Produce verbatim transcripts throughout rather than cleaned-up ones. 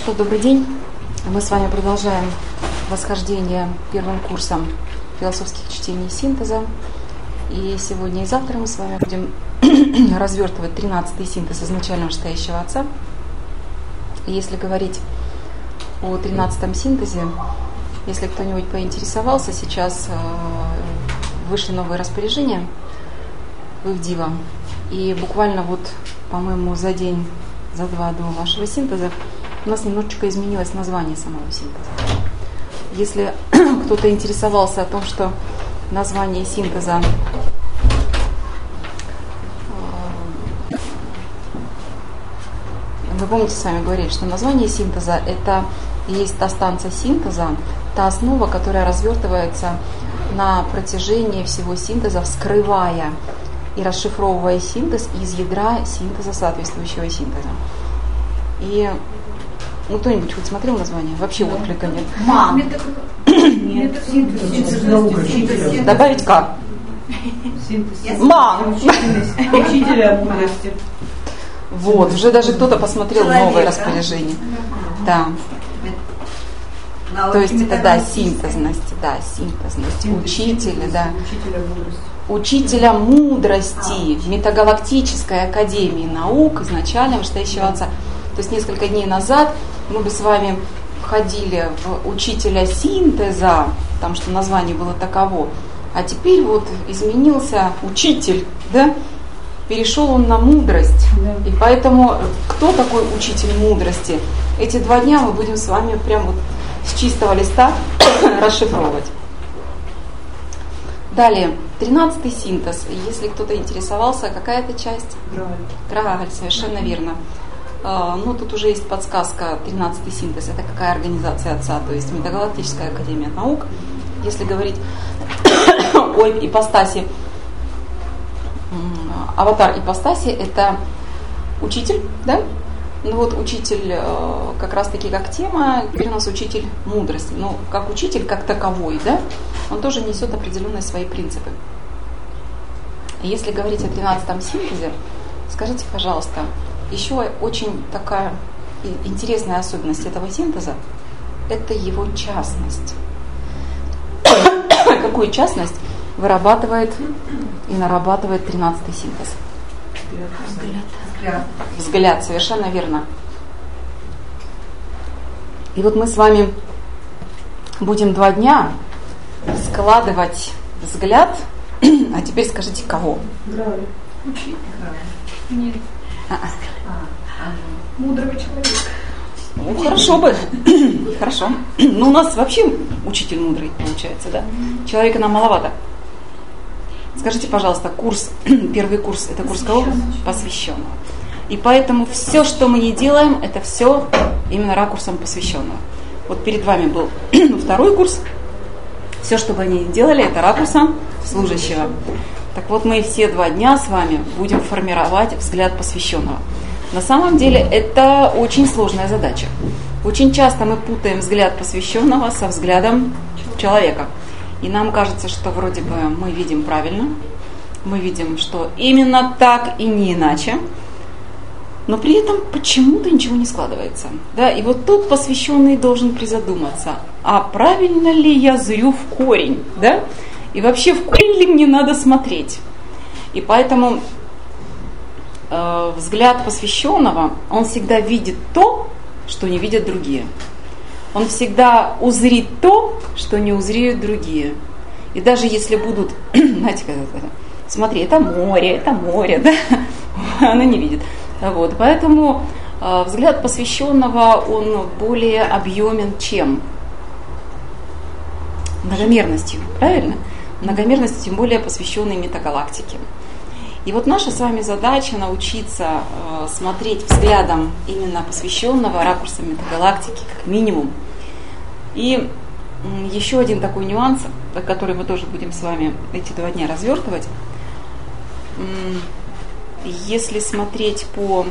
что, добрый день. Мы с вами продолжаем восхождение первым курсом философских чтений синтеза. И сегодня и завтра мы с вами будем развертывать тринадцатый синтез изначально вышестоящего Отца. И если говорить о тринадцатом синтезе, если кто-нибудь поинтересовался, сейчас вышли новые распоряжения в Ивдива. И буквально вот, по-моему, за день, за два до вашего синтеза у нас немножечко изменилось название самого синтеза. Если кто-то интересовался о том, что название синтеза вы помните, с вами говорили, что название синтеза – это и есть та станция синтеза, та основа, которая развертывается на протяжении всего синтеза, вскрывая и расшифровывая синтез из ядра синтеза соответствующего синтеза. И ну, кто-нибудь хоть смотрел название? Вообще отклика нет. Мам. Добавить К. Мам. Учителя мудрости. Вот, уже даже кто-то посмотрел новое распоряжение. Да. То есть это, да, синтезность, да, синтезность. Учителя, да. Учителя мудрости Метагалактической академии наук, изначально вышестоящего Отца. То есть несколько дней назад мы бы с вами входили в учителя синтеза, потому что название было таково, а теперь вот изменился учитель, да? Перешел он на мудрость. Да. И поэтому кто такой учитель мудрости? Эти два дня мы будем с вами прям вот с чистого листа расшифровывать. Далее, тринадцатый синтез. Если кто-то интересовался, какая это часть? Грааль. Грааль, совершенно верно. Ну, тут уже есть подсказка, тринадцатый синтез, это какая организация Отца, то есть Метагалактическая академия наук. Если говорить о ипостаси, аватар ипостаси, это учитель, да? Ну вот учитель как раз-таки как тема, теперь у нас учитель мудрости. Ну, как учитель, как таковой, да, он тоже несет определенные свои принципы. И если говорить о тринадцатом синтезе, скажите, пожалуйста, еще очень такая интересная особенность этого синтеза – это его частность. Какую частность вырабатывает и нарабатывает тринадцатый синтез? Взгляд. Взгляд. Взгляд, совершенно верно. И вот мы с вами будем два дня складывать взгляд. А теперь скажите, кого? Грааль. Учитель. Нет. Мудрого человека. Ну, хорошо бы. Хорошо. Ну, у нас вообще учитель мудрый получается, да? Человека нам маловато. Скажите, пожалуйста, курс, первый курс, это курс кого? Посвященного. И поэтому все, что мы не делаем, это все именно ракурсом посвященного. Вот перед вами был второй курс. Все, что вы не делали, это ракурсом служащего. Так вот, мы все два дня с вами будем формировать взгляд посвященного. На самом деле это очень сложная задача. Очень часто мы путаем взгляд посвященного со взглядом человека. И нам кажется, что вроде бы мы видим правильно, мы видим, что именно так и не иначе, но при этом почему-то ничего не складывается. Да? И вот тут посвященный должен призадуматься, а правильно ли я зрю в корень, да? И вообще в корень ли мне надо смотреть? И поэтому э, взгляд посвященного, он всегда видит то, что не видят другие. Он всегда узрит то, что не узреют другие. И даже если будут, знаете, как это, смотри, это море, это море, да, она не видит. Вот, поэтому э, взгляд посвященного, он более объемен чем? Многомерностью, правильно? Многомерностью, тем более посвященной метагалактике. И вот наша с вами задача научиться э, смотреть взглядом именно посвященного ракурсом метагалактики, как минимум. И м, еще один такой нюанс, который мы тоже будем с вами эти два дня развертывать. М, если смотреть по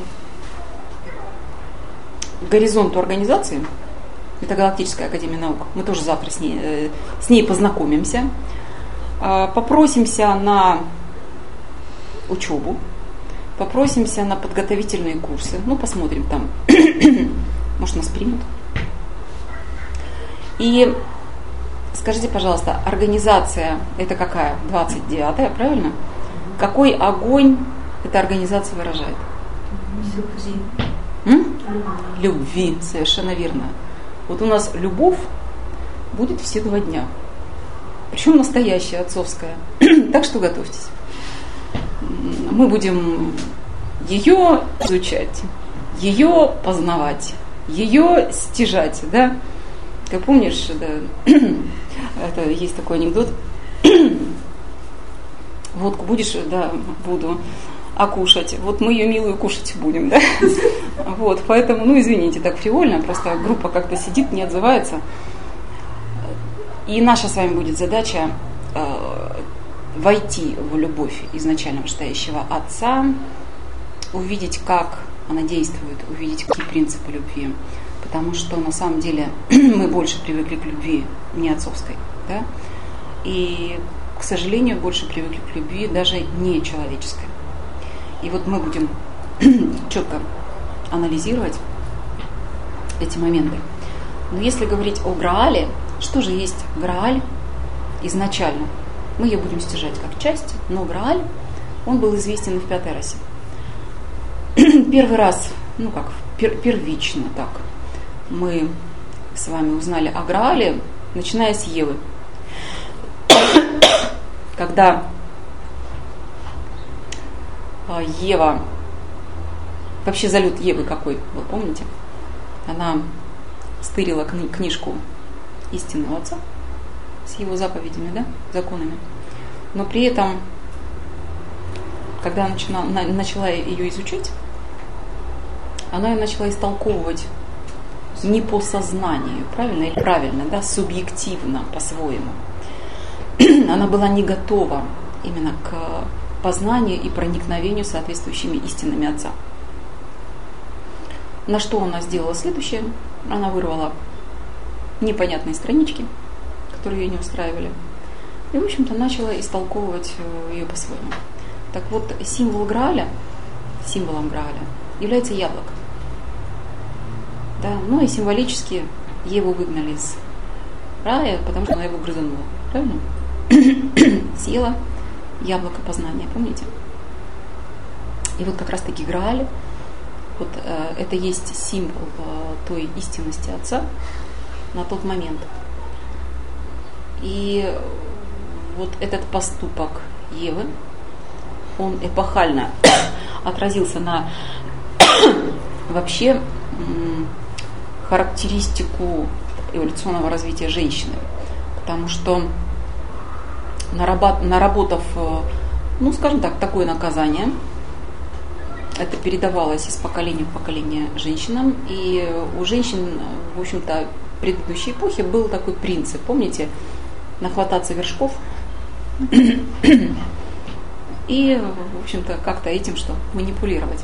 горизонту организации Метагалактической академии наук, мы тоже завтра с ней, э, с ней познакомимся, э, попросимся на учебу, попросимся на подготовительные курсы, ну, посмотрим там, Может, нас примут. И скажите, пожалуйста, организация это какая? двадцать девятая, правильно? Какой огонь эта организация выражает? Любви. Любви, совершенно верно. Вот у нас любовь будет все два дня. Причем настоящая, отцовская. Так что готовьтесь. Мы будем ее изучать, ее познавать, ее стяжать, да? Ты помнишь, да, это есть такой анекдот. Водку будешь, да, буду, а кушать. Вот мы ее милую кушать будем, да? Вот, поэтому, ну, извините, так фривольно, просто группа как-то сидит, не отзывается. И наша с вами будет задача э, войти в любовь изначально вышестоящего Отца, увидеть, как она действует, увидеть, какие принципы любви. Потому что на самом деле мы больше привыкли к любви не отцовской, да? И, к сожалению, больше привыкли к любви даже не человеческой. И вот мы будем четко анализировать эти моменты. Но если говорить о Граале, что же есть Грааль изначально? Мы ее будем стяжать как часть, но Грааль, он был известен и в пятой расе. Первый раз, ну как, пер, первично так, мы с вами узнали о Граале, начиная с Евы. Когда Ева, вообще залет Евы какой, вы помните? Она стырила кни- книжку истинного Отца с его заповедями, да, законами. Но при этом, когда она начала, на, начала ее изучать, она ее начала истолковывать не по сознанию, правильно или правильно, да, субъективно, по-своему. Она была не готова именно к познанию и проникновению соответствующими истинами Отца. На что она сделала следующее? Она вырвала непонятные странички, которые ее не устраивали, и, в общем-то, начала истолковывать ее по-своему. Так вот, символ Грааля, символом Грааля является яблоко. Да, ну и символически Еву выгнали из рая, потому что она его грызанула. Правильно? Съела яблоко познания, помните? И вот как раз-таки Грааль, вот э, это есть символ э, той истинности Отца на тот момент. И вот этот поступок Евы, он эпохально отразился на вообще м, характеристику эволюционного развития женщины. Потому что наработав, ну, скажем так, такое наказание, это передавалось из поколения в поколение женщинам, и у женщин, в общем-то, в предыдущей эпохе был такой принцип, помните, нахвататься вершков и, в общем-то, как-то этим что, манипулировать.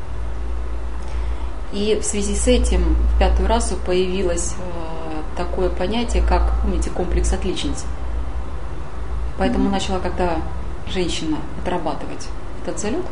И в связи с этим в пятую расу появилось такое понятие, как, помните, комплекс отличницы. Поэтому начала, когда женщина отрабатывать этот залет,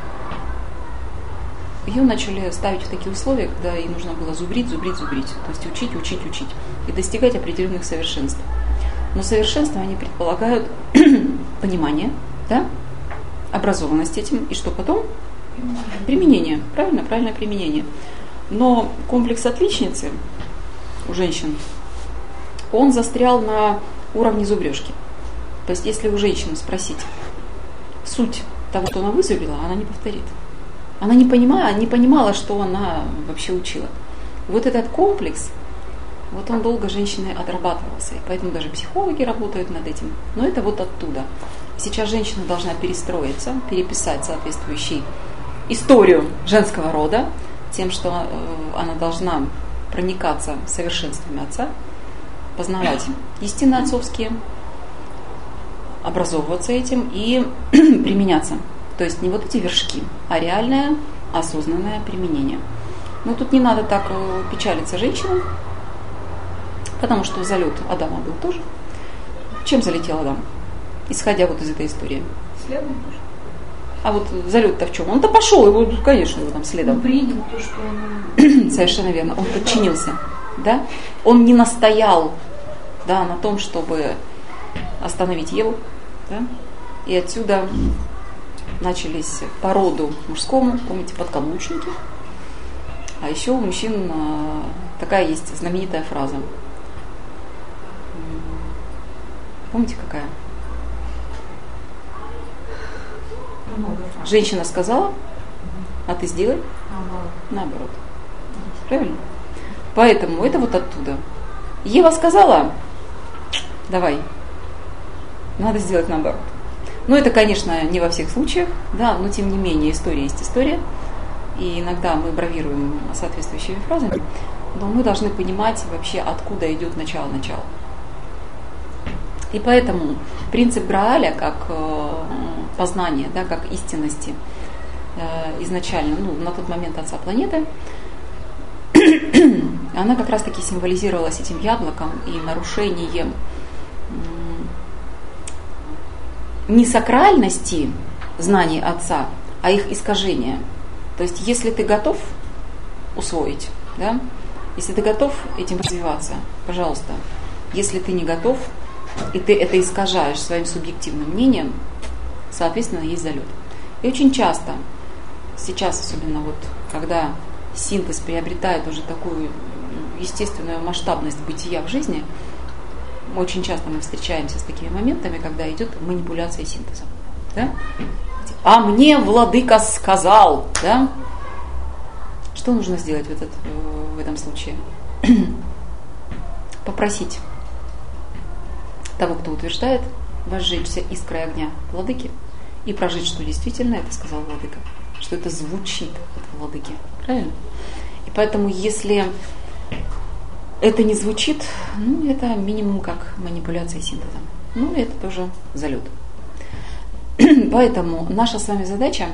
ее начали ставить в такие условия, когда ей нужно было зубрить, зубрить, зубрить. То есть учить, учить, учить. И достигать определенных совершенств. Но совершенства они предполагают понимание, да? Образованность этим. И что потом? Применение. Правильно? Правильное применение. Но комплекс отличницы у женщин, он застрял на уровне зубрежки. То есть, если у женщины спросить суть того, что она вызубрила, она не повторит. Она не понимала, не понимала, что она вообще учила. Вот этот комплекс, вот он долго женщиной отрабатывался. И поэтому даже психологи работают над этим. Но это вот оттуда. Сейчас женщина должна перестроиться, переписать соответствующую историю женского рода, тем, что она должна проникаться совершенствами Отца, познавать истины отцовские, образовываться этим и применяться. То есть не вот эти вершки, а реальное, осознанное применение. Но тут не надо так печалиться женщинам, потому что залет Адама был тоже. Чем залетел Адам? Исходя вот из этой истории. Следом тоже. А вот залет-то в чем? Он-то пошел, его, конечно, его там следом. Он принял то, что он... Совершенно верно. Он подчинился. Да? Он не настоял, да, на том, чтобы остановить Еву. Да? И отсюда начались по роду мужскому, помните, подкаблучники. А еще у мужчин такая есть знаменитая фраза. Помните, какая? Женщина сказала, а ты сделай наоборот. Правильно? Поэтому это вот оттуда. Ева сказала, давай, надо сделать наоборот. Ну, это, конечно, не во всех случаях, да, но тем не менее история есть история. И иногда мы бравируем соответствующими фразами, но мы должны понимать вообще, откуда идет начало-начало. И поэтому принцип Грааля как э, познания, да, как истинности э, изначально, ну, на тот момент отца планеты, она как раз-таки символизировалась этим яблоком и нарушением э, не сакральности знаний отца, а их искажения. То есть, если ты готов усвоить, да, если ты готов этим развиваться, пожалуйста. Если ты не готов, и ты это искажаешь своим субъективным мнением, соответственно, есть залет. И очень часто, сейчас особенно вот, когда синтез приобретает уже такую естественную масштабность бытия в жизни, очень часто мы встречаемся с такими моментами, когда идет манипуляция синтезом. Да? А мне владыка сказал, да? Что нужно сделать в, этот, в этом случае? Попросить того, кто утверждает, возжечься искрой огня владыки и прожить, что действительно это сказал владыка, что это звучит от владыки. Правильно? И поэтому, если это не звучит, ну, это минимум как манипуляция синтезом. Ну, это тоже залет. Поэтому наша с вами задача,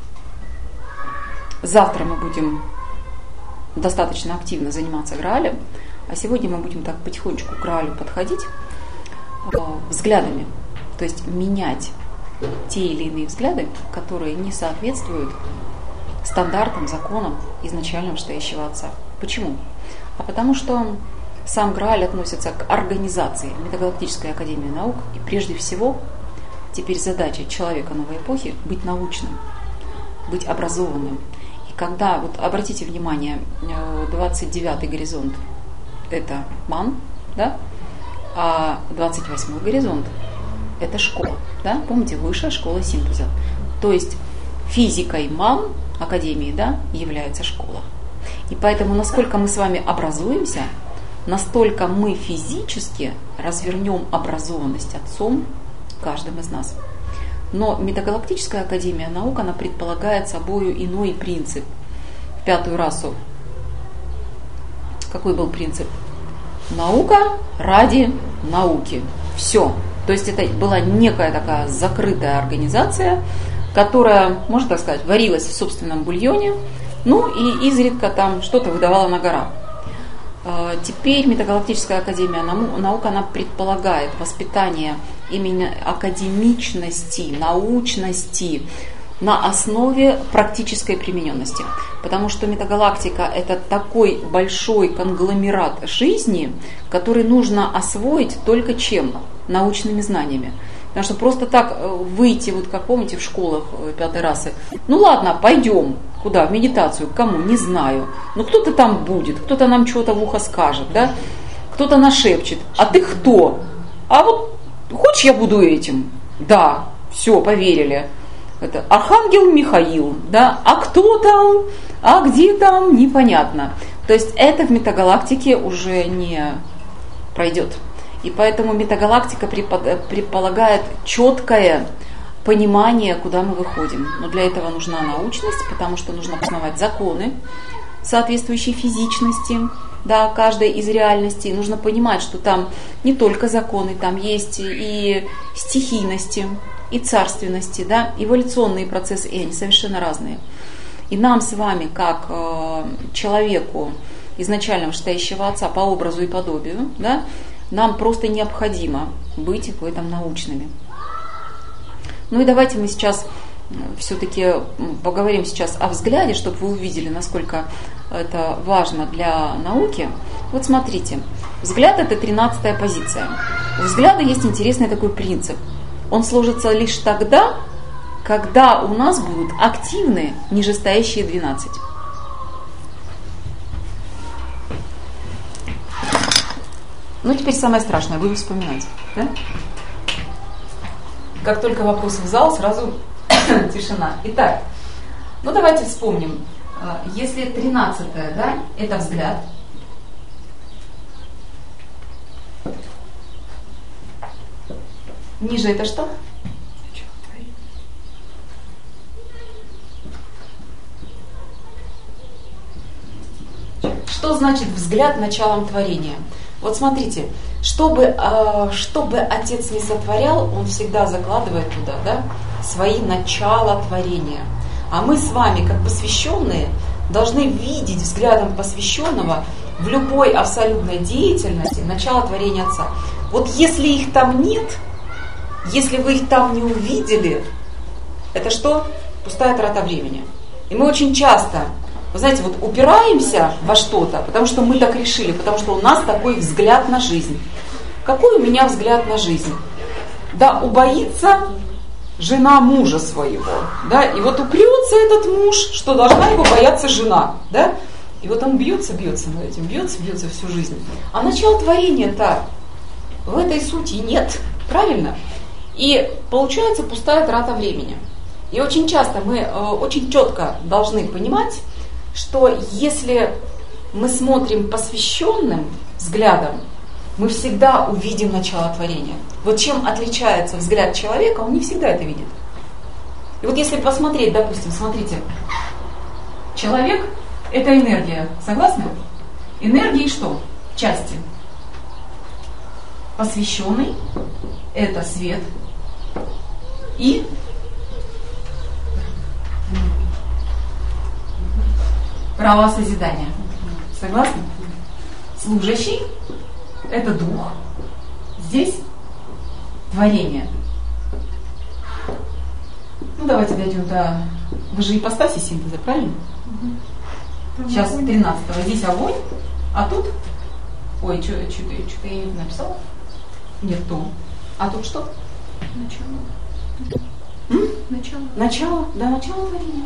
завтра мы будем достаточно активно заниматься Граалем, а сегодня мы будем так потихонечку к Граалю подходить э, взглядами, то есть менять те или иные взгляды, которые не соответствуют стандартам, законам изначально вышестоящего отца. Почему? А потому что сам Грааль относится к организации Метагалактической академии наук, и прежде всего теперь задача человека новой эпохи – быть научным, быть образованным. И когда, вот обратите внимание, двадцать девятый горизонт – это ман, да? А двадцать восьмой горизонт – это школа. Да? Помните, высшая школа синтеза. То есть физикой ман академии, да, является школа. И поэтому, насколько мы с вами образуемся, настолько мы физически развернем образованность отцом каждым из нас. Но Метагалактическая академия наук, она предполагает собою иной принцип. Пятую расу. Какой был принцип? Наука ради науки. Все. То есть это была некая такая закрытая организация, которая, можно так сказать, варилась в собственном бульоне, ну и изредка там что-то выдавала на гора. Теперь Метагалактическая академия наук, она предполагает воспитание именно академичности, научности на основе практической примененности. Потому что метагалактика – это такой большой конгломерат жизни, который нужно освоить только чем? Научными знаниями. Потому что просто так выйти, вот как помните в школах пятой расы, ну ладно, пойдем. Куда? В медитацию. К кому? Не знаю. Но кто-то там будет, кто-то нам что-то в ухо скажет, да? Кто-то нашепчет. А ты кто? А вот хочешь, я буду этим? Да, все, поверили. Это Архангел Михаил, да? А кто там? А где там? Непонятно. То есть это в метагалактике уже не пройдет. И поэтому метагалактика предполагает четкое понимание, куда мы выходим. Но для этого нужна научность, потому что нужно познавать законы, соответствующие физичности, да, каждой из реальностей. Нужно понимать, что там не только законы, там есть и стихийности, и царственности, да, эволюционные процессы, и они совершенно разные. И нам с вами, как э, человеку изначально вышестоящего отца по образу и подобию, да, нам просто необходимо быть в этом научными. Ну и давайте мы сейчас все-таки поговорим сейчас о взгляде, чтобы вы увидели, насколько это важно для науки. Вот смотрите, взгляд – это тринадцатая позиция. У взгляда есть интересный такой принцип. Он сложится лишь тогда, когда у нас будут активны нижестоящие двенадцать. Ну, теперь самое страшное, буду вспоминать. Да? Как только вопросы в зал, сразу тишина. Итак, ну давайте вспомним. Если тринадцатое, да, это взгляд. Ниже это что? Что значит взгляд началом творения? Вот смотрите, чтобы, чтобы Отец не сотворял, Он всегда закладывает туда, да, свои начала творения. А мы с вами, как посвященные, должны видеть взглядом посвященного в любой абсолютной деятельности начало творения Отца. Вот если их там нет, если вы их там не увидели, это что? Пустая трата времени. И мы очень часто, вы знаете, вот упираемся во что-то, потому что мы так решили, потому что у нас такой взгляд на жизнь. Какой у меня взгляд на жизнь? Да, убоится жена мужа своего, да, и вот упрется этот муж, что должна его бояться жена, да, и вот он бьется, бьется над этим, бьется, бьется всю жизнь. А начало творения-то в этой сути нет, правильно? И получается пустая трата времени. И очень часто мы э, очень четко должны понимать, что если мы смотрим посвященным взглядом, мы всегда увидим начало творения. Вот чем отличается взгляд человека, он не всегда это видит. И вот если посмотреть, допустим, смотрите, человек – это энергия, согласны? Энергии что? Части. Посвященный – это свет и право созидания. Согласны? Служащий – это дух. Здесь творение. Ну, давайте дойдем до... Вы же ипостаси синтеза, правильно? Угу. Сейчас тринадцатого. Здесь огонь, а тут... Ой, что-то я не написала? Нет, то. А тут что? Начало. М? Начало. Начало, да, начало творения.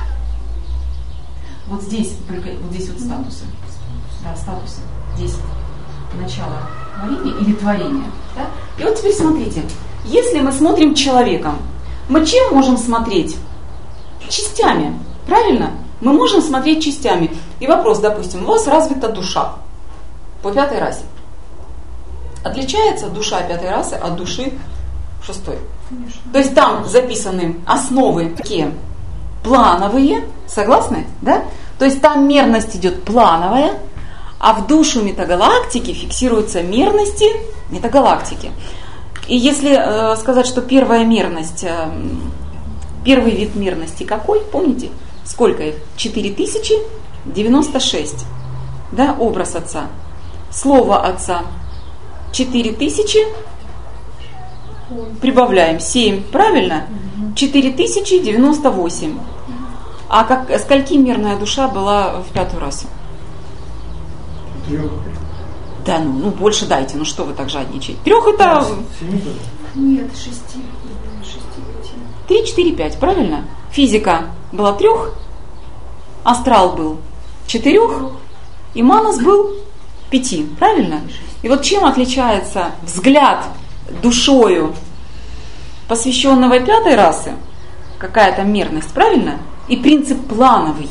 Вот здесь, только вот здесь вот статусы. Да, статусы. Здесь начало творения или творения. Да? И вот теперь смотрите, если мы смотрим человеком, мы чем можем смотреть? Частями, правильно? Мы можем смотреть частями. И вопрос, допустим, у вас развита душа по пятой расе. Отличается душа пятой расы от души шестой? Конечно. То есть там записаны основы такие плановые, согласны? Да? То есть там мерность идет плановая, а в душу метагалактики фиксируются мерности метагалактики. И если э, сказать, что первая мерность, э, первый вид мерности какой, помните? Сколько их? четыре тысячи девяносто шесть. Да, образ Отца. Слово Отца четыре тысячи, прибавляем семь, правильно? четыре тысячи девяносто восемь. А как, скольки мерная душа была в пятую расу? Трех. Да, ну, ну больше дайте, ну что вы так жадничаете? Трех это... Нет, шести. Шести, пяти. Три, четыре, пять, правильно? Физика была трех, астрал был четырех, и манас был пяти, правильно? И вот чем отличается взгляд душою посвященного пятой расы, какая-то мерность, правильно? И принцип плановый.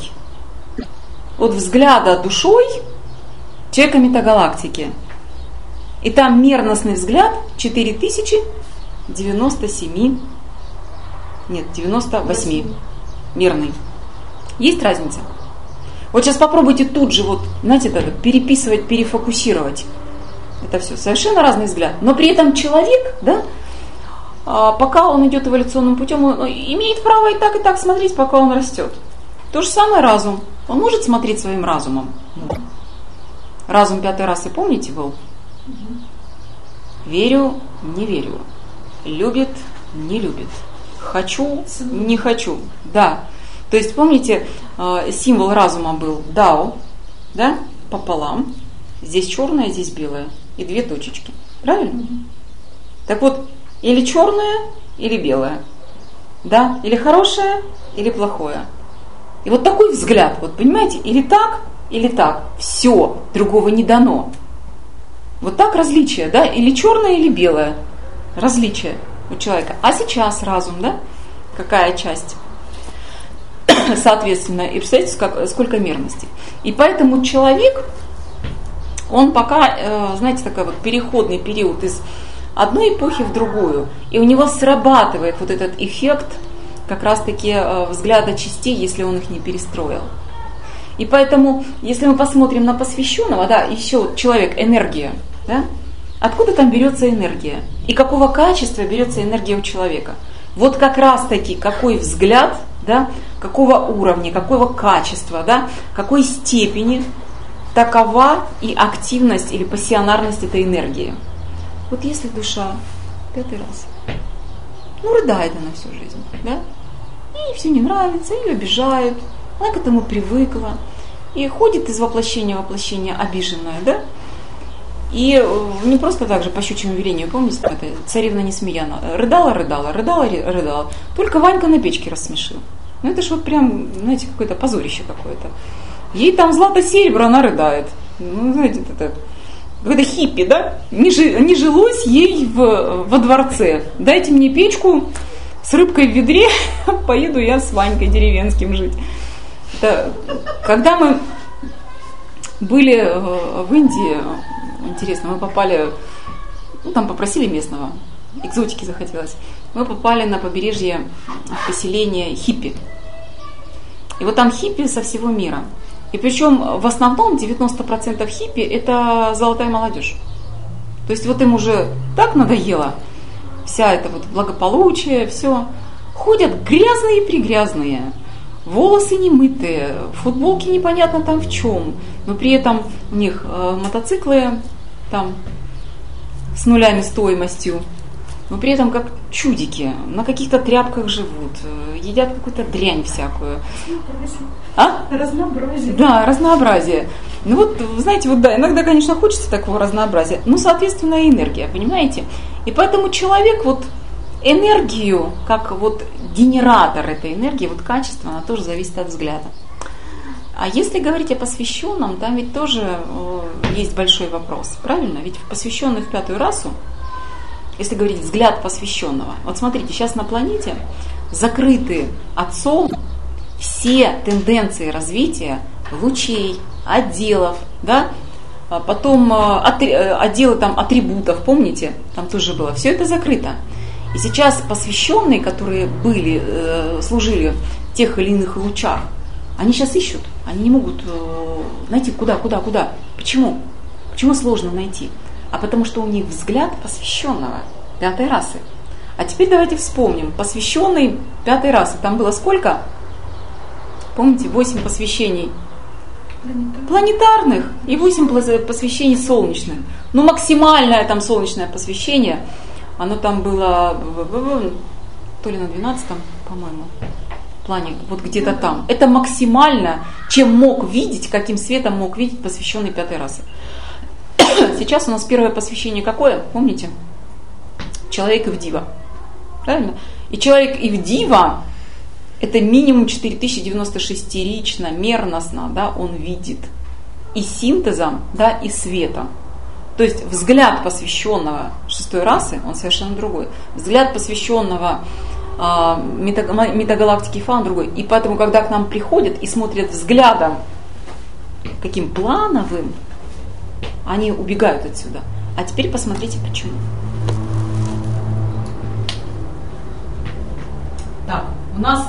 От взгляда душой человека метагалактики. И там мерностный взгляд четыре тысячи девяносто семь, нет, девяносто восемь, мерный. Есть разница? Вот сейчас попробуйте тут же, вот, знаете, это переписывать, перефокусировать. Это все совершенно разный взгляд. Но при этом человек, да, пока он идет эволюционным путем, он имеет право и так, и так смотреть, пока он растет. То же самое разум. Он может смотреть своим разумом. Разум пятой расы, помните, был? Верю, не верю. Любит, не любит. хочу, не хочу. Да. То есть, помните, символ разума был дао, да, пополам. Здесь черное, здесь белое. И две точечки. Правильно? Mm-hmm. Так вот, или черное, или белое. Да? Или хорошее, или плохое. И вот такой взгляд, вот понимаете, или так, или так. Все, другого не дано. Вот так различие, да? Или черное, или белое. Различие у человека. А сейчас разум, да? Какая часть? Соответственно, и представляете, как, сколько мерностей. И поэтому человек, он пока, знаете, такой вот переходный период из одной эпохи в другую. И у него срабатывает вот этот эффект как раз-таки взгляда частей, если он их не перестроил. И поэтому, если мы посмотрим на посвященного, да, еще человек, энергия, да, откуда там берется энергия? И какого качества берется энергия у человека? Вот как раз-таки какой взгляд, да, какого уровня, какого качества, да, какой степени такова и активность или пассионарность этой энергии. Вот если душа пятый раз, ну рыдает она всю жизнь, да, и все не нравится, ее обижают, она к этому привыкла, и ходит из воплощения в воплощение обиженная, да, и не просто так же по щучьему велению, помните, это царевна Несмеяна, рыдала, рыдала, рыдала, рыдала, только Ванька на печке рассмешил. Ну это ж вот прям, знаете, какое-то позорище какое-то. Ей там злато-серебро, она рыдает. Ну, знаете, это какой-то хиппи, да? Не, жи, не жилось ей в, во дворце. Дайте мне печку с рыбкой в ведре, поеду я с Ванькой деревенским жить. Это, когда мы были в Индии, интересно, мы попали, ну там попросили местного, экзотики захотелось. Мы попали на побережье в поселение хиппи. И вот там хиппи со всего мира. И причем в основном девяносто процентов хиппи это золотая молодежь. То есть вот им уже так надоело вся эта вот благополучие, все. Ходят грязные-пригрязные, волосы немытые, футболки непонятно там в чем, но при этом у них э, мотоциклы там с нулями стоимостью, но при этом как чудики, на каких-то тряпках живут, едят какую-то дрянь всякую. А? Разнообразие. Да, разнообразие. Ну вот, знаете, вот да, иногда, конечно, хочется такого разнообразия, но, соответственно, и энергия, понимаете? И поэтому человек вот энергию, как вот генератор этой энергии, вот качество, она тоже зависит от взгляда. А если говорить о посвященном, там ведь тоже э, есть большой вопрос, правильно? Ведь посвященный в пятую расу, если говорить взгляд посвященного, вот смотрите, сейчас на планете закрыты от Солнца все тенденции развития лучей, отделов, да, потом отделы там атрибутов, помните, там тоже было, все это закрыто. И сейчас посвященные, которые были, служили в тех или иных лучах, они сейчас ищут, они не могут найти куда, куда, куда. Почему? Почему сложно найти? А потому что у них взгляд посвященного пятой расы. А теперь давайте вспомним, посвященный пятой расы, там было сколько? Помните, восемь посвящений планетарных и восемь посвящений солнечных. Ну, максимальное там солнечное посвящение, оно там было то ли на двенадцатом, по-моему, плане, вот где-то там. Это максимально, чем мог видеть, каким светом мог видеть посвященный пятой расы. Сейчас у нас первое посвящение какое? Помните? Человек Ивдива. Правильно? И человек Ивдива это минимум четыре тысячи девяносто шестерично, мерностно, да, он видит. И синтезом, да, и светом. То есть взгляд посвященного шестой расы, он совершенно другой. Взгляд посвященного э, метагалактики Фа другой. И поэтому, когда к нам приходят и смотрят взглядом каким плановым, они убегают отсюда. А теперь посмотрите, почему. Так, у нас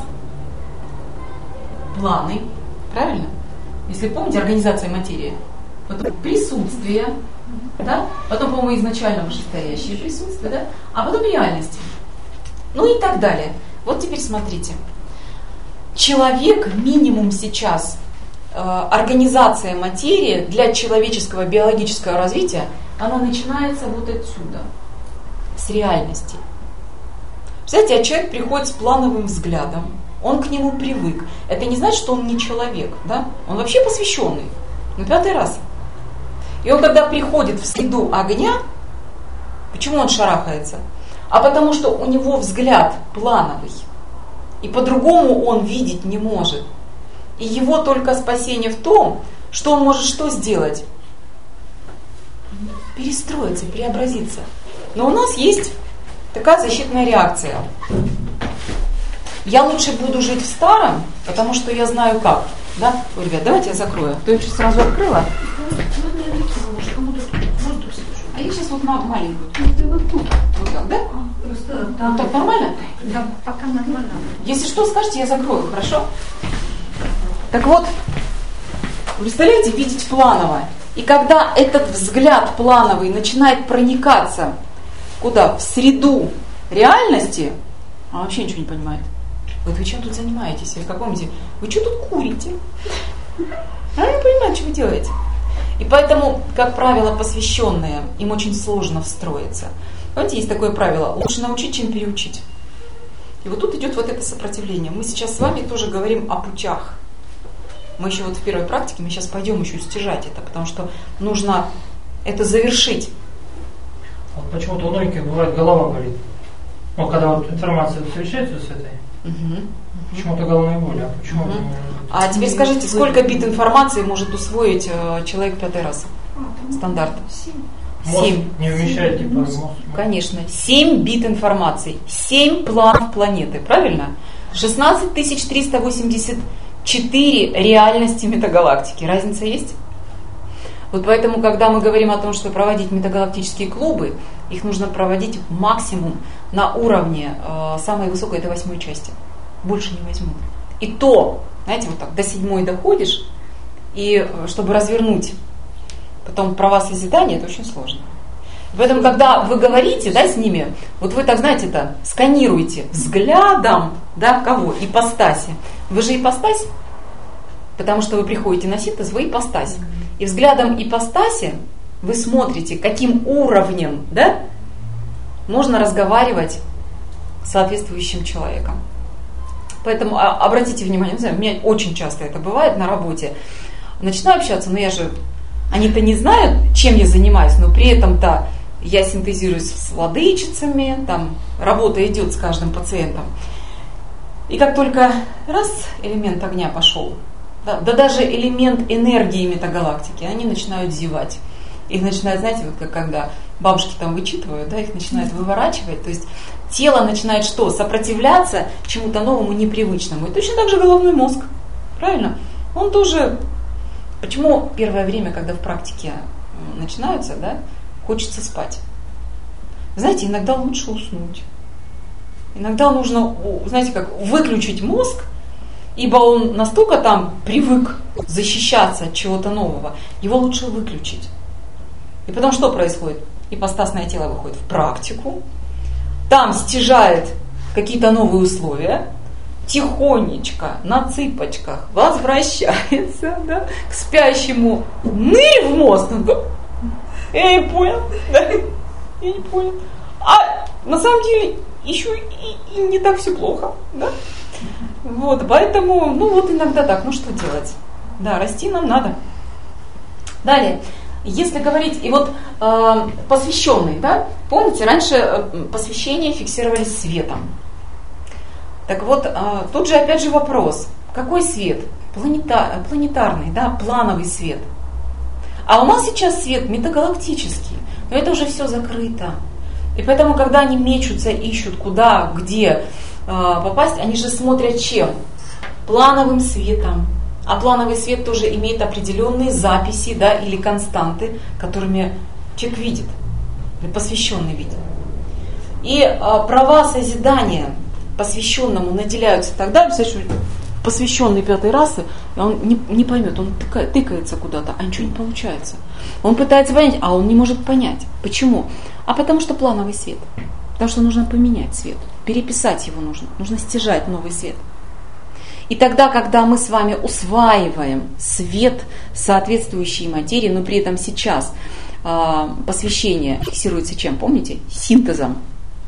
планы, правильно? Если помните, организация материи. Потом присутствие, да? Потом, по-моему, изначально вышестоящее присутствие, да? А потом реальность. Ну и так далее. Вот теперь смотрите. Человек минимум сейчас, э, организация материи для человеческого биологического развития, она начинается вот отсюда, с реальности. Представляете, а человек приходит с плановым взглядом, он к нему привык. Это не значит, что он не человек, да? Он вообще посвященный, на пятый раз. И он, когда приходит в среду огня, почему он шарахается? А потому что у него взгляд плановый, и по-другому он видеть не может. И его только спасение в том, что он может что сделать? Перестроиться, преобразиться. Но у нас есть такая защитная реакция. Я лучше буду жить в старом, потому что я знаю как. Да? Ой, ребят, давайте я закрою. То я сейчас сразу открыла. А я сейчас вот маленькую. Вот так, да? Вот так нормально? Да, пока нормально. Если что, скажите, я закрою, хорошо? Так вот, представляете, видеть планово. И когда этот взгляд плановый начинает проникаться куда? В среду реальности, он вообще ничего не понимает. Вот вы чем тут занимаетесь? Или как помните, вы что тут курите? Она не понимает, что вы делаете. И поэтому, как правило, посвященные, им очень сложно встроиться. Знаете, есть такое правило: лучше научить, чем переучить. И вот тут идет вот это сопротивление. Мы сейчас с вами тоже говорим о путях. Мы еще вот в первой практике, мы сейчас пойдем еще стяжать это, потому что нужно это завершить. Вот почему-то у многих бывает голова болит. Ну, когда вот информация встречается с этой, угу. почему-то головная боль. А почему? Угу. А теперь скажите, сколько бит информации может усвоить э, человек пятый раз? Стандарт. Мозг семь. Не вмещает, типа, мозг. Конечно. семь бит информации. семь планов планеты, правильно? шестнадцать тысяч триста восемьдесят четыре реальности метагалактики. Разница есть? Вот поэтому, когда мы говорим о том, что проводить метагалактические клубы, их нужно проводить максимум на уровне э, самой высокой, это восьмой части. Больше не возьмут. И то, знаете, вот так, до седьмой доходишь, и чтобы развернуть потом права созидания, это очень сложно. Поэтому, когда вы говорите, да, с ними, вот вы так, знаете, это сканируете взглядом, да, кого? Ипостаси. Вы же ипостась, потому что вы приходите на синтез, вы ипостась. И взглядом ипостаси вы смотрите, каким уровнем, да, можно разговаривать с соответствующим человеком. Поэтому а, обратите внимание, не знаю, у меня очень часто это бывает на работе. Начинаю общаться, но я же, они-то не знают, чем я занимаюсь, но при этом-то я синтезируюсь с владычицами, там работа идет с каждым пациентом. И как только раз элемент огня пошел, да, да даже элемент энергии метагалактики, они начинают зевать. Их начинают, знаете, вот как когда бабушки там вычитывают, да, их начинают выворачивать. То есть тело начинает что? Сопротивляться чему-то новому, непривычному. И точно так же головной мозг. Правильно? Он тоже... Почему первое время, когда в практике начинаются, да, хочется спать? Знаете, иногда лучше уснуть. Иногда нужно, знаете, как выключить мозг, ибо он настолько там привык защищаться от чего-то нового, его лучше выключить. И потом что происходит? Ипостасное тело выходит в практику, там стяжает какие-то новые условия, тихонечко, на цыпочках возвращается, да, к спящему, нырь в мозг. Я не понял, да? Я не понял. А на самом деле еще и, и не так все плохо, да? Вот, поэтому, ну вот иногда так, ну что делать? Да, расти нам надо. Далее, если говорить, и вот э, посвященный, да, помните, раньше э, посвящения фиксировались светом. Так вот, э, тут же опять же вопрос, какой свет? Планета, планетарный, да, плановый свет. А у нас сейчас свет метагалактический, но это уже все закрыто. И поэтому, когда они мечутся, ищут куда, где э, попасть, они же смотрят чем? Плановым светом. А плановый свет тоже имеет определенные записи, да, или константы, которыми человек видит, или посвященный видит. И э, права созидания посвященному наделяются тогда, представляете, посвященный пятой расы, он не, не поймет, он тыка, тыкается куда-то, а ничего не получается. Он пытается понять, а он не может понять. Почему? А потому что плановый свет. Потому что нужно поменять цвет, переписать его нужно, нужно стяжать новый свет. И тогда, когда мы с вами усваиваем свет соответствующей материи, но при этом сейчас э, посвящение фиксируется чем? Помните? Синтезом.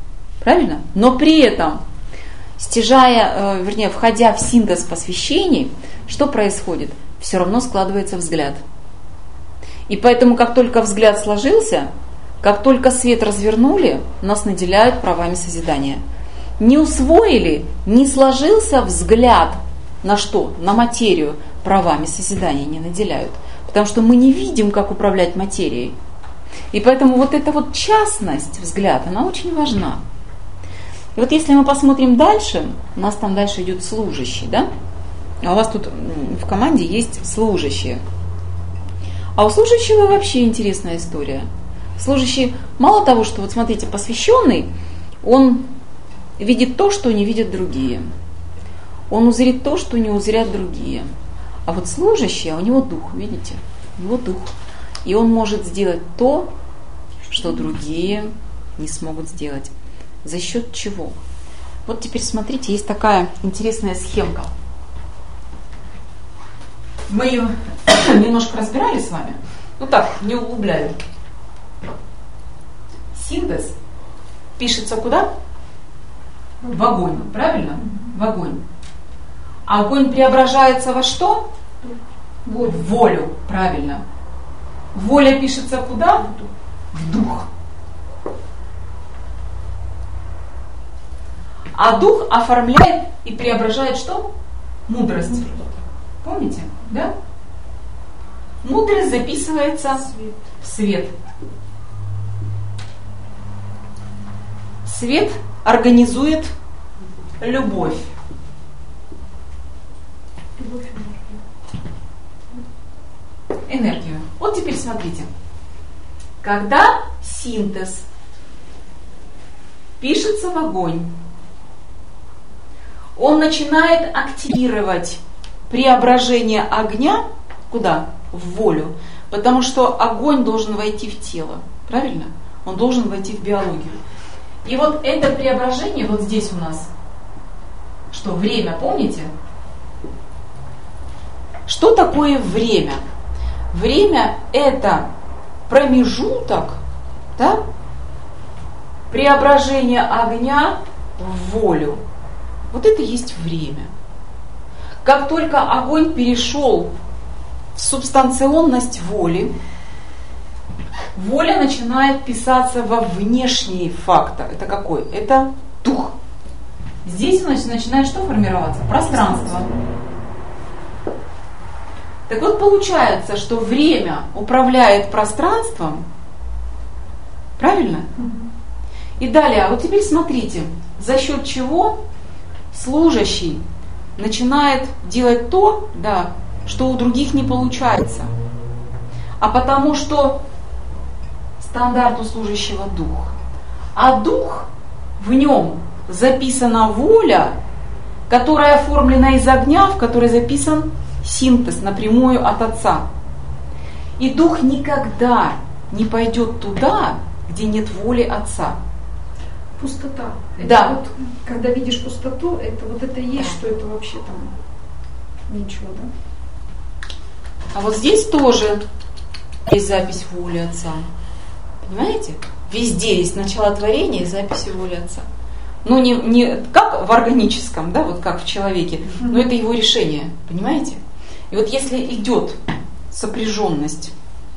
Правильно? Но при этом, стяжая, вернее, входя в синтез посвящений, что происходит? Все равно складывается взгляд. И поэтому, как только взгляд сложился, как только свет развернули, нас наделяют правами созидания. Не усвоили, не сложился взгляд на что? На материю, правами созидания не наделяют. Потому что мы не видим, как управлять материей. И поэтому вот эта вот частность взгляда, она очень важна. И вот если мы посмотрим дальше, у нас там дальше идет служащий, да? А у вас тут в команде есть служащие. А у служащего вообще интересная история. Служащий, мало того, что, вот смотрите, посвященный, он видит то, что не видят другие. Он узрит то, что не узрят другие. А вот служащий, у него дух, видите? У него дух. И он может сделать то, что другие не смогут сделать. За счет чего? Вот теперь смотрите, есть такая интересная схемка. Мы ее немножко разбирали с вами. Ну так, не углубляю. Синтез пишется куда? В огонь, правильно? В огонь. А огонь преображается во что? В волю, правильно. Воля пишется куда? В дух. А дух оформляет и преображает что? Мудрость. Помните? Да? Мудрость записывается в свет. Свет организует любовь. Энергию. Вот теперь смотрите. Когда синтез пишется в огонь, он начинает активировать преображение огня куда? В волю. Потому что огонь должен войти в тело. Правильно? Он должен войти в биологию. И вот это преображение вот здесь у нас. Что? Время, помните? Что такое время? Время – это промежуток, да, преображения огня в волю. Вот это есть время. Как только огонь перешел в субстанционность воли, воля начинает писаться во внешний фактор. Это какой? Это дух. Здесь у нас начинает что формироваться? Пространство. Так вот получается, что время управляет пространством, правильно? И далее, а вот теперь смотрите, за счет чего служащий начинает делать то, да, что у других не получается. А потому что стандарт у служащего дух. А дух, в нем записана воля, которая оформлена из огня, в которой записан синтез напрямую от Отца. И дух никогда не пойдет туда, где нет воли Отца. Пустота. Это Да. Вот, когда видишь пустоту, это вот это и есть, что это вообще там ничего, да? А вот здесь тоже есть запись воли Отца. Понимаете? Везде есть начало творения и записи воли Отца. Ну, не, не как в органическом, да, вот как в человеке, но это его решение. Понимаете? И вот если идет сопряженность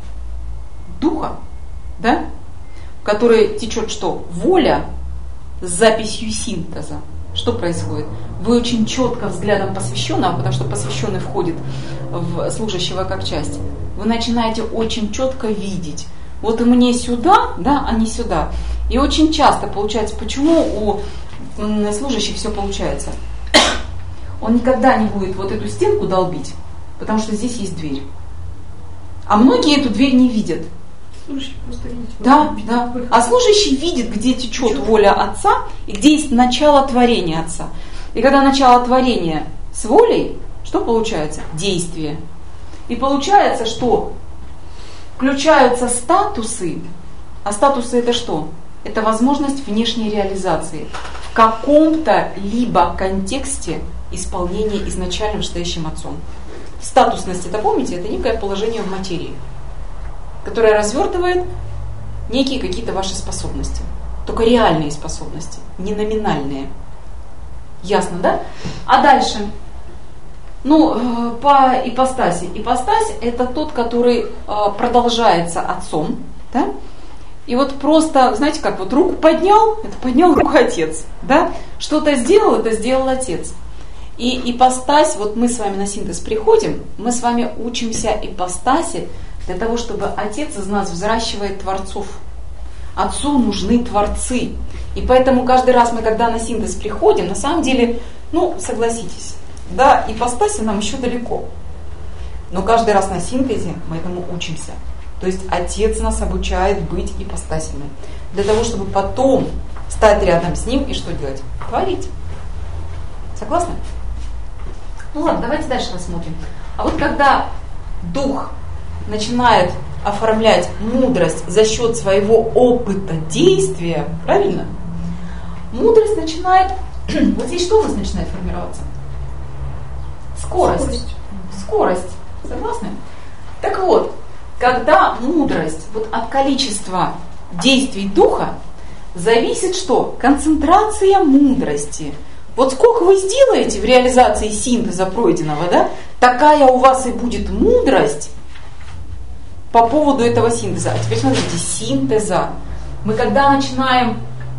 духа, да, в которой течет что? Воля с записью синтеза. Что происходит? Вы очень четко взглядом посвященного, потому что посвященный входит в служащего как часть, вы начинаете очень четко видеть. Вот и мне сюда, да, а не сюда. И очень часто получается, почему у служащих все получается? Он никогда не будет вот эту стенку долбить, потому что здесь есть дверь. А многие эту дверь не видят. Слушай, просто видите. Да, да. А служащий видит, где течет воля Отца и где есть начало творения Отца. И когда начало творения с волей, что получается? Действие. И получается, что включаются статусы. А статусы это что? Это возможность внешней реализации в каком-то либо контексте исполнения изначально вышестоящим Отцом. Статусность, это помните, это некое положение в материи, которое развертывает некие какие-то ваши способности. Только реальные способности, не номинальные. Ясно, да? А дальше? Ну, по ипостаси. Ипостась – это тот, который продолжается отцом, да? И вот просто, знаете, как вот руку поднял, это поднял руку отец, да? Что-то сделал, это сделал отец. И ипостась, вот мы с вами на синтез приходим, мы с вами учимся ипостаси для того, чтобы отец из нас взращивает творцов. Отцу нужны творцы. И поэтому каждый раз мы, когда на синтез приходим, на самом деле, ну, согласитесь, да, ипостаси нам еще далеко. Но каждый раз на синтезе мы этому учимся. То есть отец нас обучает быть ипостасями. Для того, чтобы потом стать рядом с ним и что делать? Творить. Согласны? Ну ладно, давайте дальше рассмотрим. А вот когда дух начинает оформлять мудрость за счет своего опыта действия, правильно? Мудрость начинает, вот здесь что у нас начинает формироваться? Скорость. Скорость. Скорость. Согласны? Так вот, когда мудрость вот от количества действий духа зависит что? Концентрация мудрости. Вот сколько вы сделаете в реализации синтеза пройденного, да, такая у вас и будет мудрость по поводу этого синтеза. А теперь смотрите, синтеза. Мы когда начинаем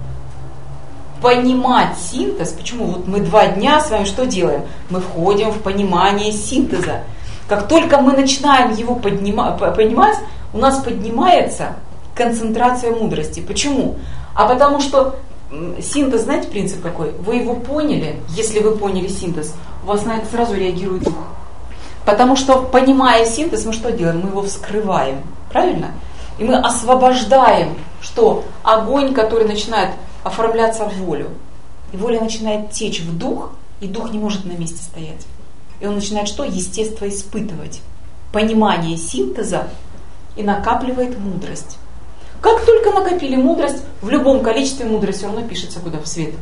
понимать синтез, почему вот мы два дня с вами что делаем? Мы входим в понимание синтеза. Как только мы начинаем его поднима- понимать, у нас поднимается концентрация мудрости. Почему? А потому что синтез, знаете, принцип какой? Вы его поняли, если вы поняли синтез, у вас на это сразу реагирует дух. Потому что, понимая синтез, мы что делаем? Мы его вскрываем, правильно? И мы освобождаем, что огонь, который начинает оформляться в волю, и воля начинает течь в дух, и дух не может на месте стоять. И он начинает что? Естество испытывать. Понимание синтеза и накапливает мудрость. Как только накопили мудрость, в любом количестве мудрость все равно пишется куда? В свет.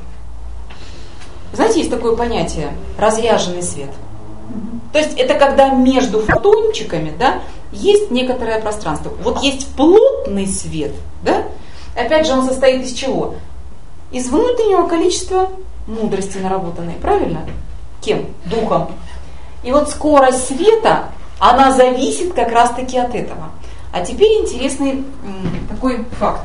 Знаете, есть такое понятие разряженный свет. То есть это когда между фотончиками, да, есть некоторое пространство. Вот есть плотный свет, да? Опять же, он состоит из чего? Из внутреннего количества мудрости наработанной, правильно? Кем? Духом. И вот скорость света, она зависит как раз-таки от этого. А теперь интересный м, такой факт.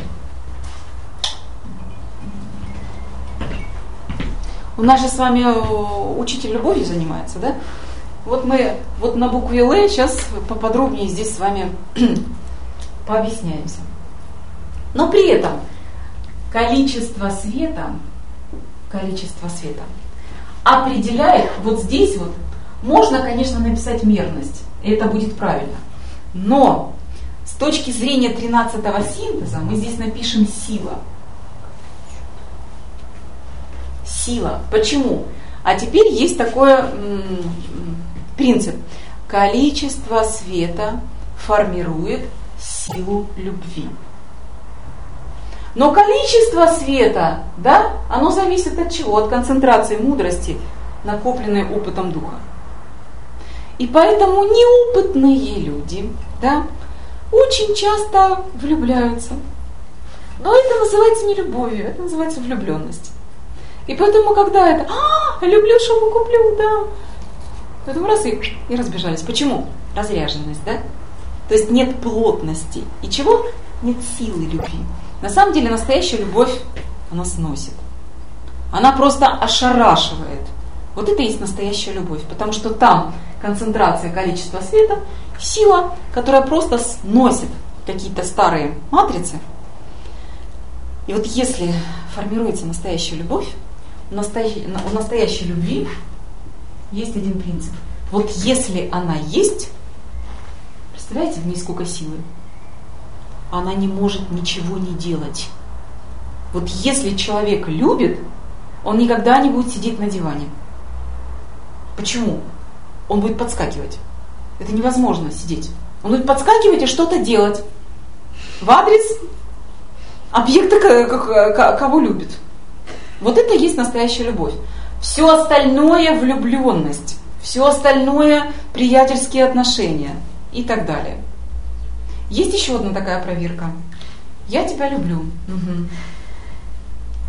У нас же с вами учитель любовью занимается, да? Вот мы вот на букве Л сейчас поподробнее здесь с вами пообъясняемся. Но при этом количество света, количество света определяет, вот здесь вот, можно, конечно, написать мерность, и это будет правильно. Но с точки зрения тринадцатого синтеза мы здесь напишем сила. Сила. Почему? А теперь есть такой м- принцип. Количество света формирует силу любви. Но количество света, да, оно зависит от чего? От концентрации мудрости, накопленной опытом духа. И поэтому неопытные люди, да, очень часто влюбляются. Но это называется не любовью, это называется влюбленность. И поэтому, когда это, а, люблю, шубу куплю, да, поэтому раз и, и разбежались. Почему? Разряженность, да? То есть нет плотности. И чего? Нет силы любви. На самом деле настоящая любовь, она сносит. Она просто ошарашивает. Вот это и есть настоящая любовь. Потому что там концентрация количества света, сила, которая просто сносит какие-то старые матрицы. И вот если формируется настоящая любовь, у настоящей, у настоящей любви есть один принцип. Вот если она есть, представляете, в ней сколько силы? Она не может ничего не делать. Вот если человек любит, он никогда не будет сидеть на диване. Почему? Он будет подскакивать. Это невозможно сидеть. Он будет подскакивать и что-то делать в адрес объекта, кого любит. Вот это и есть настоящая любовь. Все остальное влюбленность, все остальное приятельские отношения и так далее. Есть еще одна такая проверка. Я тебя люблю. Угу.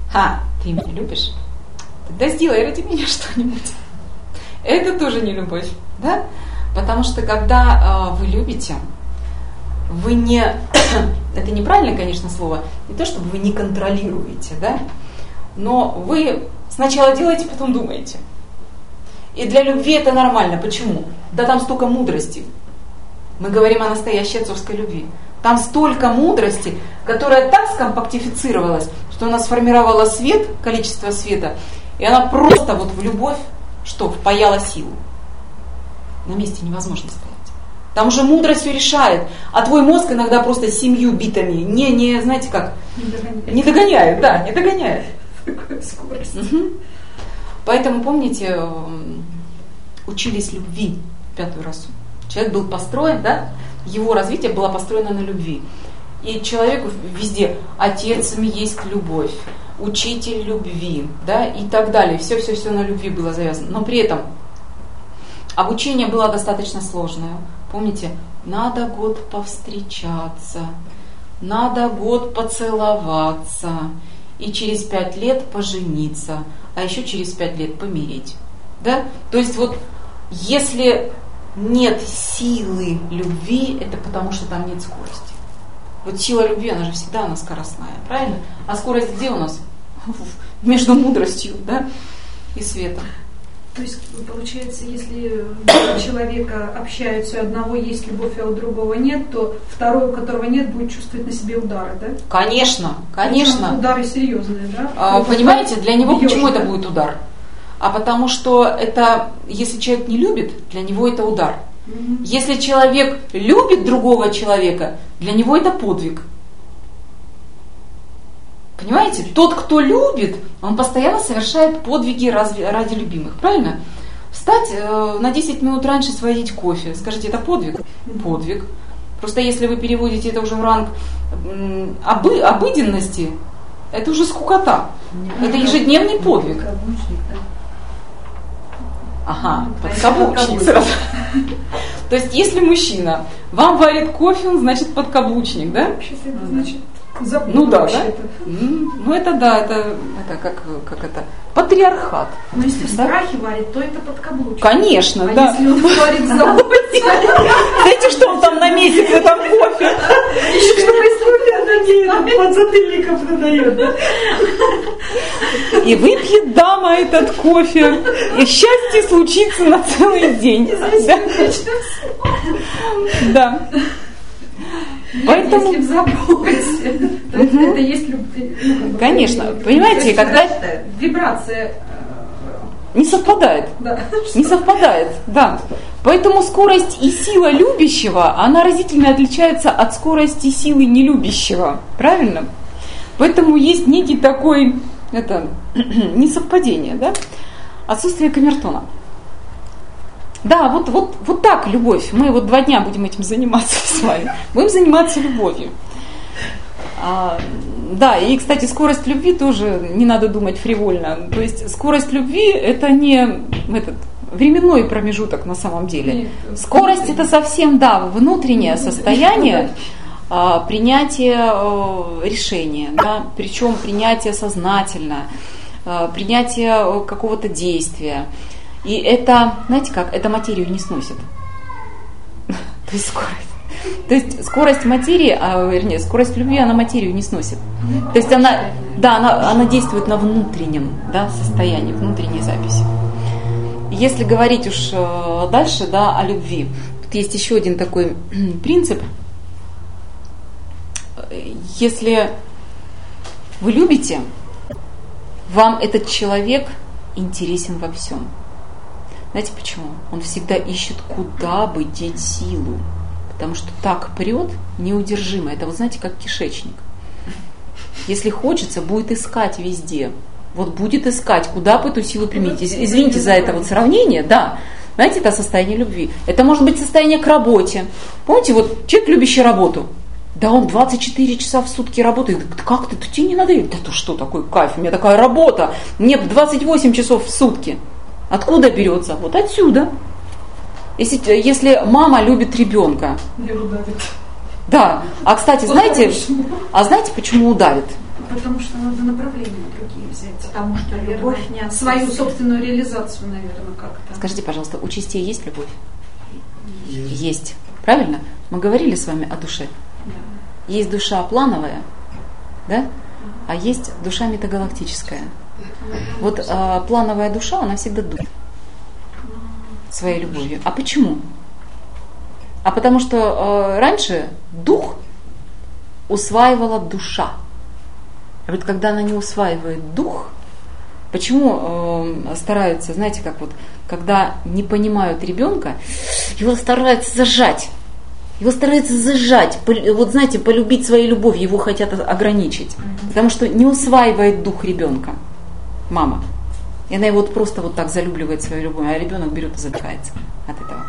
ха, ты меня любишь? Тогда сделай ради меня что-нибудь. Это тоже не любовь, да? Потому что когда э, вы любите, вы не, это неправильное, конечно, слово, не то, чтобы вы не контролируете, да? Но вы сначала делаете, потом думаете. И для любви это нормально. Почему? Да там столько мудрости. Мы говорим о настоящей отцовской любви. Там столько мудрости, которая так скомпактифицировалась, что она сформировала свет, количество света, и она просто вот в любовь, что, впаяла силу. На месте невозможно стоять. Там уже мудрость все решает, а твой мозг иногда просто семью битами не, не знаете как, Не догоняет. не догоняет, да, не догоняет. Такая скорость. Угу. Поэтому, помните, учились любви пятую расу. Человек был построен, да, его развитие было построено на любви. И человеку везде отецами есть любовь, учитель любви, да, и так далее. Все-все-все на любви было завязано. Но при этом обучение было достаточно сложное. Помните, надо год повстречаться, надо год поцеловаться, и через пять лет пожениться, а еще через пять лет помереть. Да? То есть вот если нет силы любви, это потому что там нет скорости. Вот сила любви, она же всегда она скоростная, правильно? А скорость где у нас? Между мудростью, да, и светом. То есть, получается, если два человека общаются, у одного есть любовь, а у другого нет, то второй, у которого нет, будет чувствовать на себе удары, да? Конечно, конечно. Удары серьезные, да? А, понимаете, для него бьешь, почему да? это будет удар? А потому что это, если человек не любит, для него это удар. Мгм. Если человек любит другого человека, для него это подвиг. Понимаете? Тот, кто любит, он постоянно совершает подвиги ради, ради любимых. Правильно? Встать э, на десять минут раньше, сварить кофе. Скажите, это подвиг? Подвиг. Просто если вы переводите это уже в ранг м, обы, обыденности, это уже скукота. Это ежедневный подвиг. Подкаблучник, да? Ага, А подкаблучник это сразу. То есть, если мужчина вам варит кофе, он значит подкаблучник, да? Вообще это значит забыл Ну да, да? вообще-то. М, Ну это да, это, это как, как это, патриархат. Но если в Да? страхе варит, то это подкаблучник. Конечно, А да. если он варит в заботе, Знаете, что он там на месяц в этом кофе? Подзатыльников надает, да? И выпьет дама этот кофе, и счастье случится на целый день. Да. Да. Поэтому, если в заботе, то это это есть любовь. Ну, как бы, конечно, любовь. понимаете, То есть когда это вибрация, не совпадает. да. Не совпадает, да. Поэтому скорость и сила любящего, она разительно отличается от скорости и силы нелюбящего. Правильно? Поэтому есть некий такой, это, несовпадение, да? Отсутствие камертона. Да, вот, вот, вот так любовь. Мы вот два дня будем этим заниматься с вами. Будем заниматься любовью. А, да, и, кстати, скорость любви тоже не надо думать фривольно. То есть скорость любви это не этот, временной промежуток на самом деле. Нет. Скорость это совсем, да, внутреннее состояние а, принятия а, решения, да, причем принятие сознательно, а, принятие а, какого-то действия. И это, знаете как, это материю не сносит. То есть скорость. То есть скорость материи, а, вернее, скорость любви, она материю не сносит. То есть она, да, она, она действует на внутреннем, да, состоянии, внутренней записи. Если говорить уж э, дальше, да, о любви, тут есть еще один такой принцип. Если вы любите, вам этот человек интересен во всем. Знаете почему? Он всегда ищет, куда бы деть силу. Потому что так прет неудержимо. Это, вот знаете, как кишечник. Если хочется, будет искать везде. Вот будет искать, куда бы эту силу применить. Извините за это вот сравнение, да. Знаете, это состояние любви. Это может быть состояние к работе. Помните, вот человек, любящий работу. Да он двадцать четыре часа в сутки работает. Как ты? Тебе не надоело? Да ты что, такой кайф, у меня такая работа. Мне двадцать восемь часов в сутки. Откуда берется? Вот отсюда. Если, если мама любит ребенка. Я удавит. Да. А, кстати, знаете, а знаете, почему удавит? Потому что надо направления другие взять. Потому что Наверное, любовь не отсутствует. свою собственную реализацию, наверное, как-то. Скажите, пожалуйста, у частей есть любовь? Есть. Есть. Правильно? Мы говорили с вами о душе. Да. Есть душа плановая, да? А есть душа метагалактическая. Вот а, плановая душа, она всегда дует своей любовью. А почему? А потому что а, раньше дух усваивала душа. А вот когда она не усваивает дух, почему э, стараются, знаете, как вот, когда не понимают ребенка, его стараются зажать. Его стараются зажать, вот знаете, полюбить своей любовью, его хотят ограничить. Потому что не усваивает дух ребенка, мама. И она его вот просто вот так залюбливает своей любовью, а ребенок берет и задыхается от этого.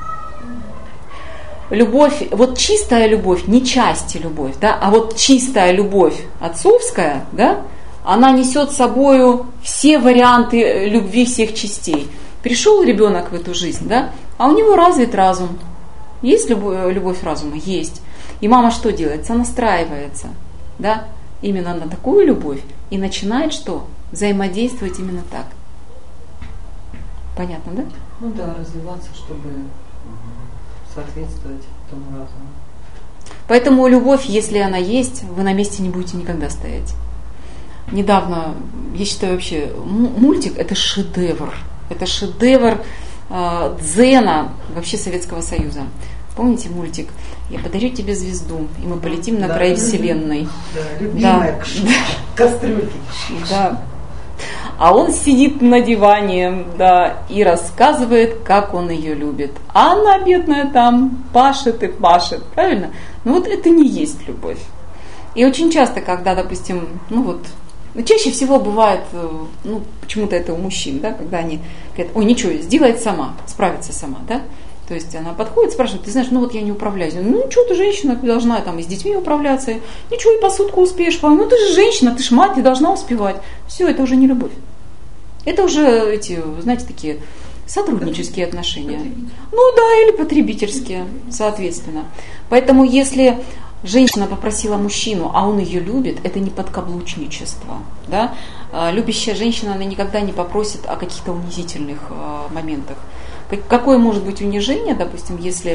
Любовь, вот чистая любовь, не части любовь, да, а вот чистая любовь отцовская, да, она несет с собою все варианты любви всех частей. Пришел ребенок в эту жизнь, да, а у него развит разум. Есть любовь, любовь разума? Есть. И мама что делает? Сонастраивается, да, именно на такую любовь и начинает что? Взаимодействовать именно так. Понятно, да? Ну да, развиваться, чтобы соответствовать этому разуму. Поэтому любовь, если она есть, вы на месте не будете никогда стоять. Недавно, я считаю вообще, мультик это шедевр. Это шедевр э, дзена вообще Советского Союза. Помните мультик? Я подарю тебе звезду, и мы полетим на да, край да, вселенной. Да, любимая да. кастрюльки. Да. А он сидит на диване, да, и рассказывает, как он ее любит. А она, бедная, там пашет и пашет, правильно? Ну вот это не есть любовь. И очень часто, когда, допустим, ну вот, ну, чаще всего бывает, ну, почему-то это у мужчин, да, когда они говорят, ой, ничего, сделает сама, справится сама, да. То есть она подходит, спрашивает, ты знаешь, ну вот я не управляюсь. Ну ничего, ты женщина, ты должна там и с детьми управляться. Ничего, и посудку успеешь помыть. Ну ты же женщина, ты ж мать, ты должна успевать. Все, это уже не любовь. Это уже эти, знаете, такие сотруднические отношения. Ну да, или потребительские, соответственно. Поэтому если женщина попросила мужчину, а он ее любит, это не подкаблучничество. Да? Любящая женщина, она никогда не попросит о каких-то унизительных моментах. Какое может быть унижение, допустим, если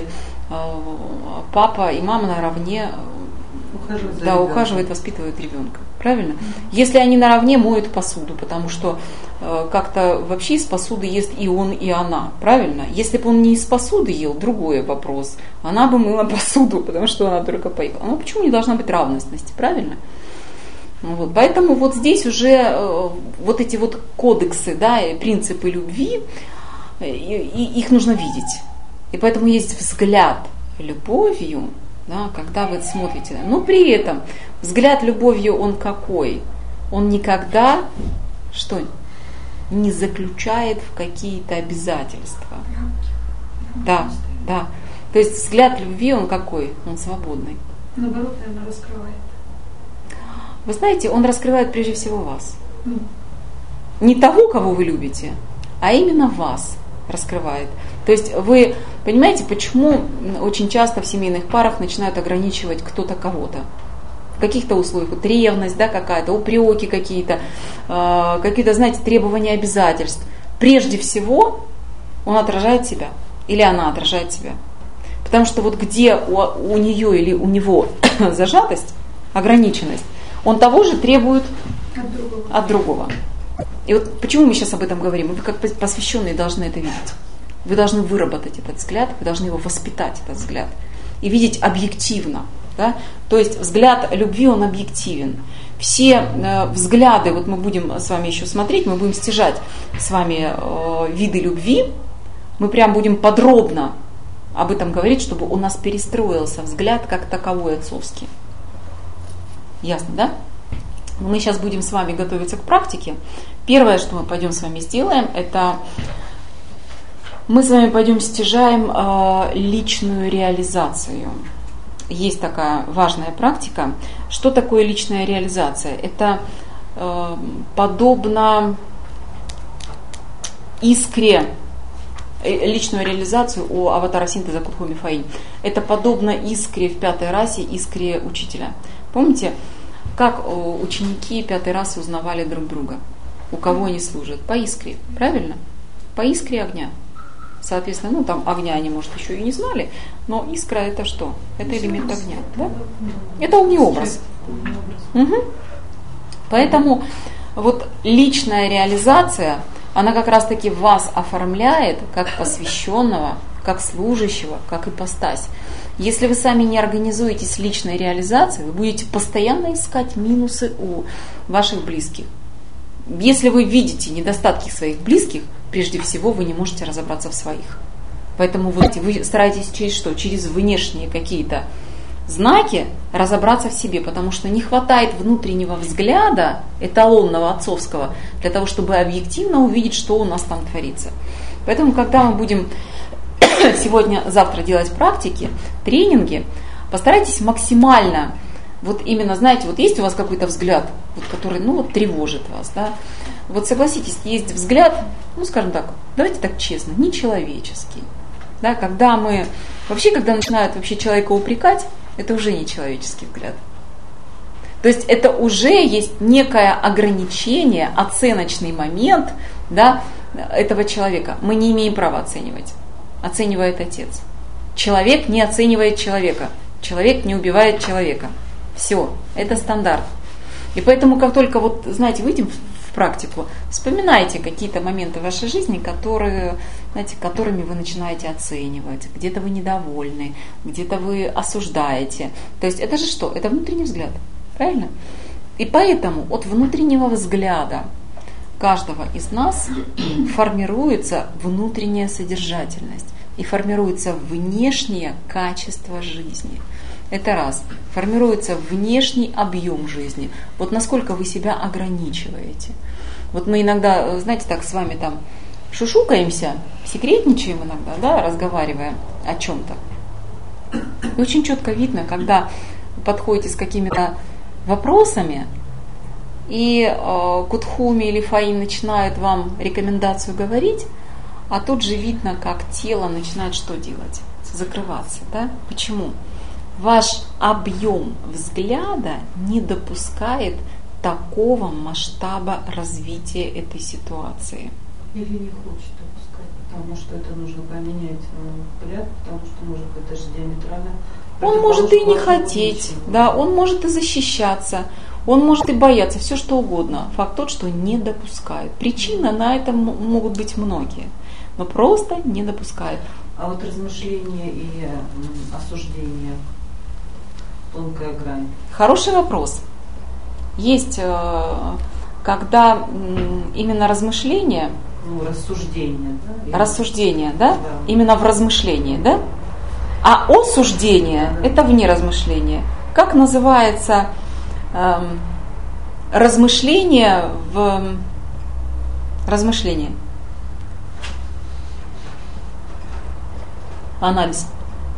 папа и мама наравне ухаживают, да, ухаживают, воспитывают ребенка. Правильно? Если они наравне моют посуду, потому что э, как-то вообще из посуды ест и он, и она. Правильно? Если бы он не из посуды ел, другой вопрос. Она бы мыла посуду, потому что она только поела. Но почему не должна быть равностности? Правильно? Вот. Поэтому вот здесь уже э, вот эти вот кодексы, да, и принципы любви, и, и их нужно видеть. И поэтому есть взгляд любовью, да, когда вы смотрите. Но при этом взгляд любовью, он какой? Он никогда что? Не заключает в какие-то обязательства. Да, да. То есть взгляд любви, он какой? Он свободный. Наоборот, наверное, раскрывает. Вы знаете, он раскрывает прежде всего вас. Не того, кого вы любите, а именно вас раскрывает. То есть вы понимаете, почему очень часто в семейных парах начинают ограничивать кто-то кого-то? В каких-то условиях, вот ревность, да, какая-то, упреки какие-то, э, какие-то, знаете, требования обязательств. Прежде всего он отражает себя, или она отражает себя. Потому что вот где у, у нее или у него зажатость, ограниченность, он того же требует от другого. от другого. И вот почему мы сейчас об этом говорим? Вы как посвященные должны это видеть. Вы должны выработать этот взгляд, вы должны его воспитать, этот взгляд, и видеть объективно. Да? То есть взгляд любви, он объективен. Все э, взгляды, вот мы будем с вами еще смотреть, мы будем стяжать с вами э, виды любви, мы прям будем подробно об этом говорить, чтобы у нас перестроился взгляд как таковой отцовский. Ясно, да? Мы сейчас будем с вами готовиться к практике. Первое, что мы пойдем с вами сделаем, это мы с вами пойдем стяжаем э, личную реализацию. Есть такая важная практика. Что такое личная реализация? Это э, подобно искре, э, личную реализацию у аватара синтеза Кутху Мифаи. Это подобно искре в пятой расе, искре учителя. Помните, Как ученики пятый раз узнавали друг друга? У кого они служат? По искре, правильно? По искре огня. Соответственно, ну там огня они, может, еще и не знали, но искра это что? Это элемент огня, да? Это огнеобраз. Угу. Поэтому вот личная реализация, она как раз-таки вас оформляет как посвященного, как служащего, как ипостась. Если вы сами не организуетесь с личной реализацией, вы будете постоянно искать минусы у ваших близких. Если вы видите недостатки своих близких, прежде всего вы не можете разобраться в своих. Поэтому вы, вы стараетесь через что? Через внешние какие-то знаки разобраться в себе, потому что не хватает внутреннего взгляда, эталонного, отцовского, для того, чтобы объективно увидеть, что у нас там творится. Поэтому, когда мы будем сегодня, завтра делать практики, тренинги, постарайтесь максимально, вот именно, знаете, вот есть у вас какой-то взгляд, вот, который, ну, вот, тревожит вас, да, вот согласитесь, есть взгляд, ну, скажем так, давайте так честно, нечеловеческий, да, когда мы, вообще, когда начинают вообще человека упрекать, это уже не человеческий взгляд. То есть это уже есть некое ограничение, оценочный момент, да, этого человека. Мы не имеем права оценивать. Оценивает Отец. Человек не оценивает человека. Человек не убивает человека. Все, это стандарт. И поэтому, как только, вот, знаете, выйдем в практику, вспоминайте какие-то моменты в вашей жизни, которые, знаете, которыми вы начинаете оценивать. Где-то вы недовольны, где-то вы осуждаете. То есть это же что? Это внутренний взгляд. Правильно? И поэтому от внутреннего взгляда каждого из нас формируется внутренняя содержательность и формируется внешнее качество жизни. Это раз. Формируется внешний объем жизни. Вот насколько вы себя ограничиваете. Вот мы иногда, знаете, так с вами там шушукаемся, секретничаем иногда, да, разговаривая о чем-то. И очень четко видно, когда вы подходите с какими-то вопросами, и э, Кутхуми или Фаим начинают вам рекомендацию говорить, а тут же видно, как тело начинает что делать? Закрываться. Да? Почему? Ваш объем взгляда не допускает такого масштаба развития этой ситуации. Или не хочет допускать, потому что это нужно поменять взгляд, потому что, может быть, даже диаметрально. Он может и не хотеть, да, он может и защищаться, он может и бояться, все что угодно. Факт тот, что не допускают. Причины на это могут быть многие, но просто не допускают. А вот размышления и осуждение, тонкая грань. Хороший вопрос. Есть, когда именно размышления, ну, рассуждение, да? рассуждение, да? Да. Именно в размышлении, да? А осуждение – это вне размышления. Как называется эм, размышление в размышлении? Анализ.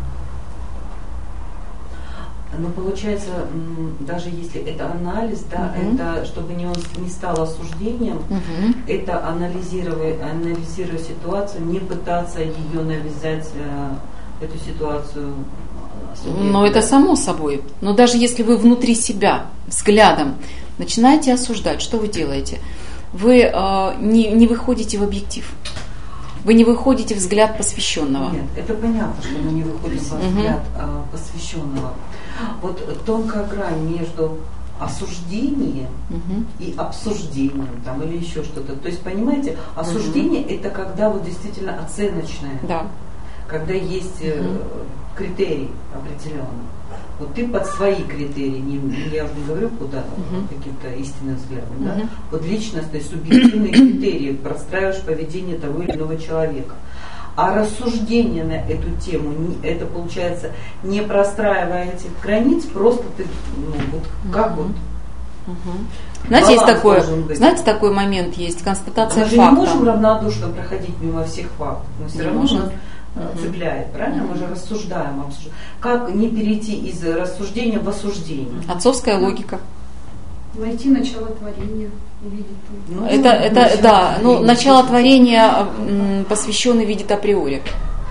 Но получается, даже если это анализ, да, угу. это чтобы не, он, не стало осуждением, угу. это анализируя, анализируя ситуацию, не пытаться ее навязать, эту ситуацию. Но это само собой. Но даже если вы внутри себя взглядом начинаете осуждать, что вы делаете? Вы э, не, не выходите в объектив. Вы не выходите в взгляд посвященного. Нет, это понятно, что мы не выходим во взгляд угу. посвященного. Вот тонкая грань между осуждением угу. и обсуждением там, или еще что-то. То есть, понимаете, осуждение угу. это когда вот действительно оценочное. Да. Когда есть угу. критерий определенный. Вот ты под свои критерии, не, я уже не говорю куда, угу. каким-то истинным взглядом, угу. да? Вот личностные, субъективные критерии простраиваешь поведение того или иного человека. А рассуждение на эту тему, это получается, не простраивая этих границ, просто ты, ну, вот как угу. вот. Угу. Знаете, есть такой, знаете, такой момент есть, констатация мы факта. Мы же не можем равнодушно проходить мимо всех фактов, но все равно нас цепляет, правильно? Мы же рассуждаем, обсуждаем. Как не перейти из рассуждения в осуждение? Отцовская логика. Найти начало творения, увидеть. Ну, это, это, да, ну, начало творения посвященный видит априори.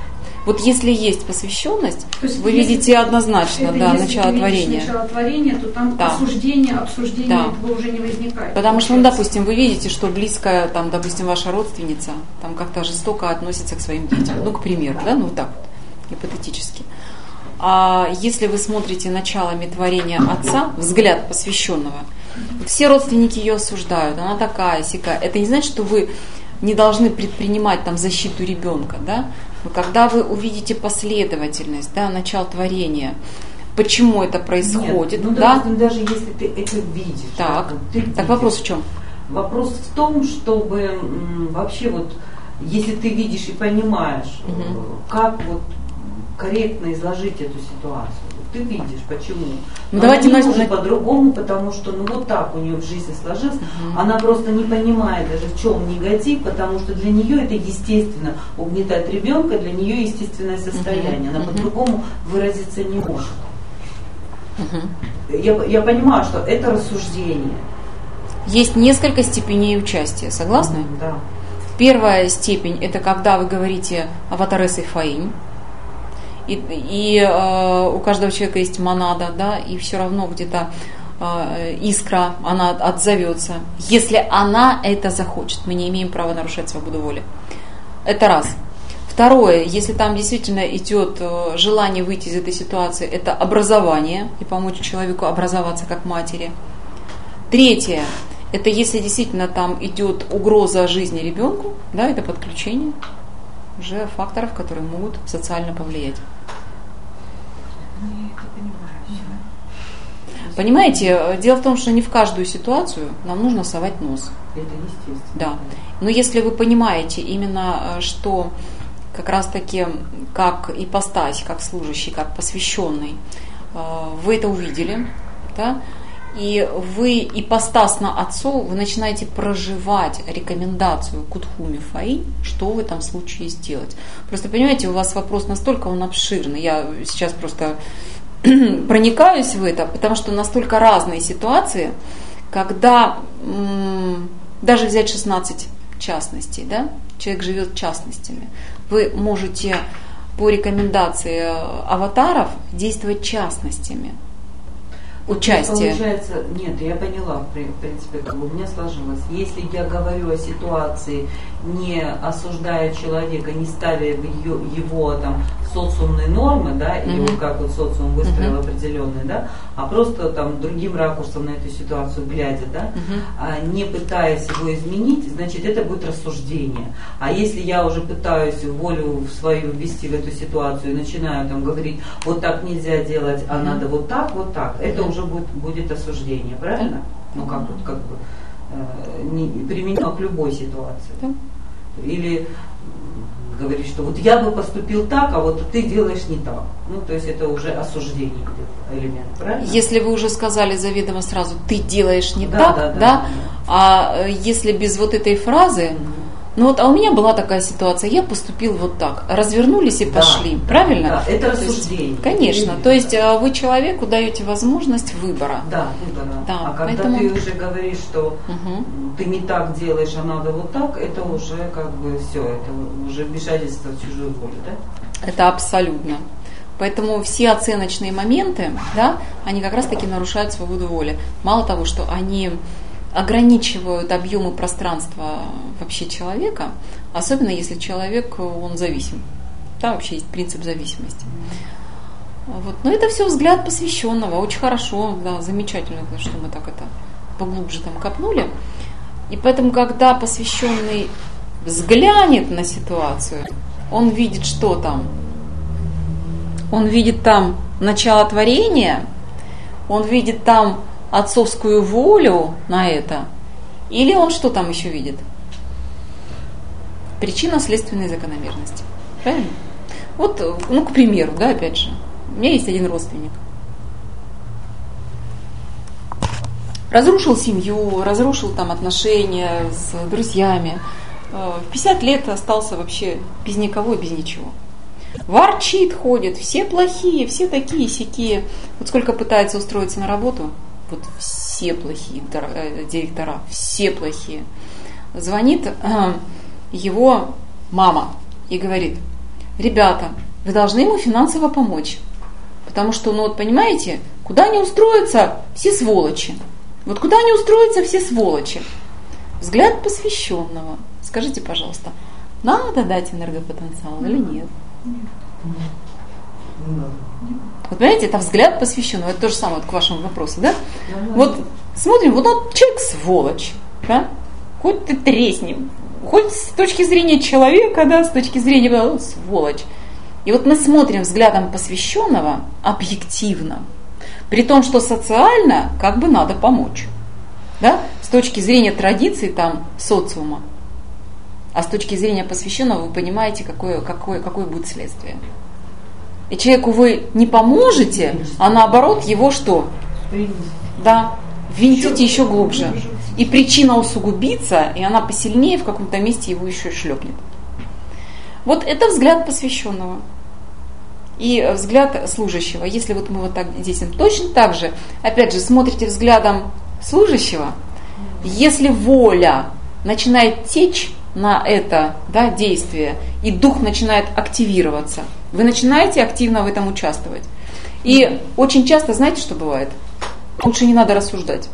Вот если есть посвященность, есть, вы видите однозначно, да, начало творения. Начало творения, то там да. осуждение, обсуждение да. этого уже не возникает. Потому что, ну, допустим, вы видите, что близкая, там, допустим, ваша родственница, там как-то жестоко относится к своим детям. Ну, к примеру, да, ну вот так вот, гипотетически. А если вы смотрите началами творения отца, взгляд посвященного, все родственники ее осуждают, она такая, сякая. Это не значит, что вы не должны предпринимать там защиту ребенка, да? Но когда вы увидите последовательность, да, начало творения, почему это происходит, Нет, ну, да? допустим, даже если ты это видишь. Так, да, ты так видишь. Вопрос в чем? Вопрос в том, чтобы м, вообще вот, если ты видишь и понимаешь, угу. как вот корректно изложить эту ситуацию. Ты видишь, почему. Ну, давайте она не на... может по-другому, потому что ну вот так у нее в жизни сложилось. Uh-huh. Она просто не понимает даже, в чем негатив, потому что для нее это естественно. Угнетать ребенка для нее естественное состояние. Uh-huh. Она uh-huh. по-другому выразиться не может. Uh-huh. Я, я понимаю, что это рассуждение. Есть несколько степеней участия, согласны? Uh-huh, да. Первая степень – это когда вы говорите «аватарес и фаинь». И, и э, у каждого человека есть монада, да, и все равно где-то э, искра, она отзовется, если она это захочет. Мы не имеем права нарушать свободу воли. Это раз. Второе, если там действительно идет э, желание выйти из этой ситуации, это образование и помочь человеку образоваться как матери. Третье, это если действительно там идет угроза жизни ребенку, да, это подключение уже факторов, которые могут социально повлиять. Понимаете, дело в том, что не в каждую ситуацию нам нужно совать нос. Это естественно. Да. Но если вы понимаете именно, что как раз таки как ипостась, как служащий, как посвященный, вы это увидели, да, и вы ипостасно отцу, вы начинаете проживать рекомендацию Кутхуми Фаинь, что в этом случае сделать. Просто понимаете, у вас вопрос настолько он обширный, я сейчас просто проникаюсь в это, потому что настолько разные ситуации, когда м- даже взять шестнадцать частностей, да, человек живет частностями, вы можете по рекомендации аватаров действовать частностями. Участие. Получается, нет, я поняла, в принципе, как у меня сложилось. Если я говорю о ситуации, не осуждая человека, не ставя его, его там социумные нормы, да, или uh-huh. вот как вот социум выстроил uh-huh. определенные, да, а просто там другим ракурсом на эту ситуацию глядя, да, uh-huh. а не пытаясь его изменить, значит, это будет рассуждение. А если я уже пытаюсь волю свою ввести в эту ситуацию и начинаю там говорить, вот так нельзя делать, а uh-huh. надо вот так, вот так, это uh-huh. уже будет, будет осуждение, правильно? Ну как вот, как бы э, не, применимо к любой ситуации. Uh-huh. Или говорит, что вот я бы поступил так, а вот ты делаешь не так. Ну, то есть это уже осуждение элемент, правильно? Если вы уже сказали заведомо сразу, ты делаешь не да, так, да, да, да, да? Да. А если без вот этой фразы, mm-hmm. ну вот, а у меня была такая ситуация, я поступил вот так, развернулись и да, пошли, да, правильно? Да, это то рассуждение. Есть, конечно, это то есть вы человеку даете возможность выбора. Да, выбора. Да, а когда поэтому... ты уже говоришь, что угу. ты не так делаешь, а надо вот так, это уже как бы все, это уже вмешательство в чужую волю, да? Это абсолютно. Поэтому все оценочные моменты, да, они как раз таки нарушают свободу воли. Мало того, что они ограничивают объемы пространства вообще человека, особенно если человек, он зависим. Там вообще есть принцип зависимости. Вот. Но это все взгляд посвященного. Очень хорошо, да, замечательно, что мы так это поглубже там копнули. И поэтому, когда посвященный взглянет на ситуацию, он видит, что там? Он видит там начало творения, он видит там отцовскую волю на это, или он что там еще видит? Причинно-следственные закономерности. Правильно? Вот, ну, к примеру, да, опять же, у меня есть один родственник. Разрушил семью, разрушил там отношения с друзьями. В пятьдесят лет остался вообще без никого и без ничего. Ворчит, ходит, все плохие, все такие, сякие. Вот сколько пытается устроиться на работу, вот все плохие директора, все плохие. Звонит его мама и говорит: ребята, вы должны ему финансово помочь. Потому что, ну вот понимаете, куда не устроятся все сволочи. Вот куда не устроятся все сволочи. Взгляд посвященного. Скажите, пожалуйста, надо дать энергопотенциал или нет? Вот понимаете, это взгляд посвященного. Это то же самое вот к вашему вопросу, да? Вот смотрим, вот он человек сволочь, да? Хоть ты тресни, хоть с точки зрения человека, да, с точки зрения, ну, сволочь. И вот мы смотрим взглядом посвященного объективно, при том, что социально как бы надо помочь, да, с точки зрения традиций там социума, а с точки зрения посвященного вы понимаете, какое, какое, какое будет следствие. И человеку вы не поможете, а наоборот его что? Да, ввинтите еще глубже. И причина усугубится, и она посильнее в каком-то месте его еще шлепнет. Вот это взгляд посвященного. И взгляд служащего. Если вот мы вот так здесь точно так же, опять же, смотрите взглядом служащего, если воля начинает течь на это, да, действие, и дух начинает активироваться, вы начинаете активно в этом участвовать. И очень часто, знаете, что бывает? Лучше не надо рассуждать.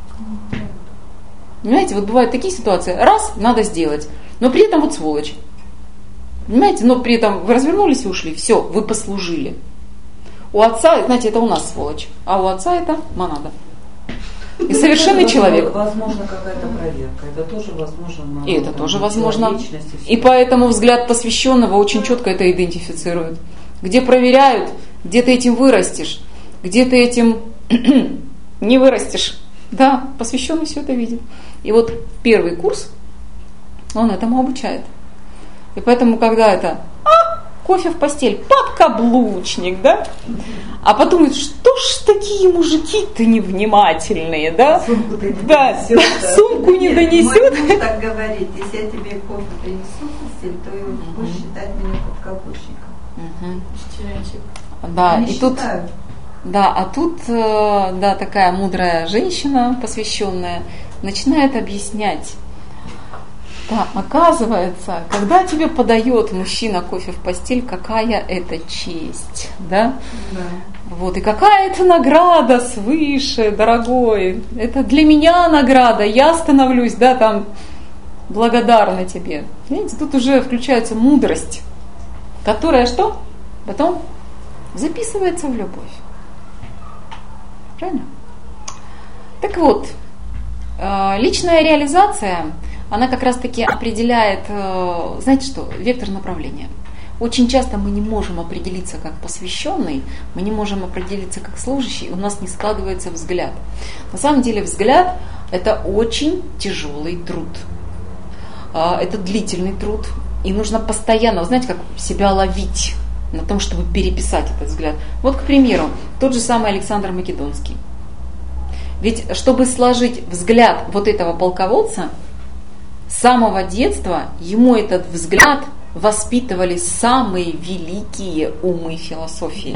Понимаете, вот бывают такие ситуации, раз, надо сделать, но при этом вот сволочь. Понимаете, но при этом вы развернулись и ушли, все, вы послужили. У отца, знаете, это у нас сволочь, а у отца это монада. И совершенный человек. Возможно, какая-то проверка, это тоже возможно. И это тоже возможно. И поэтому взгляд посвященного очень четко это идентифицирует. Где проверяют, где ты этим вырастешь, где ты этим не вырастешь. Да, посвященный все это видит. И вот первый курс, он этому обучает. И поэтому, когда это а, кофе в постель, подкаблучник, да? А потом говорит, что ж такие мужики-то невнимательные, да? Сумку-то не да, донесет. Да, сумку не Нет, донесет. Мой муж так говорит, если я тебе кофе принесу в постель, то mm-hmm. будешь считать меня подкаблучником. Mm-hmm. Да, не и считаю. тут... Да, а тут, да, такая мудрая женщина, посвященная, начинает объяснять. Да, оказывается, когда тебе подает мужчина кофе в постель, какая это честь, да? Да. Вот, и какая это награда свыше, дорогой. Это для меня награда, я становлюсь, да, там, благодарна тебе. Видите, тут уже включается мудрость, которая что? Потом записывается в любовь. Правильно? Так вот, личная реализация, она как раз-таки определяет, знаете что, вектор направления. Очень часто мы не можем определиться как посвященный, мы не можем определиться как служащий, у нас не складывается взгляд. На самом деле взгляд – это очень тяжелый труд. Это длительный труд, и нужно постоянно, знаете, как себя ловить на том, чтобы переписать этот взгляд. Вот, к примеру, тот же самый Александр Македонский. Ведь, чтобы сложить взгляд вот этого полководца, с самого детства ему этот взгляд воспитывали самые великие умы философии.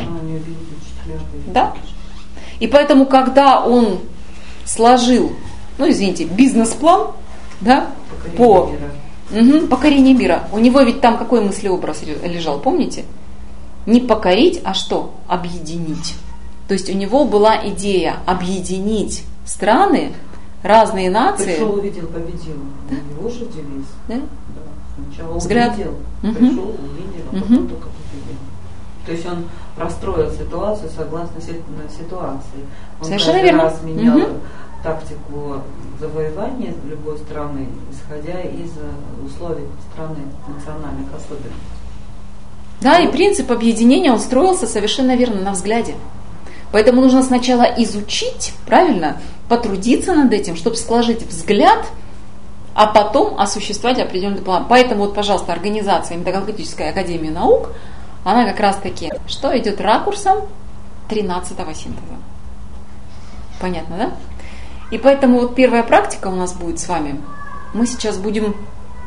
Да? И поэтому, когда он сложил, ну, извините, бизнес-план, да, по угу, покорению мира, у него ведь там какой мыслеобраз лежал, помните? Не покорить, а что? Объединить. То есть у него была идея объединить страны, разные нации. Пришел, увидел, победил. Да? Его же девиз. Да? Да. Сначала Взгляд. увидел, Угу. пришел, увидел, а потом Угу. только победил. То есть он простроил ситуацию согласно ситуации. Он Совершенно каждый верно. раз менял Угу. тактику завоевания любой страны, исходя из условий страны, национальных особенностей. Да, и принцип объединения, он строился совершенно верно на взгляде. Поэтому нужно сначала изучить, правильно, потрудиться над этим, чтобы сложить взгляд, а потом осуществлять определенный план. Поэтому, вот, пожалуйста, организация Метагалактической академии наук, она как раз таки, что идет ракурсом тринадцатого синтеза. Понятно, да? И поэтому вот первая практика у нас будет с вами. Мы сейчас будем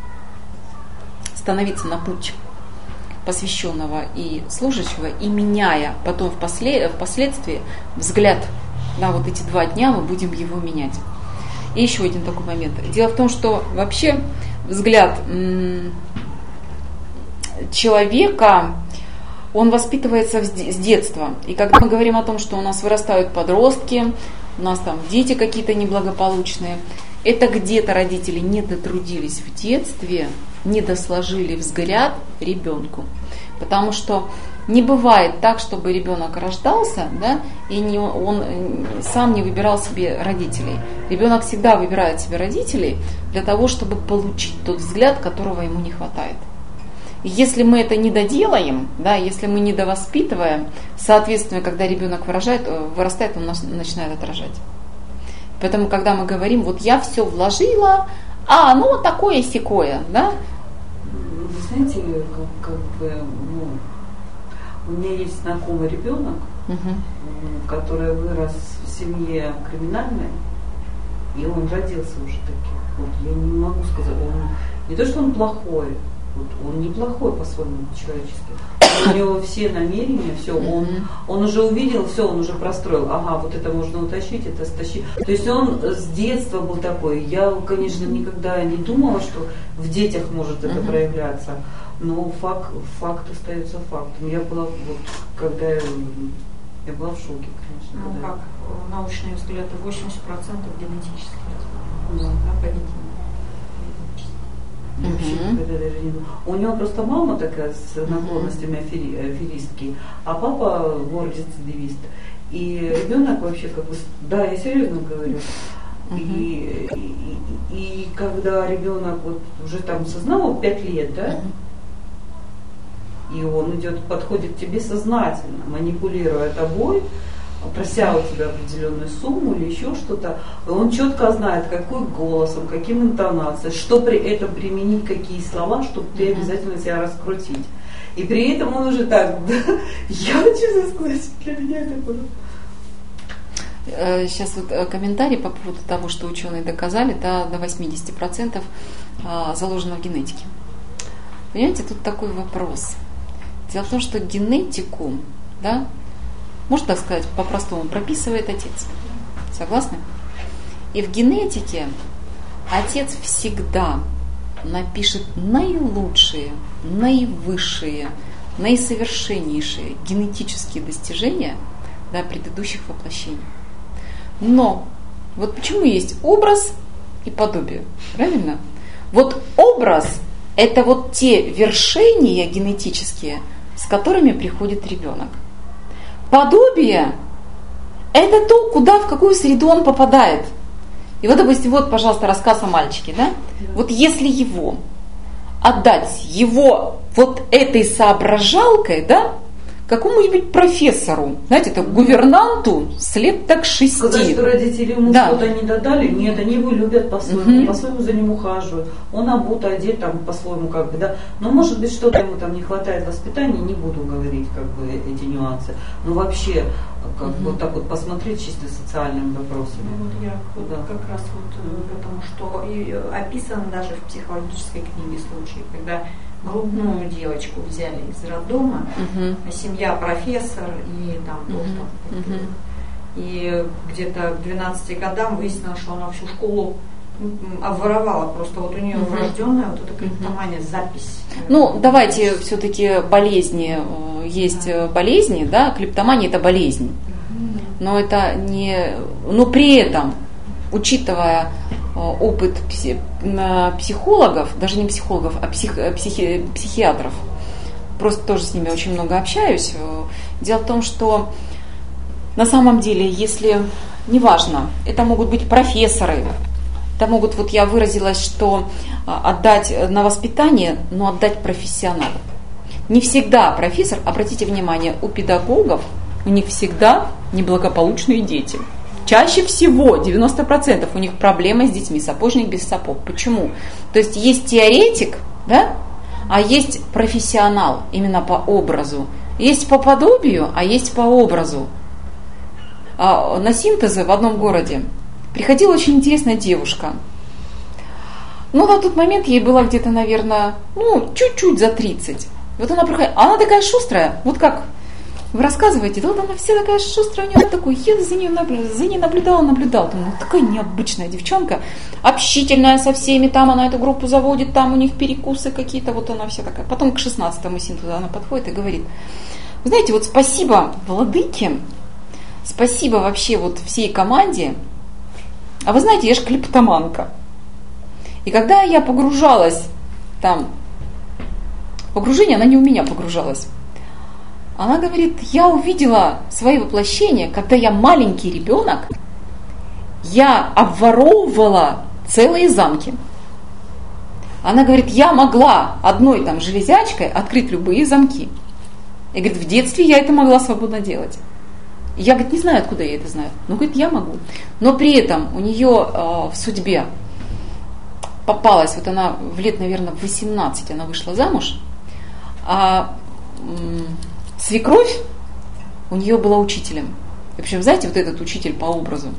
становиться на путь посвященного и служащего, и меняя потом впослед... впоследствии взгляд на вот эти два дня, мы будем его менять. И еще один такой момент. Дело в том, что вообще взгляд м- человека, он воспитывается с детства. И когда мы говорим о том, что у нас вырастают подростки, у нас там дети какие-то неблагополучные, это где-то родители не дотрудились в детстве, не досложили взгляд ребенку. Потому что не бывает так, чтобы ребенок рождался, да, и не, он сам не выбирал себе родителей. Ребенок всегда выбирает себе родителей для того, чтобы получить тот взгляд, которого ему не хватает. И если мы это не доделаем, да, если мы не довоспитываем, соответственно, когда ребенок выражает, вырастает, он нас начинает отражать. Поэтому, когда мы говорим, вот я все вложила, а оно такое-сякое, да? Вы знаете, как, как бы, ну, у меня есть знакомый ребенок, угу. который вырос в семье криминальной, и он родился уже таким. Вот, я не могу сказать, он не то, что он плохой, вот, он неплохой по-своему человечески. У него все намерения, все, он, он уже увидел, все, он уже простроил. Ага, вот это можно утащить, это стащить. То есть он с детства был такой. Я, конечно, никогда не думала, что в детях может это uh-huh. проявляться. Но факт, факт остается фактом. Я была, вот, когда я, я была в шоке, конечно. Ну когда... как, научные взгляды, восемьдесят процентов генетически разбираются, да, поведение. Uh-huh. У него просто мама такая с наклонностями афери, аферистки, а папа вор-рецидивист. И ребенок вообще как бы, да, я серьезно говорю. Uh-huh. И, и, и, и когда ребенок вот уже там сознал, пять лет, да, uh-huh. и он идет, подходит к тебе сознательно, манипулируя тобой, прося у тебя определенную сумму или еще что-то, он четко знает, каким голосом, каким интонацией, что при этом применить, какие слова, чтобы ты обязательно себя раскрутить. И при этом он уже так, да, я хочу сказать, для меня это было. Сейчас вот комментарий по поводу того, что ученые доказали, да, до восемьдесят процентов заложено в генетике. Понимаете, тут такой вопрос. Дело в том, что генетику, да, можно так сказать, по-простому, прописывает отец. Согласны? И в генетике отец всегда напишет наилучшие, наивысшие, наисовершеннейшие генетические достижения, да, предыдущих воплощений. Но вот почему есть образ и подобие? Правильно? Вот образ – это вот те вершения генетические, с которыми приходит ребенок. Подобие – это то, куда, в какую среду он попадает. И вот, допустим, вот, пожалуйста, рассказ о мальчике, да? Вот если его отдать его вот этой соображалкой, да, какому-нибудь профессору, знаете, это гувернанту с лет так шести. Сказать, что родители ему да. что-то не додали, нет, они его любят по-своему, угу. по-своему за ним ухаживают. Он обут, одет там по-своему, как бы, да. Но может быть что-то ему там не хватает воспитания, не буду говорить как бы эти нюансы. Но вообще, как угу. вот так вот посмотреть чисто социальными вопросами. Ну, вот я вот да. как раз вот потому что и описано даже в психологической книге случаи, когда грудную девочку взяли из роддома, uh-huh. а семья профессор и там uh-huh. Uh-huh. и где-то к двенадцати годам выяснилось, что она всю школу обворовала, просто вот у нее uh-huh. врожденная вот эта клептомания, запись. Ну, давайте все-таки болезни, есть uh-huh. болезни, да, клептомания это болезнь, uh-huh. но это не, но при этом, учитывая опыт психологов, даже не психологов, а псих, психи, психиатров, просто тоже с ними очень много общаюсь. Дело в том, что на самом деле, если, неважно, это могут быть профессоры, это могут, вот я выразилась, что отдать на воспитание, но отдать профессионалу. Не всегда профессор, обратите внимание, у педагогов, у них всегда неблагополучные дети. Чаще всего, девяносто процентов у них проблемы с детьми, сапожник без сапог. Почему? То есть есть теоретик, да, а есть профессионал именно по образу. Есть по подобию, а есть по образу. А на синтезы в одном городе приходила очень интересная девушка. Ну, на тот момент ей было где-то, наверное, ну, чуть-чуть за тридцать. Вот она приходит, она такая шустрая, вот как... Вы рассказываете, да вот она вся такая шустрая, у нее такой, я за ней, за ней наблюдала, наблюдала, думаю, такая необычная девчонка, общительная со всеми, там она эту группу заводит, там у них перекусы какие-то, вот она вся такая. Потом к шестнадцатому синтезу она подходит и говорит, Вы знаете, вот спасибо владыке, спасибо вообще вот всей команде. А вы знаете, я же клептоманка. И когда я погружалась там, погружение, она не у меня погружалась. Она говорит, я увидела свои воплощения, когда я маленький ребенок, я обворовывала целые замки. Она говорит, я могла одной там железячкой открыть любые замки. И говорит, в детстве я это могла свободно делать. Я, говорит, не знаю, откуда я это знаю. Но, говорит, я могу. Но при этом у нее э, в судьбе попалась, вот она в лет, наверное, в восемнадцать она вышла замуж, а м- свекровь у нее была учителем. В общем, знаете, вот этот учитель по образу.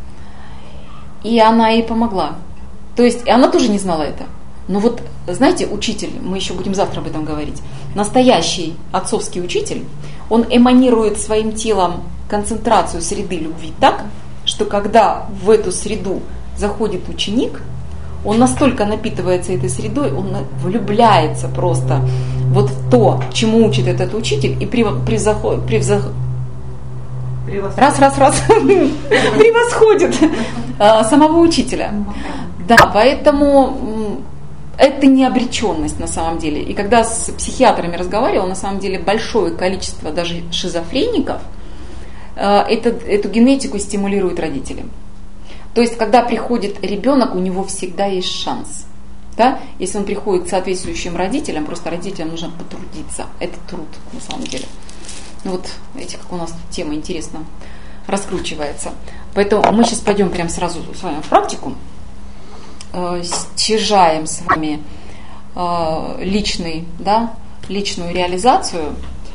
И она ей помогла. То есть, и она тоже не знала это. Но вот, знаете, учитель, мы еще будем завтра об этом говорить, настоящий отцовский учитель, он эманирует своим телом концентрацию среды любви так, что когда в эту среду заходит ученик, он настолько напитывается этой средой, он влюбляется просто вот в то, чему учит этот учитель, и превзоход, превзох... раз, раз, раз, превосходит самого учителя. Да, поэтому это не обреченность на самом деле. И когда с психиатрами разговаривала, на самом деле большое количество даже шизофреников это, эту генетику стимулируют родители. То есть, когда приходит ребенок, у него всегда есть шанс. Да? Если он приходит к соответствующим родителям, просто родителям нужно потрудиться. Это труд на самом деле. Ну вот, видите, как у нас тут тема интересно раскручивается. Поэтому мы сейчас пойдем прямо сразу с вами в практику. Стяжаем с вами личный, да, личную реализацию,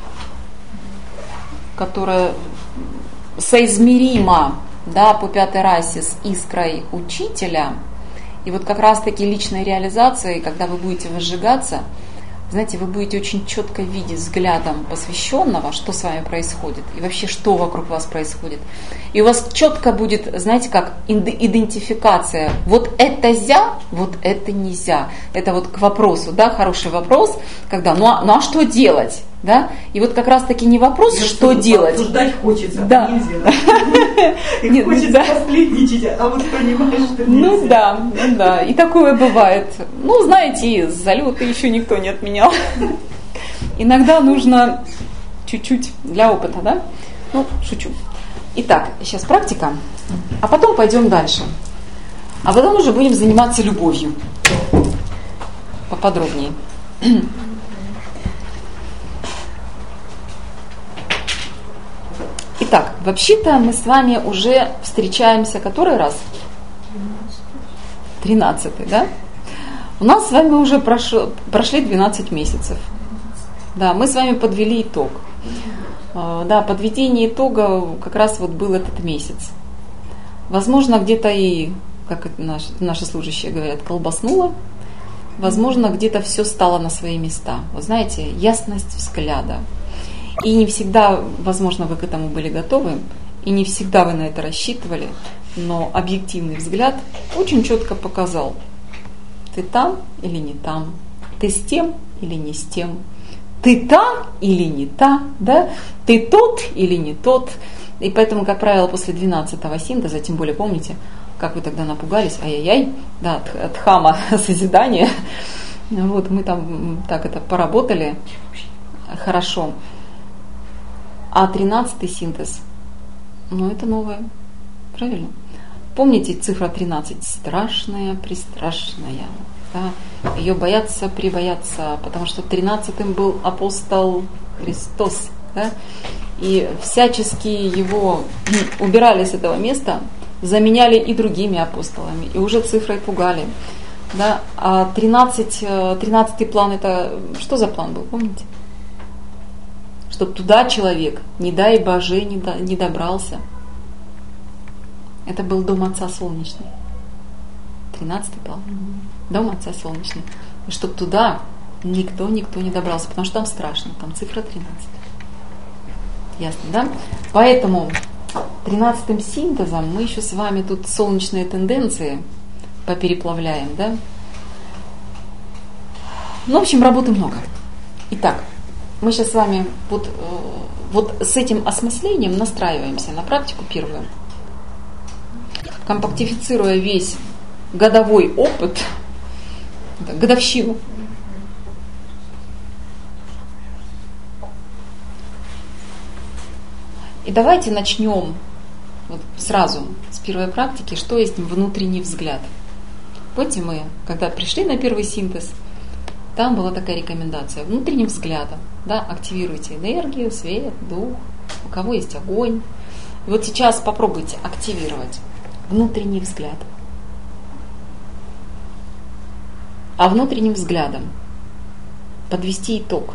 которая соизмерима, да, по пятой расе с искрой учителя. И вот как раз-таки личной реализацией, когда вы будете возжигаться, знаете, вы будете очень четко видеть взглядом посвященного, что с вами происходит, и вообще, что вокруг вас происходит. И у вас четко будет, знаете, как идентификация. Вот это зя, вот это нельзя. Это вот к вопросу, да, хороший вопрос, когда, ну а, ну, а что делать? Да? И вот как раз таки не вопрос, я что делать. Обсуждать хочется, да. Нельзя. И хочется последничать, а вот понимаешь, что нельзя. Ну да, ну да, и такое бывает. Ну, знаете, залеты еще никто не отменял. Иногда нужно чуть-чуть для опыта, да? Ну, шучу. Итак, сейчас практика, а потом пойдем дальше. А потом уже будем заниматься любовью. Поподробнее. Итак, вообще-то мы с вами уже встречаемся который раз? тринадцатый, да? У нас с вами уже прошло, прошли двенадцать месяцев. Да, мы с вами подвели итог. Да, подведение итога как раз вот был этот месяц. Возможно, где-то и, как это наши, наши служащие говорят, колбаснуло. Возможно, где-то все стало на свои места. Вы знаете, ясность взгляда. И не всегда, возможно, вы к этому были готовы, и не всегда вы на это рассчитывали, но объективный взгляд очень четко показал, ты там или не там, ты с тем или не с тем, ты та или не та, да? Ты тот или не тот. И поэтому, как правило, после двенадцатого синтеза, тем более помните, как вы тогда напугались, ай-яй-яй, да, от, от хама созидания, вот мы там так это поработали хорошо. А тринадцатый синтез, ну это новое, правильно? Помните цифра тринадцать? Страшная, пристрашная. Да? Ее боятся, прибоятся, потому что тринадцатым был апостол Христос. Да? И всячески его убирали с этого места, заменяли и другими апостолами, и уже цифрой пугали. Да? А тринадцать, тринадцатый план, это что за план был, помните? Чтобы туда человек, не дай Боже, не, до, не добрался. Это был дом Отца Солнечный. тринадцатый план. Дом Отца Солнечный. И чтобы туда никто, никто не добрался, потому что там страшно, там цифра тринадцать. Ясно, да? Поэтому тринадцатым синтезом мы еще с вами тут солнечные тенденции попереплавляем, да? Ну, в общем, работы много. Итак, мы сейчас с вами вот, вот с этим осмыслением настраиваемся на практику первую. Компактифицируя весь годовой опыт, годовщину, и давайте начнем вот сразу с первой практики, что есть внутренний взгляд. Помните, мы, когда пришли на первый синтез, там была такая рекомендация: внутренним взглядом, да, активируйте энергию, свет, дух, у кого есть огонь. И вот сейчас попробуйте активировать внутренний взгляд. А внутренним взглядом подвести итог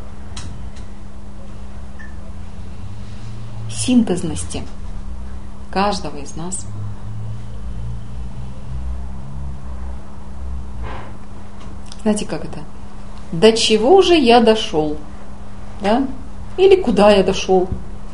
синтезности каждого из нас. Знаете, как это? До чего же я дошел? Да? Или куда я дошел?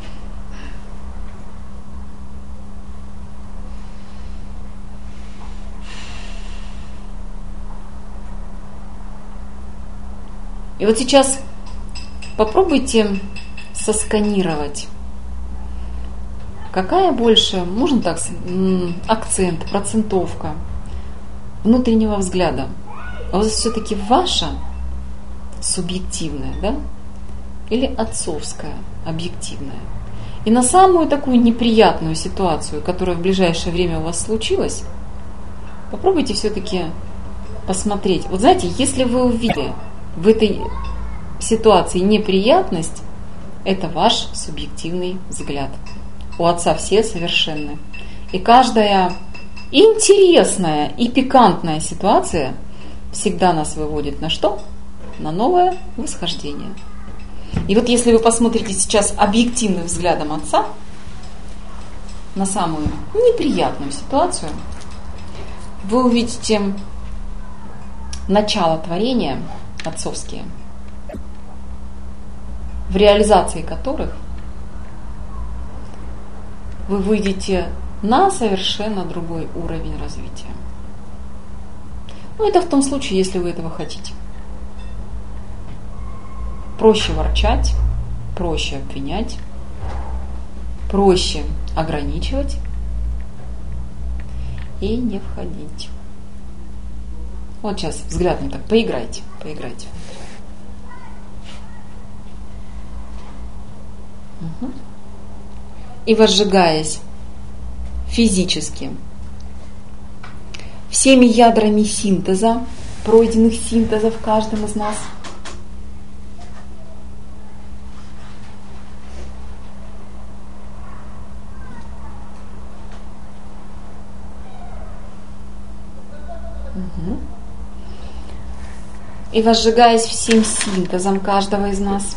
И вот сейчас попробуйте сосканировать. Какая больше, можно так, акцент, процентовка внутреннего взгляда? А вот все-таки ваша субъективная, да? Или отцовская, объективная? И на самую такую неприятную ситуацию, которая в ближайшее время у вас случилась, попробуйте все-таки посмотреть. Вот знаете, если вы увидели в этой ситуации неприятность, это ваш субъективный взгляд. У Отца все совершенны. И каждая интересная и пикантная ситуация всегда нас выводит на что? На новое восхождение. И вот если вы посмотрите сейчас объективным взглядом Отца на самую неприятную ситуацию, вы увидите начало творения отцовские, в реализации которых вы выйдете на совершенно другой уровень развития. Ну, это в том случае, если вы этого хотите. Проще ворчать, проще обвинять, проще ограничивать и не входить. Вот сейчас взглядом так поиграйте, поиграйте. Угу. И возжигаясь физически всеми ядрами синтеза, пройденных синтезов каждым из нас, угу. И возжигаясь всем синтезом каждого из нас,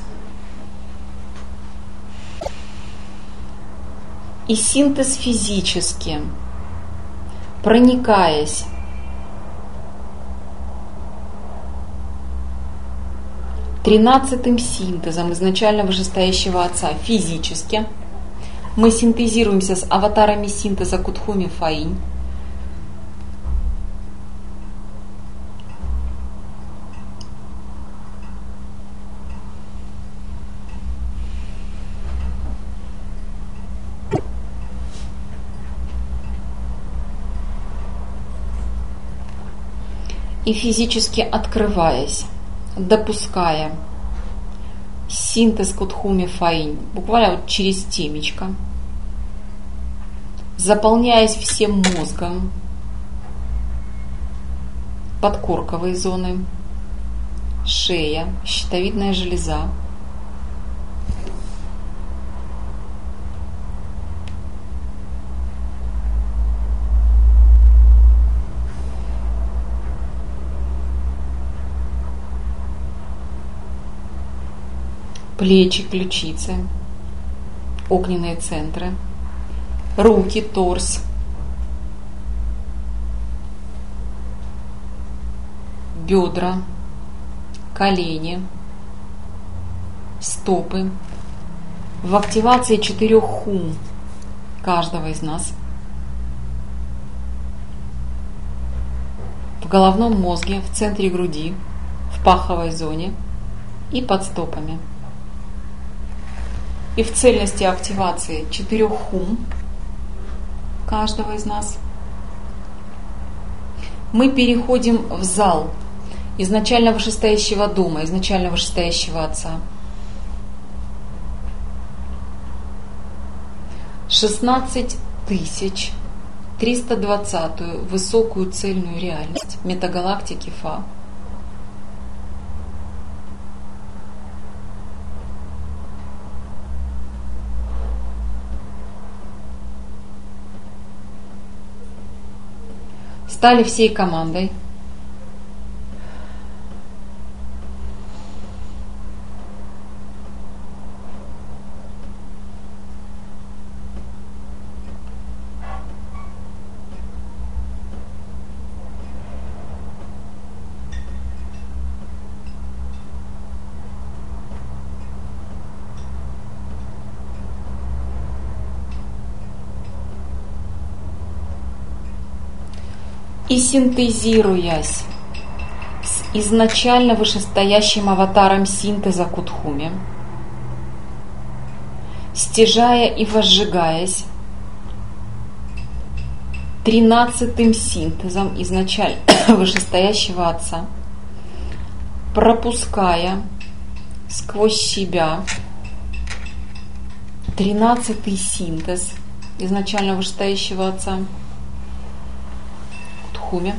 и синтез физически, проникаясь тринадцатым синтезом изначально вышестоящего Отца физически, мы синтезируемся с аватарами синтеза Кутхуми Фаинь. И физически открываясь, допуская синтез Кутхуми Фаинь, буквально вот через темечко, заполняясь всем мозгом, подкорковые зоны, шея, щитовидная железа, плечи, ключицы, огненные центры, руки, торс, бедра, колени, стопы, в активации четырех хум каждого из нас, в головном мозге, в центре груди, в паховой зоне и под стопами. и в цельности активации четырех хум каждого из нас, мы переходим в зал изначально вышестоящего дома, изначально вышестоящего Отца. шестнадцать тысяч триста двадцатую высокую цельную реальность метагалактики Фа. Стали всей командой. И синтезируясь с изначально вышестоящим аватаром синтеза Кутхуми, стяжая и возжигаясь тринадцатым синтезом изначально вышестоящего Отца, пропуская сквозь себя тринадцатый синтез изначально вышестоящего Отца, Хуме.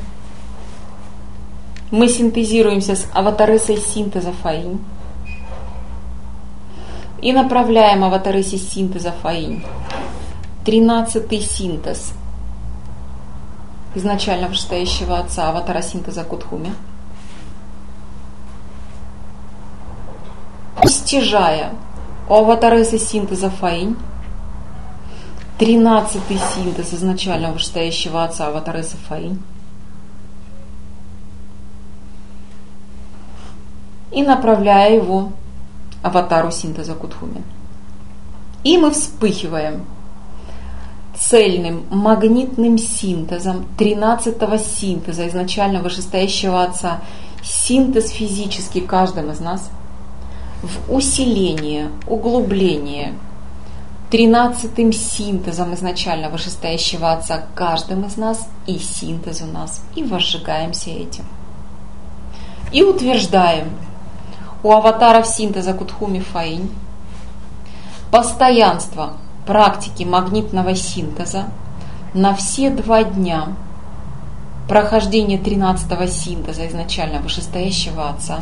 Мы синтезируемся с аватаресой синтеза Фаинь и направляем аватаресе синтеза Фаинь тринадцатый синтез изначально вышестоящего Отца, аватара синтеза Кутхуми, стяжая у аватаресы синтеза Фаинь тринадцатый синтез изначально вышестоящего Отца, аватаресы Фаинь, и направляя его аватару синтеза Кутхуми. И мы вспыхиваем цельным магнитным синтезом тринадцатого синтеза изначально вышестоящего Отца, синтез физический каждым из нас, в усиление, углубление тринадцатым синтезом изначально вышестоящего Отца каждым из нас и синтез у нас, и возжигаемся этим. И утверждаем у аватаров синтеза Кутхуми Фаинь постоянство практики магнитного синтеза на все два дня прохождения тринадцатого синтеза изначально вышестоящего Отца.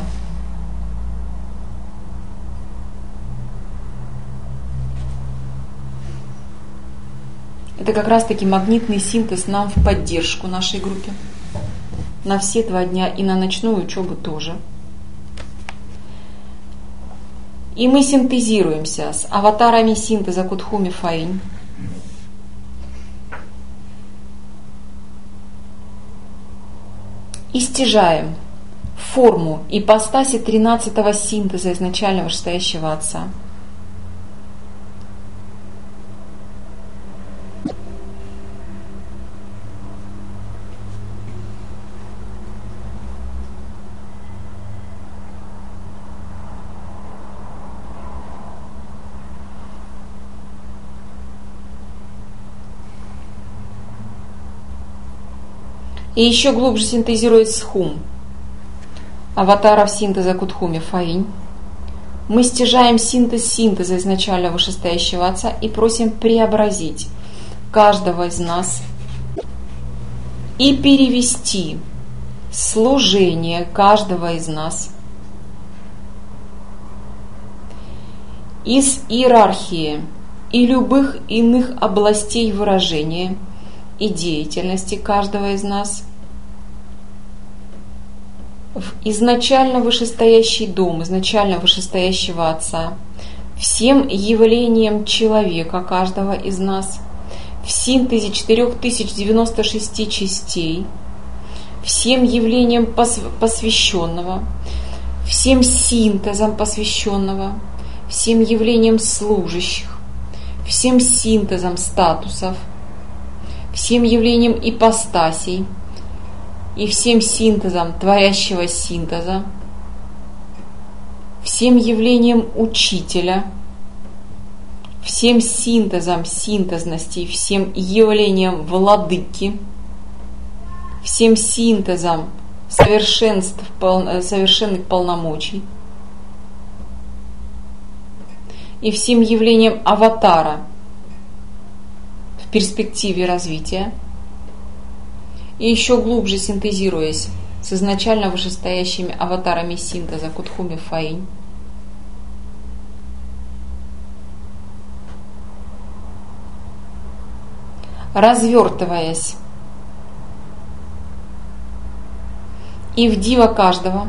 Это как раз таки магнитный синтез нам в поддержку нашей группе на все два дня и на ночную учебу тоже. И мы синтезируемся с аватарами синтеза Кутхуми Фаинь и стяжаем форму ипостаси тринадцатого синтеза изначально вышестоящего Отца. И еще глубже синтезируясь с хум, аватаров синтеза Кутхуми Фаинь, мы стяжаем синтез синтеза изначально вышестоящего Отца и просим преобразить каждого из нас и перевести служение каждого из нас из иерархии и любых иных областей выражения и деятельности каждого из нас в изначально вышестоящий дом, изначально вышестоящего Отца, всем явлением человека каждого из нас, в синтезе четыре тысячи девяносто шесть частей, всем явлением посвященного, всем синтезом посвященного, всем явлением служащих, всем синтезом статусов, всем явлением ипостасей и всем синтезом творящего синтеза, всем явлением учителя всем синтезом синтезности, всем явлением владыки, всем синтезом совершенств, совершенных полномочий и всем явлением аватара в перспективе развития, и еще глубже синтезируясь с изначально вышестоящими аватарами синтеза Кутхуми Фаинь, развертываясь и в дива каждого,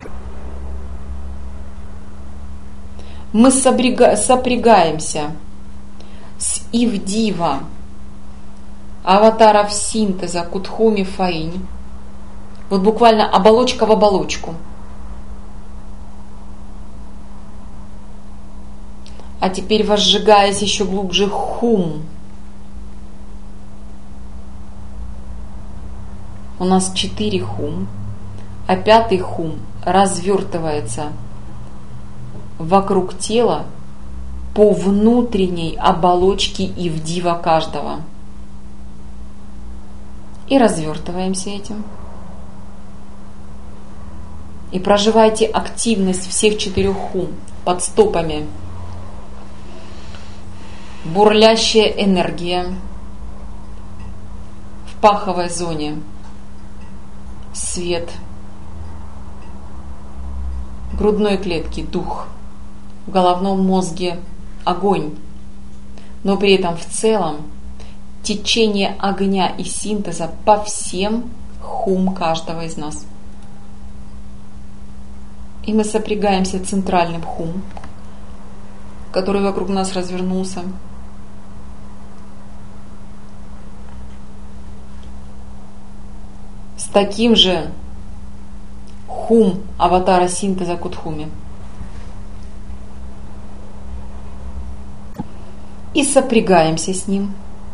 мы сопряга, сопрягаемся с Ивдива аватаров синтеза Кутхуми Фаинь, вот буквально оболочка в оболочку. А теперь возжигаясь еще глубже хум. У нас четыре хум, а пятый хум развертывается вокруг тела по внутренней оболочке Ивдива каждого. И развертываемся этим. И проживайте активность всех четырех хум под стопами. Бурлящая энергия в паховой зоне. Свет. В грудной клетке дух. В головном мозге огонь. Но при этом в целом течение огня и синтеза по всем хум каждого из нас. И мы сопрягаемся центральным хум, который вокруг нас развернулся. С таким же хум аватара синтеза Кутхуми. И сопрягаемся с ним.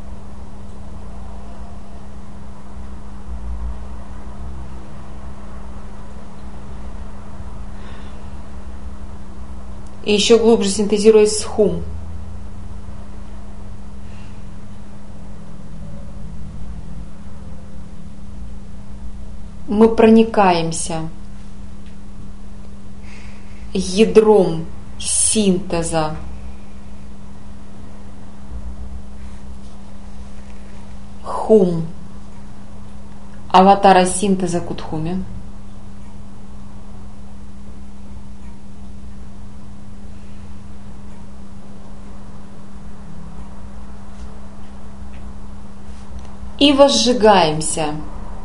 И еще глубже синтезируясь с хум. Мы проникаемся ядром синтеза хум аватара синтеза Кутхуми. И возжигаемся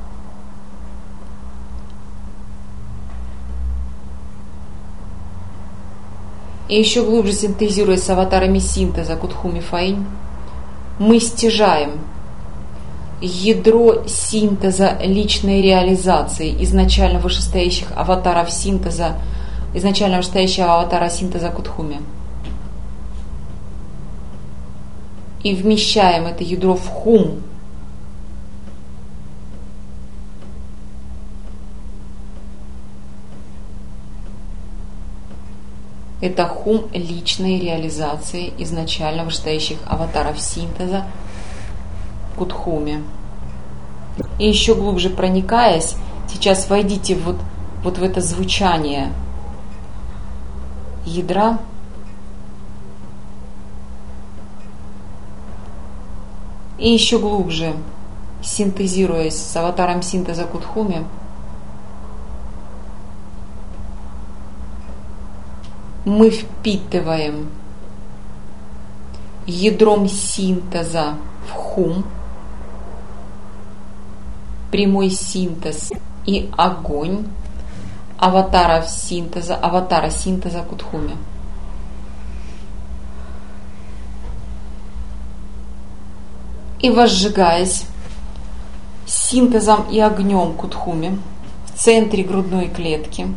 и еще глубже синтезируясь с аватарами синтеза Кутхуми Фаинь, мы стяжаем ядро синтеза личной реализации изначально вышестоящих аватаров синтеза, изначально вышестоящего аватара синтеза Кутхуми. И вмещаем это ядро в хум. Это хум личной реализации изначально вышестоящих аватаров синтеза Кутхуми. И еще глубже проникаясь, сейчас войдите вот, вот в это звучание ядра. И еще глубже синтезируясь с аватаром синтеза Кутхуми, мы впитываем ядром синтеза в хум, прямой синтез и огонь аватаров синтеза, аватара синтеза Кутхуми. И возжигаясь синтезом и огнем Кутхуми в центре грудной клетки,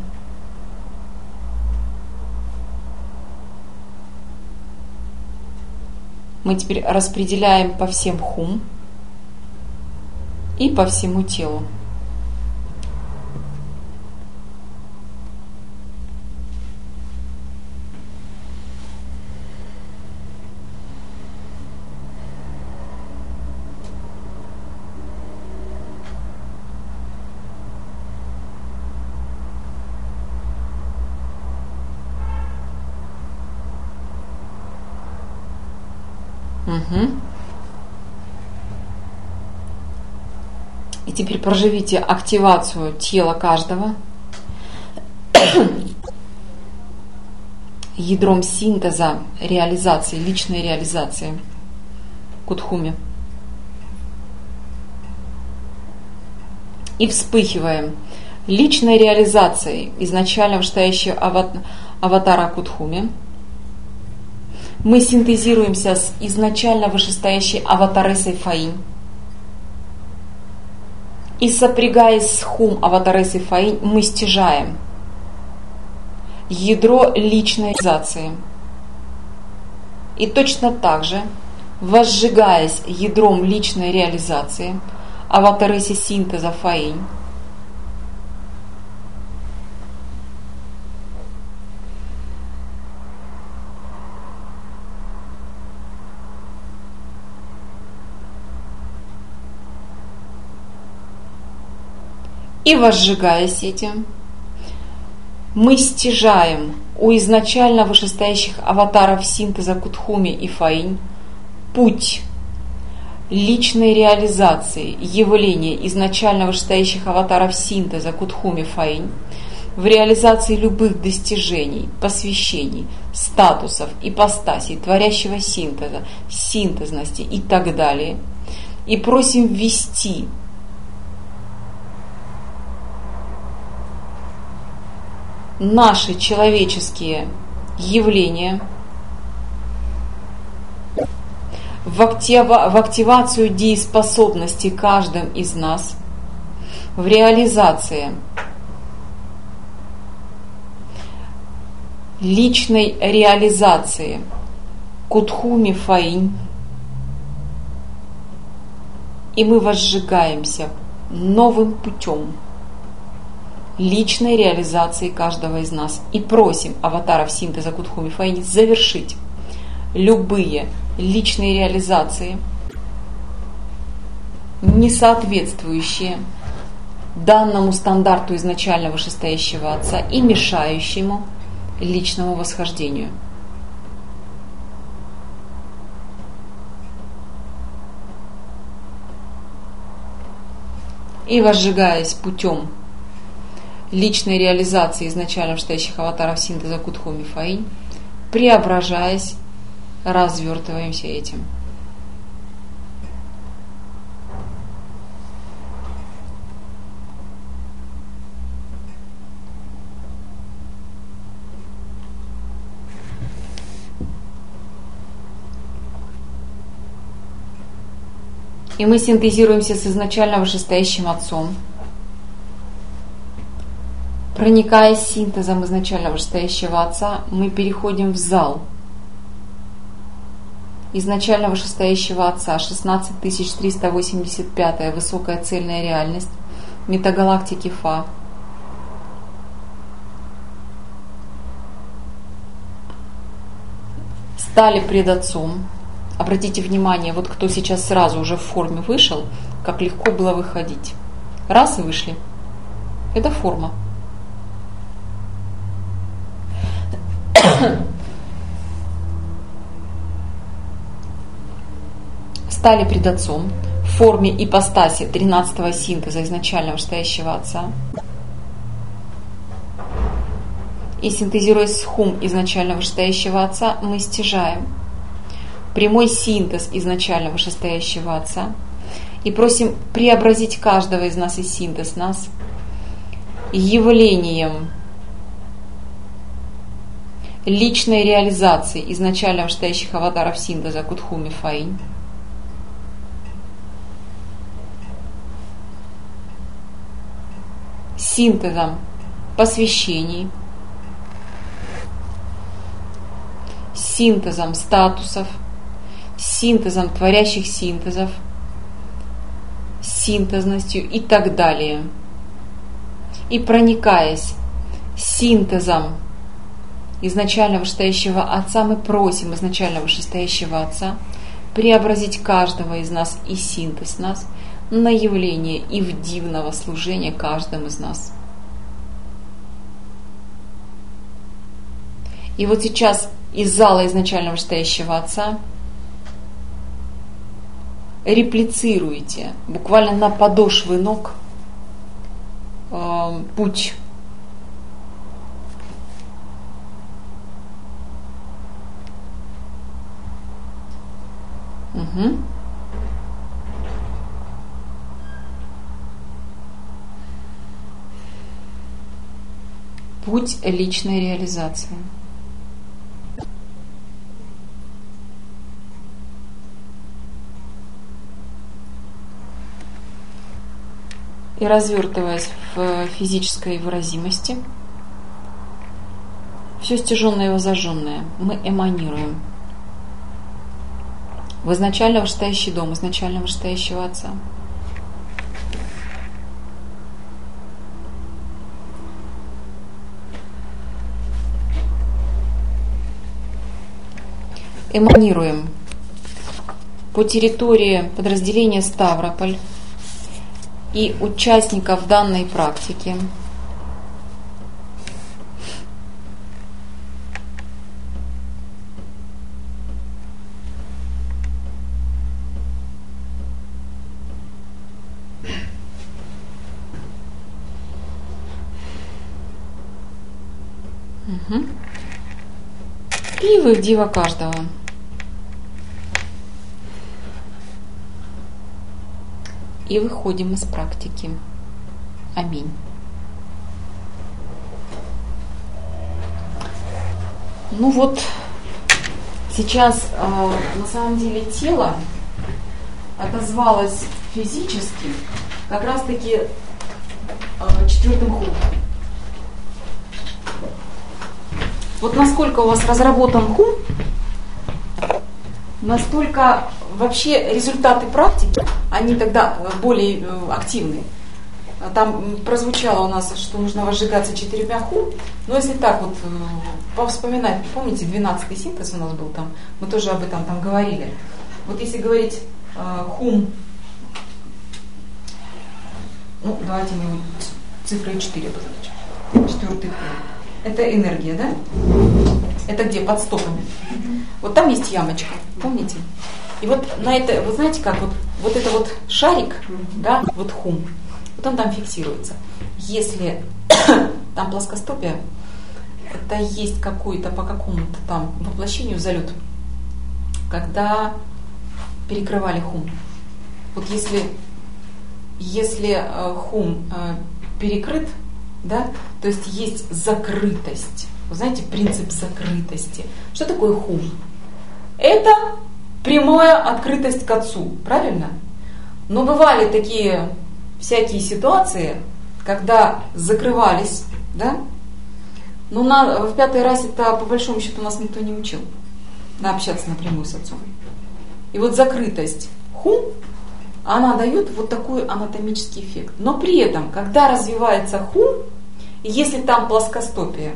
мы теперь распределяем по всем хум и по всему телу. Угу. И теперь проживите активацию тела каждого ядром синтеза реализации, личной реализации Кутхуми. И вспыхиваем личной реализацией изначально вышестоящего аватара Кутхуми. Мы синтезируемся с изначально вышестоящей аватаресой Фаинь. И сопрягаясь с Хум аватаресой Фаинь, мы стяжаем ядро личной реализации. И точно так же, возжигаясь ядром личной реализации, аватаресе синтеза Фаинь, и возжигаясь этим, мы стяжаем у изначально вышестоящих аватаров синтеза Кутхуми и Фаинь путь личной реализации явления изначально вышестоящих аватаров синтеза Кутхуми Фаинь в реализации любых достижений, посвящений, статусов, ипостасей, творящего синтеза, синтезности и так далее. И просим ввести наши человеческие явления в, актива, в активацию дееспособности каждым из нас, в реализации личной реализации Кутхуми Фаинь, и мы возжигаемся новым путем личной реализации каждого из нас и просим аватаров синтеза Кутхуми Фаинь завершить любые личные реализации, не соответствующие данному стандарту изначально вышестоящего Отца и мешающему личному восхождению. И возжигаясь путем личной реализации изначально вышестоящих аватаров синтеза Кутхуми Фаинь, преображаясь, развертываемся этим. И мы синтезируемся с изначально вышестоящим Отцом, проникая синтезом изначально вышестоящего Отца, мы переходим в зал изначально вышестоящего Отца, шестнадцать тысяч триста восемьдесят пятая высокая цельная реальность метагалактики Фа. Стали пред Отцом. Обратите внимание, вот кто сейчас сразу уже в форме вышел, как легко было выходить. Раз и вышли. Это форма. Стали пред Отцом в форме ипостаси тринадцатого синтеза изначально вышестоящего Отца. И синтезируясь с Хум изначально вышестоящего Отца, мы стяжаем прямой синтез изначально вышестоящего Отца и просим преобразить каждого из нас и синтез нас явлением личной реализации изначально вышестоящих аватаров синтеза Кутхуми Фаинь, синтезом посвящений, синтезом статусов, синтезом творящих синтезов, синтезностью и так далее. И проникаясь синтезом изначально вышестоящего Отца, мы просим изначально вышестоящего Отца преобразить каждого из нас и синтез нас на явление и в дивного служения каждому из нас. И вот сейчас из зала изначально вышестоящего Отца реплицируете буквально на подошвы ног э, путь. Угу. Путь личной реализации. И развертываясь в физической выразимости, все стяженное и возожженное мы эманируем в изначально вышестоящий дом, изначально вышестоящего Отца. Эманируем по территории подразделения Ставрополь и участников данной практики. Угу. И вы в диво каждого. И выходим из практики. Аминь. Ну вот, сейчас э, на самом деле тело отозвалось физически как раз-таки э, четвертым хум. Вот насколько у вас разработан хум, настолько вообще результаты практики, они тогда более активны. Там прозвучало у нас, что нужно возжигаться четырьмя хум. Но если так вот повспоминать, помните, двенадцатый синтез у нас был там, мы тоже об этом там говорили. Вот если говорить э, хум, ну давайте мы цифрой четыре обозначим. Четвертый хум. Это энергия, да? Это где? Под стопами. Вот там есть ямочка, помните? И вот на это, вы знаете как, вот, вот это вот шарик, да, вот хум, вот он там фиксируется. Если там плоскостопие, это есть какой-то по какому-то там воплощению залет, когда перекрывали хум. Вот если, если э, хум э, перекрыт, да, то есть есть закрытость. Вы знаете, принцип закрытости. Что такое хум? Это прямая открытость к Отцу, правильно? Но бывали такие всякие ситуации, когда закрывались, да? Но на, в пятой расе-то по большому счету нас никто не учил. На общаться напрямую с Отцом. И вот закрытость хум, она дает вот такой анатомический эффект. Но при этом, когда развивается хум, если там плоскостопие,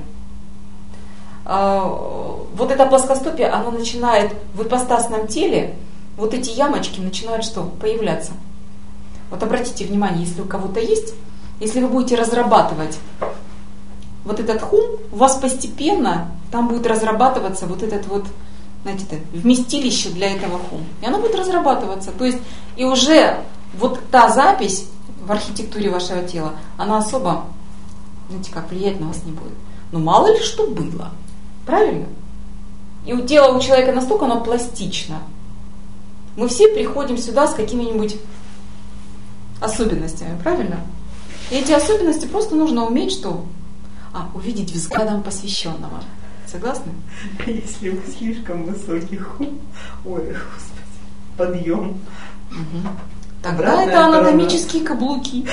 вот это плоскостопие, оно начинает в ипостасном теле, вот эти ямочки начинают что? Появляться. Вот обратите внимание, если у кого-то есть, если вы будете разрабатывать вот этот хум, у вас постепенно там будет разрабатываться вот этот вот, знаете, вместилище для этого хум. И оно будет разрабатываться. То есть и уже вот та запись в архитектуре вашего тела, она особо, знаете, как влиять на вас не будет. Но мало ли что было. Правильно? И у тела у человека настолько оно пластично. Мы все приходим сюда с какими-нибудь особенностями, правильно? И эти особенности просто нужно уметь, что? А, увидеть взглядом посвященного. Согласны? Если вы слишком высокий хум, ой, господи, подъем. Угу. Тогда это анатомические каблуки.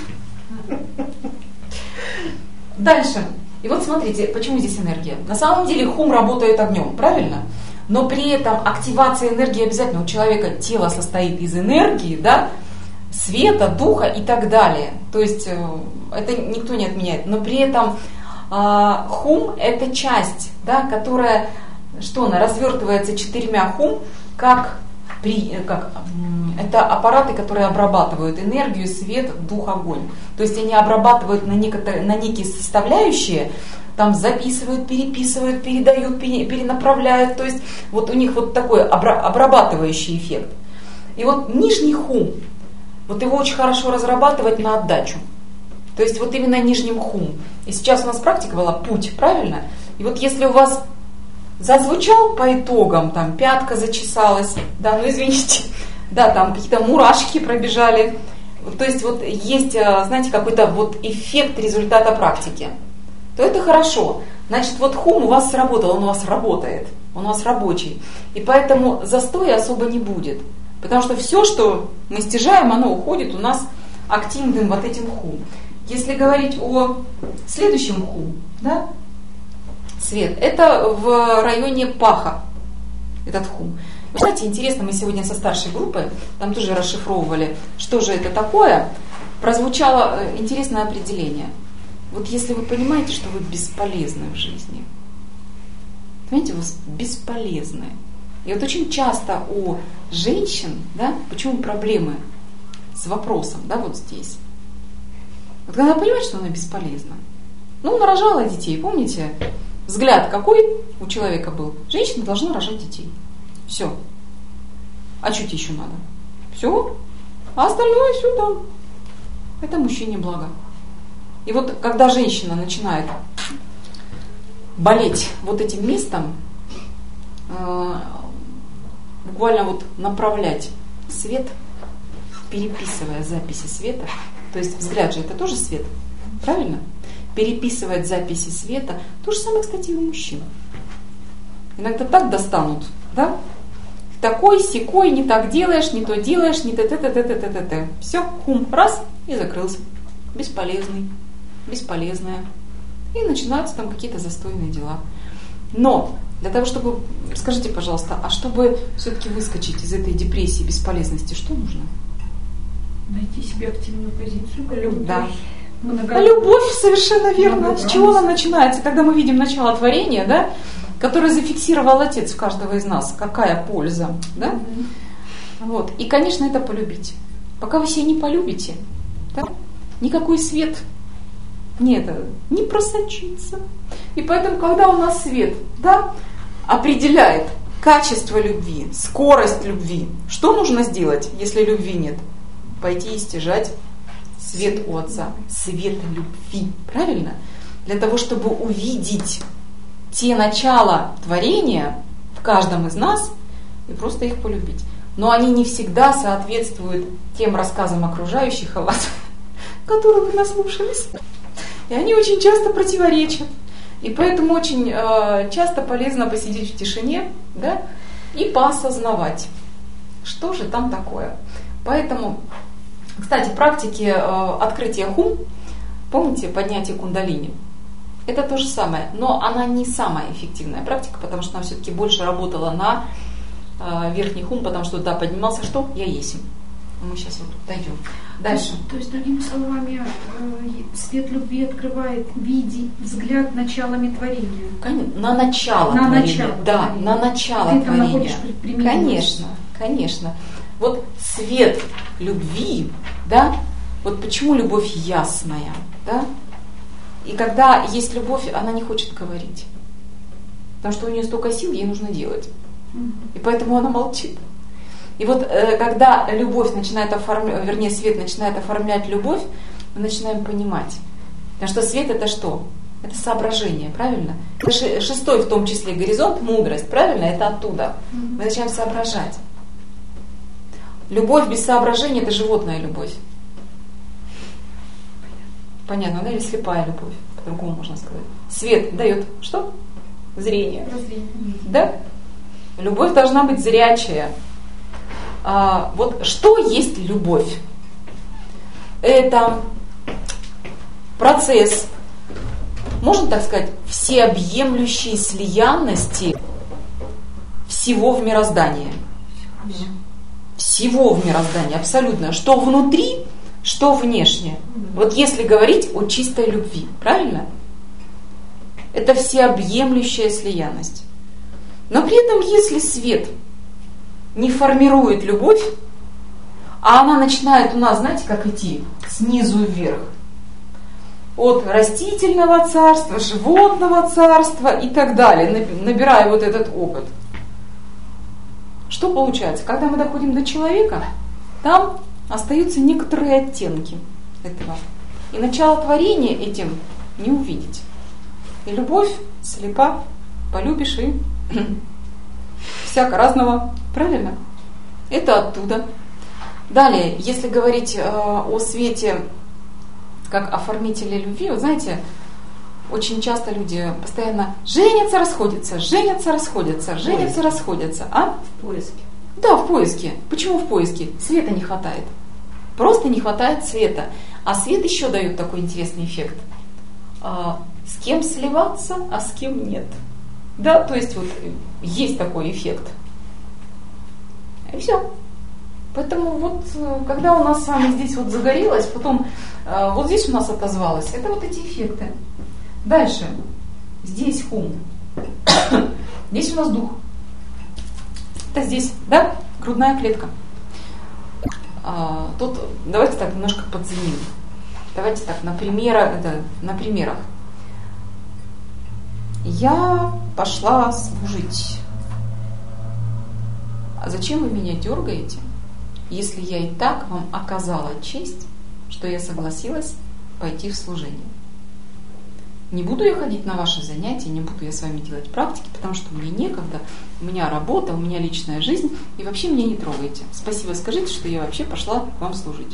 Дальше. И вот смотрите, почему здесь энергия. На самом деле хум работает огнем, правильно? Но при этом активация энергии обязательно. У человека тело состоит из энергии, да, света, духа и так далее. То есть это никто не отменяет. Но при этом э, хум это часть, да, которая, что она, развертывается четырьмя хум, как, при, как это аппараты, которые обрабатывают энергию, свет, дух, огонь. То есть они обрабатывают на, некоторые, на некие составляющие, там записывают, переписывают, передают, перенаправляют. То есть вот у них вот такой обрабатывающий эффект. И вот нижний хум, вот его очень хорошо разрабатывать на отдачу. То есть вот именно нижним хум. И сейчас у нас практика была путь, правильно? И вот если у вас зазвучал по итогам, там пятка зачесалась, да, ну извините, да, там какие-то мурашки пробежали. То есть вот есть, знаете, какой-то вот эффект результата практики, то это хорошо. Значит, вот хум у вас сработал, он у вас работает, он у вас рабочий. И поэтому застоя особо не будет. Потому что все, что мы стяжаем, оно уходит у нас активным вот этим хум. Если говорить о следующем хум, да, свет, это в районе паха, этот хум. Вы знаете, интересно, мы сегодня со старшей группой, там тоже расшифровывали, что же это такое, прозвучало интересное определение. Вот если вы понимаете, что вы бесполезны в жизни, понимаете, вы бесполезны. И вот очень часто у женщин, да, почему проблемы с вопросом, да, вот здесь. Вот когда она понимает, что она бесполезна. Ну, нарожала детей, помните, взгляд какой у человека был? Женщина должна рожать детей. Все. А что тебе еще надо? Все. А остальное все там. Это мужчине благо. И вот когда женщина начинает болеть вот этим местом, э, буквально вот направлять свет, переписывая записи света, то есть взгляд же это тоже свет, правильно? Переписывать записи света, то же самое, кстати, и у мужчин. Иногда так достанут, да? Такой, сякой, не так делаешь, не то делаешь, не т-т-т-т-т-т-т. Все, хум, раз, и закрылся. Бесполезный, бесполезная. И начинаются там какие-то застойные дела. Но для того, чтобы, скажите, пожалуйста, а чтобы все-таки выскочить из этой депрессии, бесполезности, что нужно? Найти себе активную позицию, любовь. Да. Много... Любовь, совершенно верно. С чего она начинается? Когда мы видим начало творения, да, которое зафиксировал Отец в каждого из нас, какая польза, да? Mm-hmm. Вот. И, конечно, это полюбить. Пока вы себя не полюбите, да, никакой свет не, это, не просочится. И поэтому, когда у нас свет, да, определяет качество любви, скорость любви, что нужно сделать, если любви нет? Пойти и стяжать свет у Отца, свет любви, правильно? Для того, чтобы увидеть те начала творения в каждом из нас и просто их полюбить. Но они не всегда соответствуют тем рассказам окружающих о вас, которые вы наслушались. И они очень часто противоречат. И поэтому очень э, часто полезно посидеть в тишине, да, и поосознавать, что же там такое. Поэтому, кстати, практики э, открытия хум, помните, поднятие кундалини, это то же самое, но она не самая эффективная практика, потому что она все-таки больше работала на э, верхний хум, потому что да, поднимался что? Я есмь. Мы сейчас вот дойдем. Дальше. То есть, другими словами, свет любви открывает виде, взгляд началами творения. Конечно, на начало на творения. Начало да, творения. на начало Ты творения. там находишь применение. Конечно, конечно. Вот свет любви, да, вот почему любовь ясная, да? И когда есть любовь, она не хочет говорить. Потому что у нее столько сил, ей нужно делать. И поэтому она молчит. И вот э, когда любовь начинает оформлять, вернее, свет начинает оформлять любовь, мы начинаем понимать. Потому что свет это что? Это соображение, правильно? Это шестой в том числе горизонт, мудрость, правильно? Это оттуда. Мы начинаем соображать. Любовь без соображения это животная любовь. Понятно, да? Или слепая любовь, по-другому можно сказать. Свет дает что? Зрение. Зрение. Да? Любовь должна быть зрячая. А, вот что есть любовь? Это процесс, можно так сказать, всеобъемлющей слиянности всего в мироздании. Всего в мироздании, абсолютно. Что внутри, что внешне. Вот если говорить о чистой любви, правильно? Это всеобъемлющая слиянность. Но при этом, если свет не формирует любовь, а она начинает у нас, знаете, как идти? Снизу вверх. От растительного царства, животного царства и так далее, набирая вот этот опыт. что получается? Когда мы доходим до человека, там остаются некоторые оттенки этого. И начало творения этим не увидеть. И любовь слепа, полюбишь и всяко разного. Правильно? Это оттуда. Далее, если говорить э, о свете как оформителе любви, вы знаете, очень часто люди постоянно женятся, расходятся, женятся, расходятся, женятся, расходятся. А? В поиске. Да, в поиске. Почему в поиске? Света не хватает. Просто не хватает света. А свет еще дает такой интересный эффект. А, с кем сливаться, а с кем нет. Да, то есть вот есть такой эффект. И все. Поэтому вот когда у нас с вами здесь вот загорелось, потом э, вот здесь у нас отозвалось, это вот эти эффекты. Дальше. Здесь хум. Здесь у нас дух. Это здесь, да? Грудная клетка. А, тут давайте так немножко подземим. Давайте так, на, примера, это, на примерах. Я пошла служить. А зачем вы меня дергаете, если я и так вам оказала честь, что я согласилась пойти в служение? Не буду я ходить на ваши занятия, не буду я с вами делать практики, потому что мне некогда, у меня работа, у меня личная жизнь, и вообще меня не трогайте. Спасибо, скажите, что я вообще пошла к вам служить.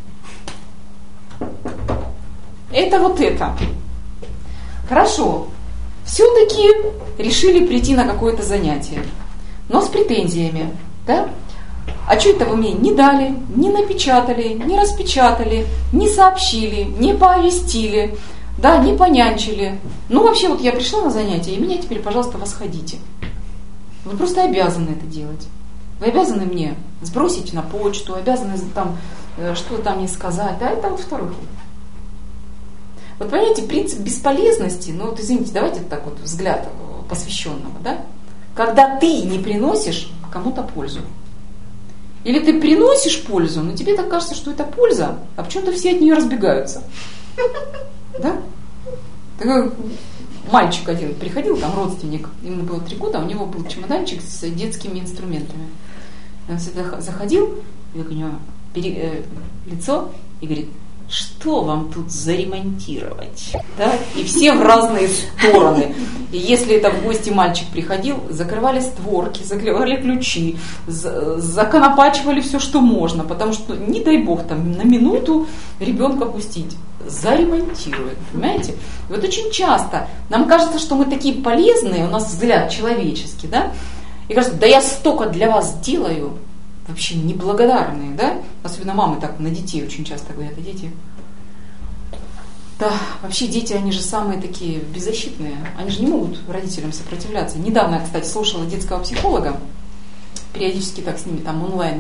Это вот это. Хорошо. Все-таки решили прийти на какое-то занятие, но с претензиями, да? А что это вы мне не дали, не напечатали, не распечатали, не сообщили, не повестили, да, не понянчили. Ну, вообще, вот я пришла на занятие, и меня теперь, пожалуйста, восходите. Вы просто обязаны это делать. Вы обязаны мне сбросить на почту, обязаны там что-то там мне сказать. А это вот второй ход. Вот понимаете, принцип бесполезности, ну вот извините, давайте так вот взгляд посвященного, да? Когда ты не приносишь кому-то пользу. Или ты приносишь пользу, но тебе так кажется, что это польза, а почему-то все от нее разбегаются. Да? Такой мальчик один приходил, там родственник, ему было три года, у него был чемоданчик с детскими инструментами. Он всегда заходил, и у него пере, э, лицо, и говорит: что вам тут заремонтировать? Да? И все в разные стороны. И если это в гости мальчик приходил, закрывали створки, закрывали ключи, законопачивали все, что можно, потому что, не дай бог, там на минуту ребенка пустить. Заремонтирует, понимаете? И вот очень часто нам кажется, что мы такие полезные, у нас взгляд человеческий, да? И кажется, да я столько для вас делаю, вообще неблагодарные, да? Особенно мамы так на детей очень часто говорят, а дети... Да, вообще дети, они же самые такие беззащитные, они же не могут родителям сопротивляться. Недавно я, кстати, слушала детского психолога, периодически так с ними там онлайн,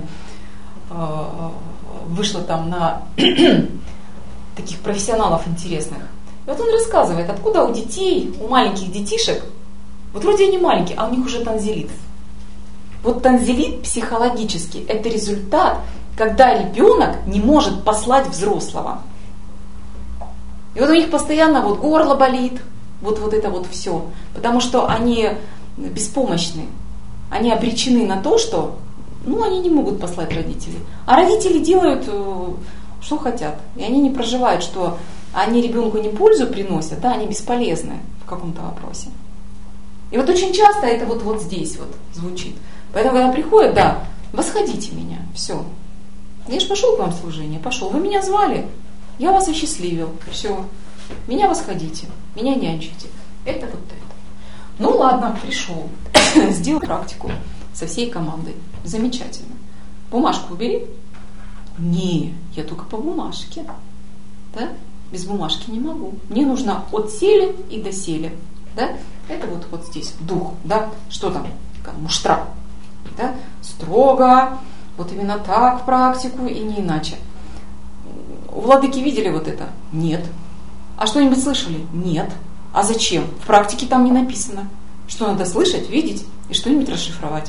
вышла там на таких профессионалов интересных. И вот он рассказывает, откуда у детей, у маленьких детишек, вот вроде они маленькие, а у них уже танзелит. Вот танзелит психологически – это результат, когда ребенок не может послать взрослого. И вот у них постоянно вот горло болит, вот, вот это вот все. Потому что они беспомощны, они обречены на то, что ну, они не могут послать родителей. А родители делают, что хотят. И они не проживают, что они ребенку не пользу приносят, да, они бесполезны в каком-то вопросе. И вот очень часто это вот, вот здесь вот звучит. Поэтому, когда приходят, да, восходите меня, все. Я же пошел к вам в служение, пошел. Вы меня звали, я вас осчастливил, все. Меня восходите, меня нянчите. Это вот это. Ну ладно, пришел, сделал практику со всей командой. Замечательно. Бумажку убери. Не, я только по бумажке. Да? Без бумажки не могу. Мне нужно от сели и до сели. Да? Это вот, вот здесь дух. Да? Что там? Муштра. Да? Строго, вот именно так в практику и не иначе. У владыки видели вот это? Нет. А что-нибудь слышали? Нет. А зачем? В практике там не написано. Что надо слышать, видеть и что-нибудь расшифровать.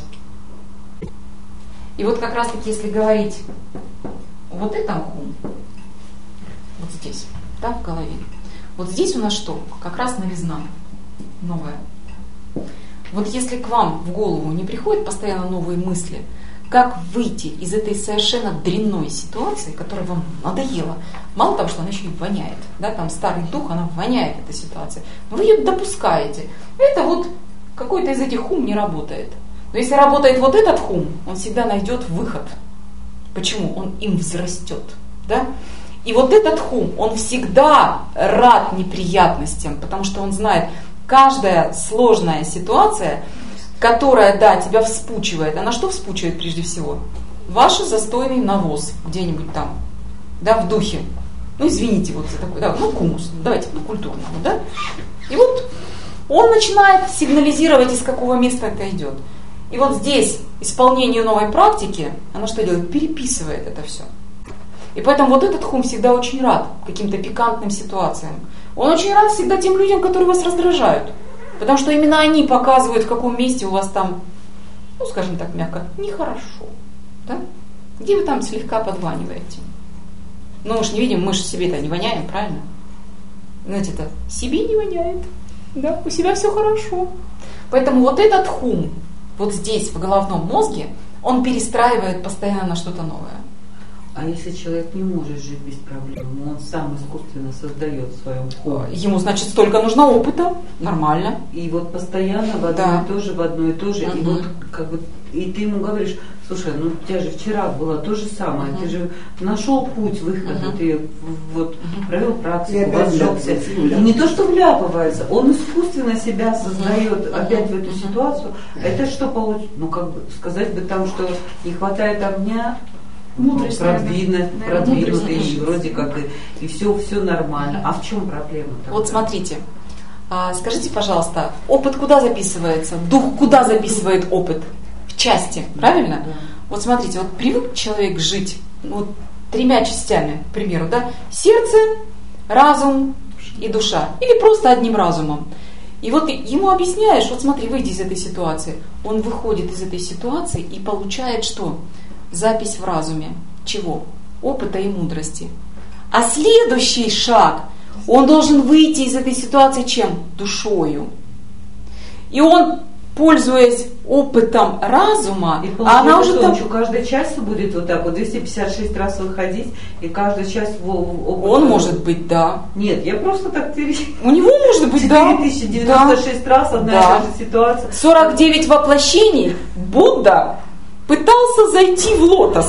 И вот как раз таки, если говорить вот этом хум, вот здесь, да, в голове, вот здесь у нас что? Как раз новизна новая. Вот если к вам в голову не приходят постоянно новые мысли, как выйти из этой совершенно дрянной ситуации, которая вам надоела? Мало того, что она еще и воняет, да, там старый дух, она воняет, эта ситуация, но вы ее допускаете. Это вот какой-то из этих хум не работает. Но если работает вот этот хум, он всегда найдет выход. Почему? Он им взрастет, да? И вот этот хум, он всегда рад неприятностям, потому что он знает, каждая сложная ситуация, которая, да, тебя вспучивает, она что вспучивает прежде всего? Ваш застойный навоз где-нибудь там, да, в духе. Ну, извините вот за такой, да, ну, кумус, давайте по-культурному, да. И вот он начинает сигнализировать, из какого места это идет. И вот здесь исполнение новой практики, оно что делает? Переписывает это все. И поэтому вот этот хум всегда очень рад каким-то пикантным ситуациям. Он очень рад всегда тем людям, которые вас раздражают. Потому что именно они показывают, в каком месте у вас там, ну, скажем так мягко, нехорошо. Да? Где вы там слегка подваниваете. Ну, мы же не видим, мы же себе-то не воняем, правильно? Знаете, это себе не воняет. Да, у себя все хорошо. Поэтому вот этот хум, вот здесь, в головном мозге, он перестраивает постоянно на что-то новое. А если человек не может жить без проблем, он сам искусственно создает в своем хоме. Ему, значит, столько нужно опыта, нормально. И вот постоянно в одно да. и то же, в одно и то же. Uh-huh. И вот как бы, и ты ему говоришь, слушай, ну у тебя же вчера было то же самое, uh-huh. ты же нашел путь выхода, uh-huh. ты вот uh-huh. провел практику, возжегся. И не то, что вляпывается, он искусственно себя создает uh-huh. опять в эту uh-huh. ситуацию. Это что получится? Ну как бы сказать бы там, что не хватает огня. Мудрость, продвинут, да, продвинутый, и вроде как и, и все, все нормально. А в чем проблема? Тогда? Вот смотрите, а, скажите, пожалуйста, опыт куда записывается? Дух куда записывает опыт? В части, правильно? Да. Вот смотрите, вот привык человек жить вот, тремя частями, к примеру, да? Сердце, разум и душа. Или просто одним разумом. И вот ему объясняешь, вот смотри, выйди из этой ситуации. Он выходит из этой ситуации и получает что? Запись в разуме. Чего? Опыта и мудрости. А следующий шаг, он должен выйти из этой ситуации чем? Душою. И он, пользуясь опытом разума, и а она уже там... что каждый час будет вот так вот двести пятьдесят шесть раз выходить, и каждый час в опыт... Он может быть, да. Нет, я просто так... У него может быть, да. четыре тысячи девяносто шесть да. раз одна да. и та же ситуация. сорок девять воплощений Будда пытался зайти в лотос.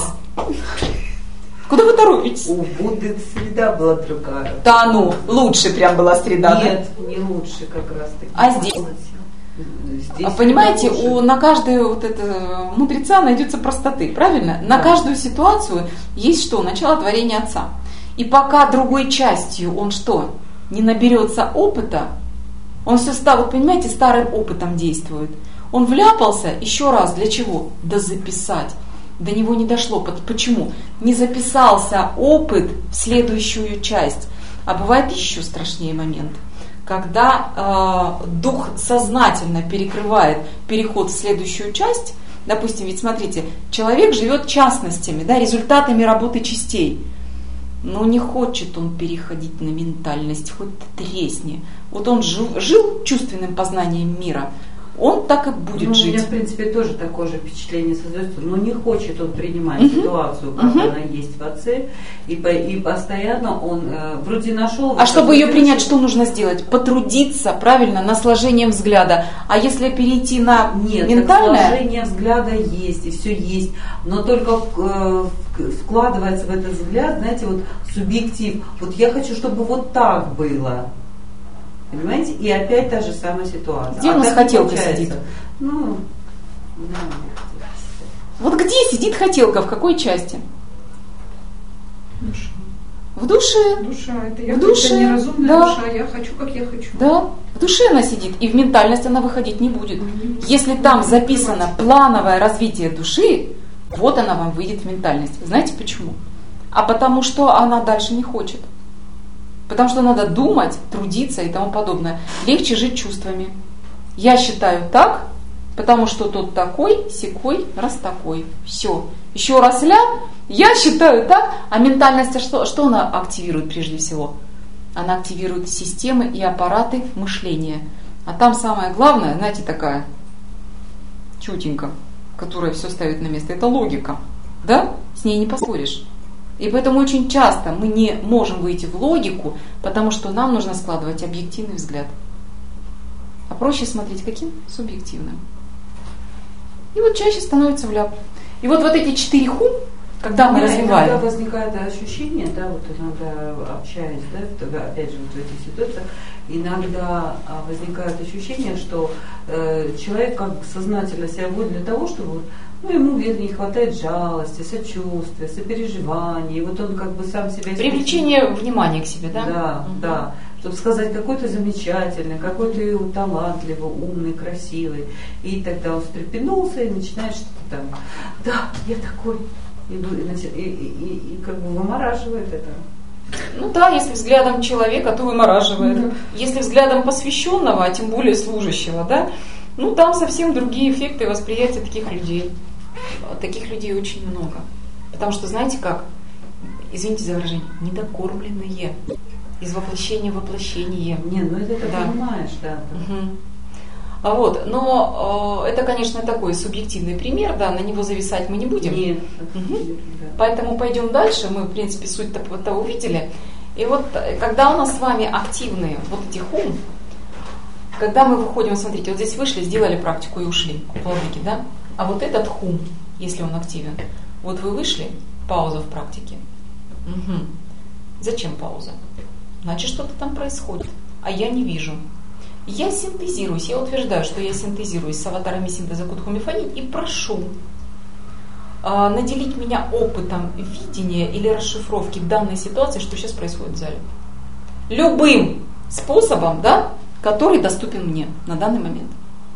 Куда вы торопитесь? У Будды среда была другая. Да ну, лучше прям была среда. Нет, да? Не лучше как раз таки. А здесь? здесь Понимаете, у, на каждую вот это, мудреца найдется простоты, правильно? На да. каждую ситуацию есть что? Начало творения Отца. И пока другой частью он что? Не наберется опыта, он все стал, вот понимаете, старым опытом действует. Он вляпался еще раз, для чего? Да записать. До него не дошло. Почему? Не записался опыт в следующую часть. А бывает еще страшнее момент, когда э, дух сознательно перекрывает переход в следующую часть. Допустим, ведь смотрите, человек живет частностями, да, результатами работы частей. Но не хочет он переходить на ментальность, хоть тресни. Вот он жил, жил чувственным познанием мира. Он так и будет ну, жить. У меня, в принципе, тоже такое же впечатление создается, но не хочет он принимать uh-huh. ситуацию, как uh-huh. она есть в Отце, и, по, и постоянно он э, вроде нашел... А чтобы ее принять, что нужно сделать? Потрудиться, правильно, на сложение взгляда. А если перейти на Нет, ментальное... сложение взгляда есть, и все есть, но только э, вкладывается в этот взгляд, знаете, вот субъектив. Вот я хочу, чтобы вот так было. Понимаете? И опять та же самая ситуация. Где а у нас хотелка сидит? Ну, да. Вот где сидит хотелка, в какой части? Душа. В душе. Душа, это я, в душе, это неразумная да. душа, я хочу, как я хочу. Да, в душе она сидит, и в ментальность она выходить не будет. Mm-hmm. Если там записано плановое развитие души, вот она вам выйдет в ментальность. Знаете почему? А потому что она дальше не хочет. Потому что надо думать, трудиться и тому подобное. Легче жить чувствами. Я считаю так, потому что тот такой, сякой, раз такой. Все. Еще раз ля, я считаю так, а ментальность, что, что она активирует прежде всего? Она активирует системы и аппараты мышления. А там самое главное, знаете, такая четенько, которая все ставит на место. Это логика. Да? С ней не поспоришь. И поэтому очень часто мы не можем выйти в логику, потому что нам нужно складывать объективный взгляд. А проще смотреть каким? Субъективным. И вот чаще становится вляп. И вот, вот эти четыре хум, когда мы да, развиваем. Иногда возникает ощущение, да, вот иногда общаясь, да, опять же, вот в этих ситуациях, иногда возникает ощущение, что э, человек как бы сознательно себя вводит для того, чтобы ну, ему где-то не хватает жалости, сочувствия, сопереживания, и вот он как бы сам себя... Привлечение внимания к себе, да? Да, угу. да. Чтобы сказать, какой ты замечательный, какой ты талантливый, умный, красивый. И тогда он встрепенулся и начинает что-то там, да, я такой, и, и, и, и, и как бы вымораживает это. Ну да, если взглядом человека, то вымораживает. Mm-hmm. Если взглядом посвященного, а тем более служащего, да, ну там совсем другие эффекты восприятия таких людей. Таких людей очень много. Потому что, знаете как, извините за выражение, недокормленные. Из воплощения в воплощение. Не, ну это ты да. понимаешь, да. Угу. А вот, но э, это, конечно, такой субъективный пример, да, на него зависать мы не будем. Нет. Угу. Да. Поэтому пойдем дальше, мы, в принципе, суть-то увидели. И вот, когда у нас с вами активные вот эти хум, когда мы выходим, смотрите, вот здесь вышли, сделали практику и ушли, владыки, да? А вот этот хум, если он активен, вот вы вышли, пауза в практике. Угу. Зачем пауза? Значит, что-то там происходит, а я не вижу. Я синтезируюсь, я утверждаю, что я синтезируюсь с аватарами синтеза Кутху-Мифанин и прошу э, наделить меня опытом видения или расшифровки данной ситуации, что сейчас происходит в зале. Любым способом, да, который доступен мне на данный момент.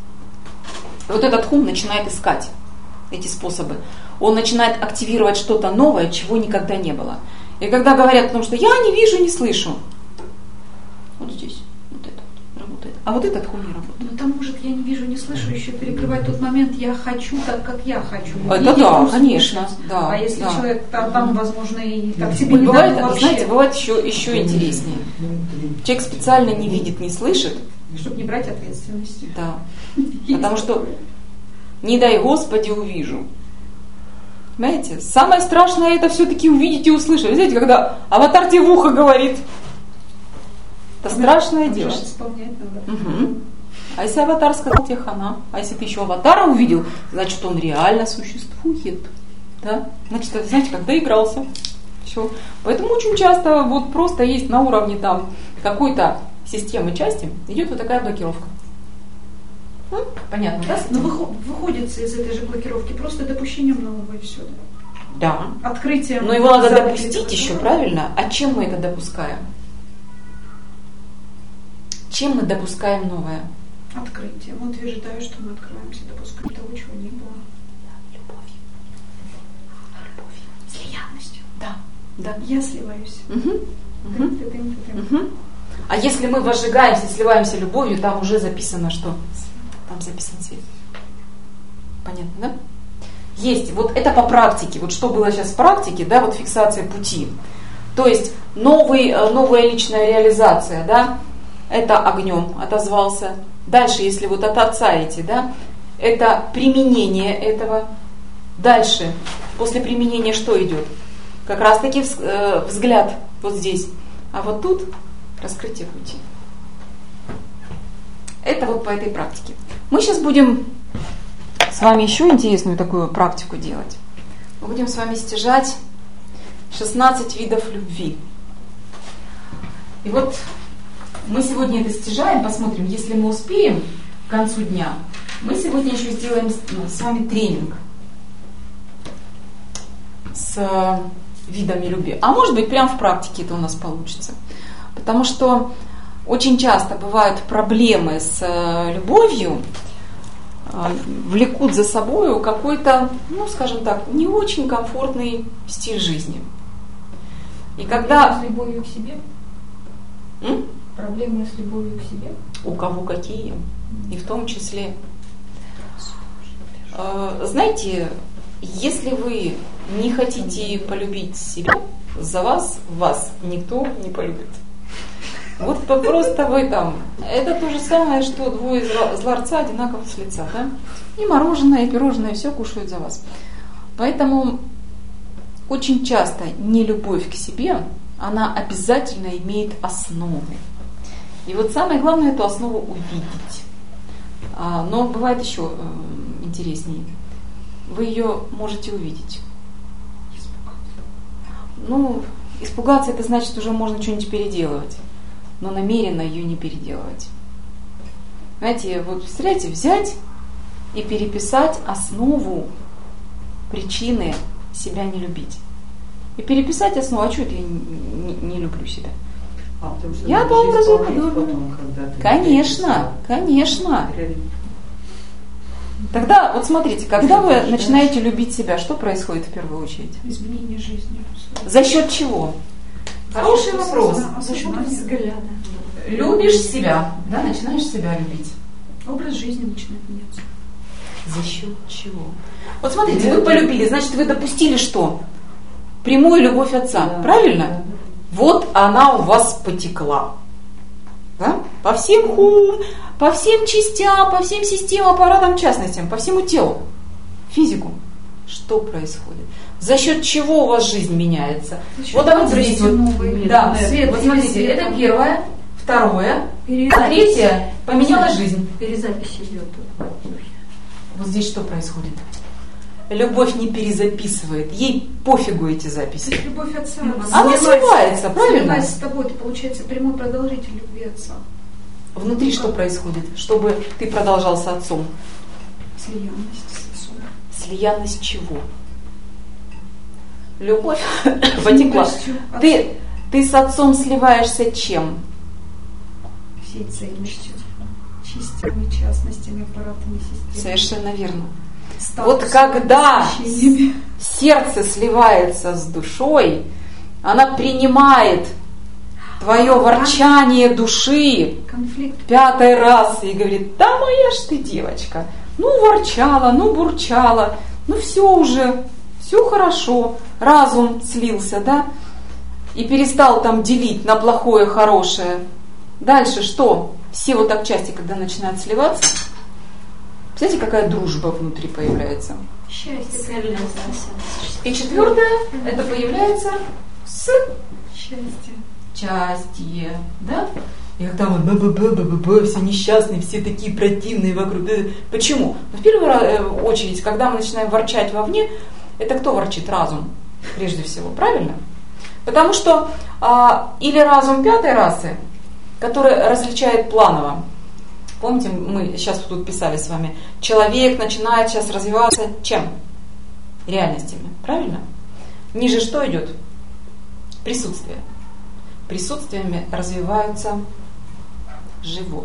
И вот этот хум начинает искать эти способы. Он начинает активировать что-то новое, чего никогда не было. И когда говорят о том, что я не вижу, не слышу, вот здесь, вот это вот работает. А вот этот хум не работает. Но там, может, я не вижу, не слышу, еще перекрывать тот момент, я хочу так, как я хочу. Это да, конечно. Да, а если да. человек там, там, возможно, и так себе вот не бывает, дал вообще. Знаете, бывает еще, еще интереснее. Человек специально не видит, не слышит. Чтобы не брать ответственность. Да. Потому что, не дай Господи, увижу. Понимаете? Самое страшное это все-таки увидеть и услышать. Знаете, когда аватар тебе в ухо говорит, это страшное он дело. Исполнять надо. Угу. А если аватар сказал тебе хана, а если ты еще аватара увидел, значит он реально существует. Да? Значит, это, знаете, как доигрался. Все. Поэтому очень часто вот просто есть на уровне там какой-то системы части идет вот такая блокировка. Ну, понятно, да? Но выходится из этой же блокировки просто допущением нового и все. Да. Открытием. Но его надо допустить еще, правильно? А чем мы это допускаем? Чем мы допускаем новое? Открытием. Мы утверждаю, что мы открываемся, допускаем того, чего не было. Любовью. Любовью. Слиянностью. Да. Да. Я сливаюсь. Угу. Ты, ты, ты, ты, ты. Угу. А если мы возжигаемся, сливаемся любовью, там уже записано что? Там записан свет. Понятно, да? Есть, вот это по практике, вот что было сейчас в практике, да, вот фиксация пути. То есть новый, новая личная реализация, да, это огнем отозвался. Дальше, если вот от отца идти, да, это применение этого. Дальше, после применения что идет? Как раз таки взгляд вот здесь. А вот тут раскрытие пути. Это вот по этой практике. Мы сейчас будем с вами еще интересную такую практику делать. Мы будем с вами стяжать шестнадцать видов любви. И вот мы сегодня это стяжаем, посмотрим, если мы успеем к концу дня, мы сегодня еще сделаем с вами тренинг с видами любви. А может быть, прямо в практике это у нас получится. Потому что очень часто бывают проблемы с любовью, влекут за собой какой-то, ну, скажем так, не очень комфортный стиль жизни. И когда... Проблемы с любовью к себе? М? Проблемы с любовью к себе? У кого какие? И в том числе... Знаете, если вы не хотите полюбить себя, за вас, вас никто не полюбит. Вот просто вы там. Это то же самое, что двое из ларца одинаково с лица, да? И мороженое, и пирожное, все кушают за вас. Поэтому очень часто нелюбовь к себе, она обязательно имеет основу. И вот самое главное эту основу увидеть. Но бывает еще интереснее. Вы ее можете увидеть. Ну, испугаться это значит, уже можно что-нибудь переделывать. Но намеренно ее не переделывать. Знаете, вот представляете, взять и переписать основу причины себя не любить. И переписать основу, а что это я не, не, не люблю себя? А, я по образу подобию. Конечно, конечно. Тогда, вот смотрите, когда вы начинаете любить себя, что происходит в первую очередь? Изменение жизни. За счет чего? Хороший вопрос. За счет взгляда. Любишь себя, да, начинаешь себя любить. Образ жизни начинает меняться. За счет чего? Вот смотрите, вы полюбили, значит, вы допустили что? Прямую любовь отца, да, правильно? Да. Вот она у вас потекла. Да? По всем хум, по всем частям, по всем системам, аппаратам, частностям, по всему телу, физику. Что происходит? За счет чего у вас жизнь меняется? Вот она здесь вот. Да, свет, вот смотрите, это первое, второе, а третье поменяла жизнь. Перезапись идет. Вот здесь что происходит? Любовь не перезаписывает, ей пофигу эти записи. То есть любовь отца, она сливается, правильно? Сливаясь с тобой, это получается прямой продолжитель любви отца. Внутри что происходит, чтобы ты продолжал с отцом? Слиянность с отцом. Слиянность чего? Любовь потекла. Ты, ты с отцом сливаешься чем? Всей цельностью, частями, частностями, аппаратами, системами. Совершенно верно. Статус, вот когда сердце сливается с душой, она принимает твое ворчание души конфликт пятый раз и говорит: да моя ж ты девочка, ну ворчала, ну бурчала, ну все уже, все хорошо, разум слился, да, и перестал там делить на плохое, хорошее. Дальше что? Все вот так части, когда начинают сливаться, представляете, какая дружба внутри появляется? Счастье. И четвертое, это появляется с счастье. Счастье, да? И когда вот б-б-б-б-б, все несчастные, все такие противные вокруг. Почему? Ну, в первую очередь, когда мы начинаем ворчать вовне, это кто ворчит? Разум, прежде всего, правильно? Потому что а, или разум пятой расы, который различает планово. Помните, мы сейчас тут писали с вами, человек начинает сейчас развиваться чем? Реальностями, правильно? Ниже что идет? Присутствие. Присутствиями развиваются животные.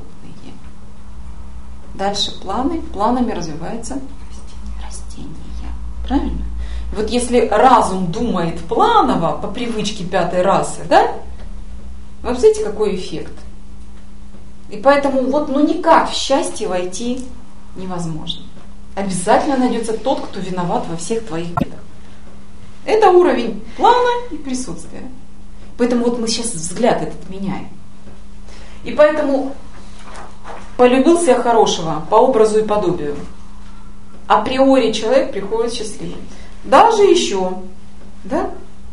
Дальше планы, планами развиваются растения. Правильно? И вот если разум думает планово по привычке пятой расы, да? Вы знаете, какой эффект? И поэтому вот ну никак в счастье войти невозможно. Обязательно найдется тот, кто виноват во всех твоих бедах. Это уровень плана и присутствия. Поэтому вот мы сейчас взгляд этот меняем. И поэтому полюбил себя хорошего по образу и подобию. Априори человек приходит счастливым. Даже еще, да?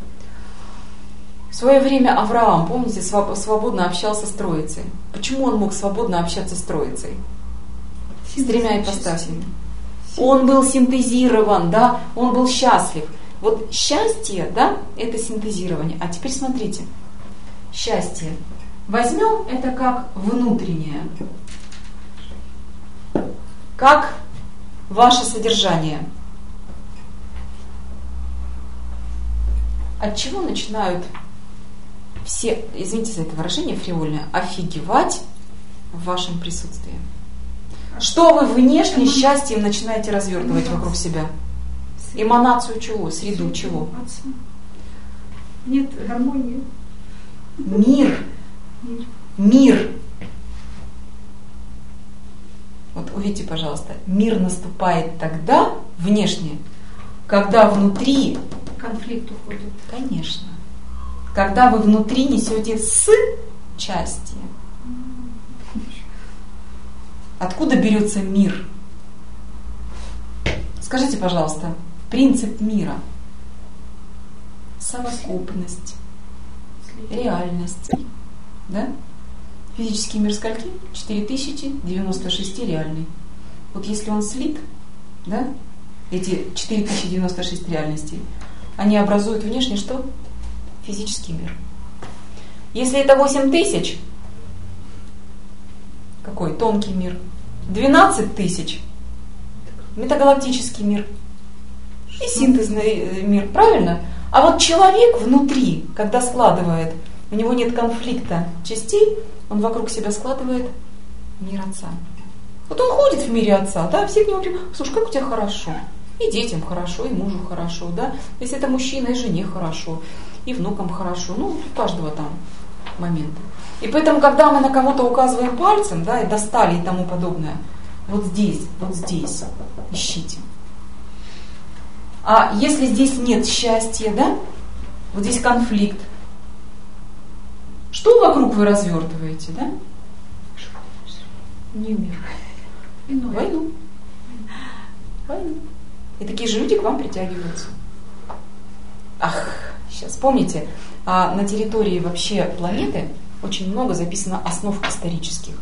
В свое время Авраам, помните, свободно общался с Троицей. Почему он мог свободно общаться с Троицей? С тремя ипостасями. Он был синтезирован, да, он был счастлив. Вот счастье, да, это синтезирование. А теперь смотрите. Счастье. Возьмем это как внутреннее. Как ваше содержание. От чего начинают все, извините за это выражение фривольное, офигевать в вашем присутствии? Что вы внешне счастьем начинаете развертывать вокруг себя? Эманацию чего? Среду чего? Нет гармонии. Мир. Мир. Вот увидите, пожалуйста, мир наступает тогда, внешне, когда внутри... Конфликт уходит. Конечно. Когда вы внутри несете с части. Откуда берется мир? Скажите, пожалуйста, принцип мира. Совокупность, реальность. Да? Физический мир скольки? четыре тысячи девяносто шесть реальный. Вот если он слит, да, эти четыре тысячи девяносто шесть реальностей, они образуют внешне что? Физический мир. Если это восемь тысяч, какой? Тонкий мир. двенадцать тысяч, метагалактический мир. И синтезный мир, правильно? А вот человек внутри, когда складывает, у него нет конфликта частей, он вокруг себя складывает мир Отца. Вот он ходит в мире Отца, да, все к нему говорят: слушай, как у тебя хорошо. И детям хорошо, и мужу хорошо, да. Если это мужчина, и жене хорошо, и внукам хорошо. Ну, у каждого там момента. И поэтому, когда мы на кого-то указываем пальцем, да, и достали и тому подобное, вот здесь, вот здесь ищите. А если здесь нет счастья, да, вот здесь конфликт, что вокруг вы развертываете, да? Не мир. Войну. Войну. И такие же люди к вам притягиваются. Ах, сейчас помните, а на территории вообще планеты очень много записано основ исторических.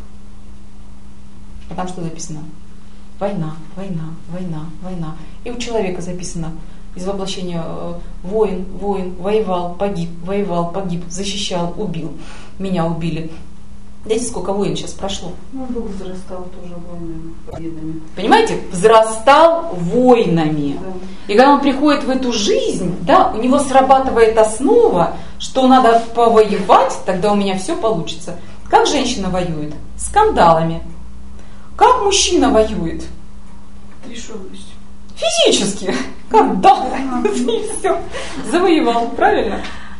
А там что записано? Война, война, война, война. И у человека записано из воплощения э, воин, воин, воевал, погиб, воевал, погиб, защищал, убил. Меня убили. Знаете, сколько войн сейчас прошло? Ну, Бог возрастал тоже войнами, победами. Понимаете? Взрастал войнами. Да. И когда он приходит в эту жизнь, да, у него срабатывает основа, что надо повоевать, тогда у меня все получится. Как женщина воюет? Скандалами. Как мужчина воюет? Решенностью. Физически. Как? Да. И все. Завоевал, правильно?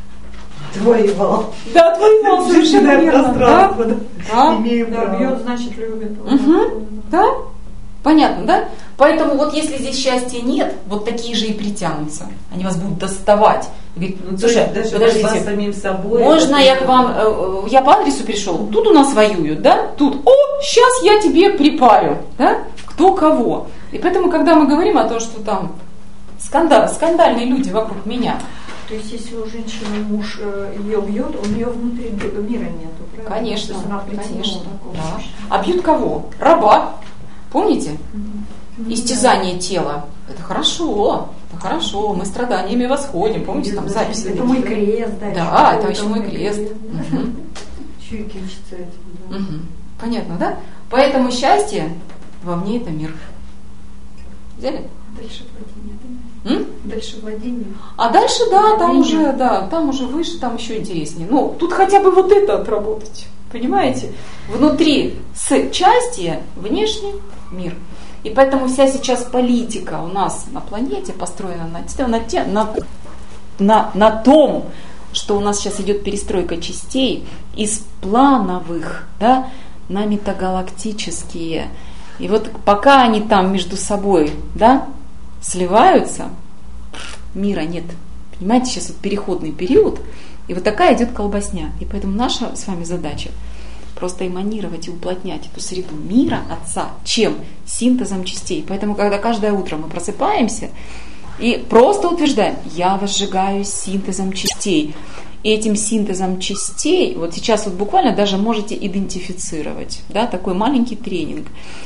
Отвоевал. Да, отвоевал, совершенно верно. Да, да. Да, бьет, значит, любит. Угу. Да, понятно, да? Поэтому вот если здесь счастья нет, вот такие же и притянутся. Они вас будут доставать. Говорит, ну, слушай, даже подождите, с самим собой, можно я к вам, я по адресу пришел, тут у нас воюют, да? Тут, о, сейчас я тебе припарю, да? Кто кого. И поэтому, когда мы говорим о том, что там скандал, скандальные люди вокруг меня. То есть, если у женщины муж ее бьет, у нее внутри мира нету, правильно? Конечно, она конечно. Да. А бьют кого? Раба. Помните? Mm-hmm. Истязание тела. Это хорошо, это хорошо. Мы страданиями восходим. Помните, там записи? Это мой крест, да. Да, это еще мой крест. Угу. Чуйки учатся этому, да. Угу. Понятно, да? Поэтому счастье вовне это мир. Взяли? Дальше владение, да? М? Дальше владение. А дальше, да, там владение. уже, да, там уже выше, там еще интереснее. Ну, тут хотя бы вот это отработать. Понимаете? Внутри с части внешний мир. И поэтому вся сейчас политика у нас на планете построена на, на, на, на, на том, что у нас сейчас идет перестройка частей из плановых, да, на метагалактические. И вот пока они там между собой, да, сливаются, мира нет. Понимаете, сейчас вот переходный период, и вот такая идет колбасня. И поэтому наша с вами задача просто эманировать и уплотнять эту среду мира Отца. Чем? Синтезом частей. Поэтому, когда каждое утро мы просыпаемся и просто утверждаем: я возжигаюсь синтезом частей. И этим синтезом частей, вот сейчас вот буквально даже можете идентифицировать, да, такой маленький тренинг.